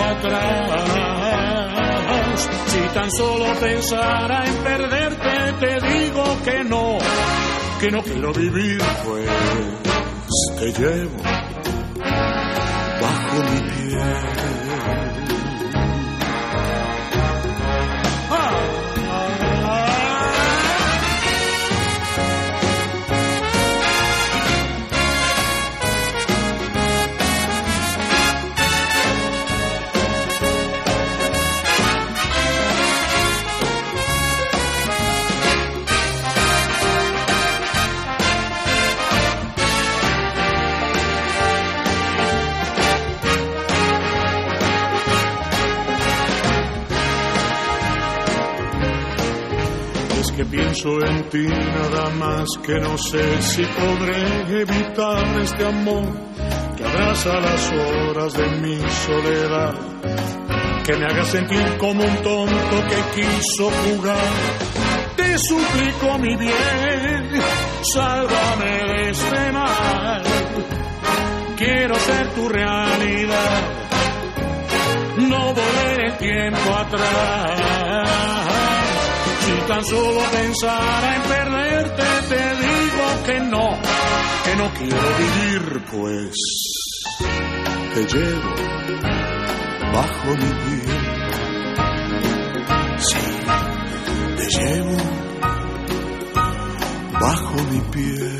atrás. Si tan solo pensara en perderte, te digo que no, que no quiero vivir, pues te llevo bajo mi piel. Que pienso en ti nada más, que no sé si podré evitar este amor que abraza las horas de mi soledad, que me haga sentir como un tonto que quiso jugar. Te suplico mi bien, sálvame de este mal. Quiero ser tu realidad, no volver el tiempo atrás. Si tan solo pensara en perderte, te digo que no, que no quiero vivir, pues te llevo bajo mi piel. Sí, te llevo bajo mi piel.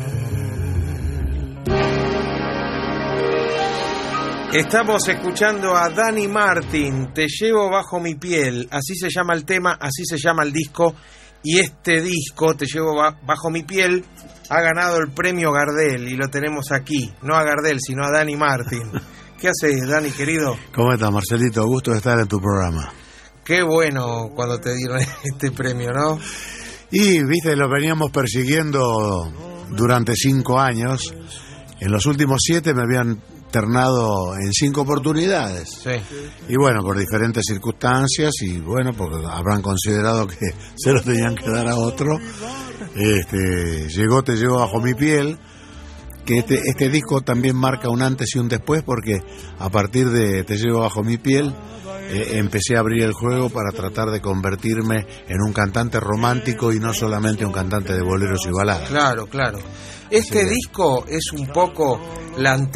Estamos escuchando a Dani Martin, Te llevo bajo mi piel, así se llama el tema, así se llama el disco, y este disco, Te llevo bajo mi piel, ha ganado el premio Gardel, y lo tenemos aquí, no a Gardel, sino a Dani Martin. ¿Qué haces, Dani, querido? ¿Cómo estás, Marcelito? Gusto de estar en tu programa. Qué bueno cuando te dieron este premio, ¿no? Y, viste, lo veníamos persiguiendo durante cinco años. En los últimos siete me habían ternado en cinco oportunidades. Sí. Y bueno, por diferentes circunstancias, y bueno, porque habrán considerado que se lo tenían que dar a otro, este, llegó Te llevo bajo mi piel, que este, este disco también marca un antes y un después, porque a partir de Te llevo bajo mi piel eh, empecé a abrir el juego para tratar de convertirme en un cantante romántico y no solamente un cantante de boleros y baladas. Claro, claro. Este sí, disco es un poco la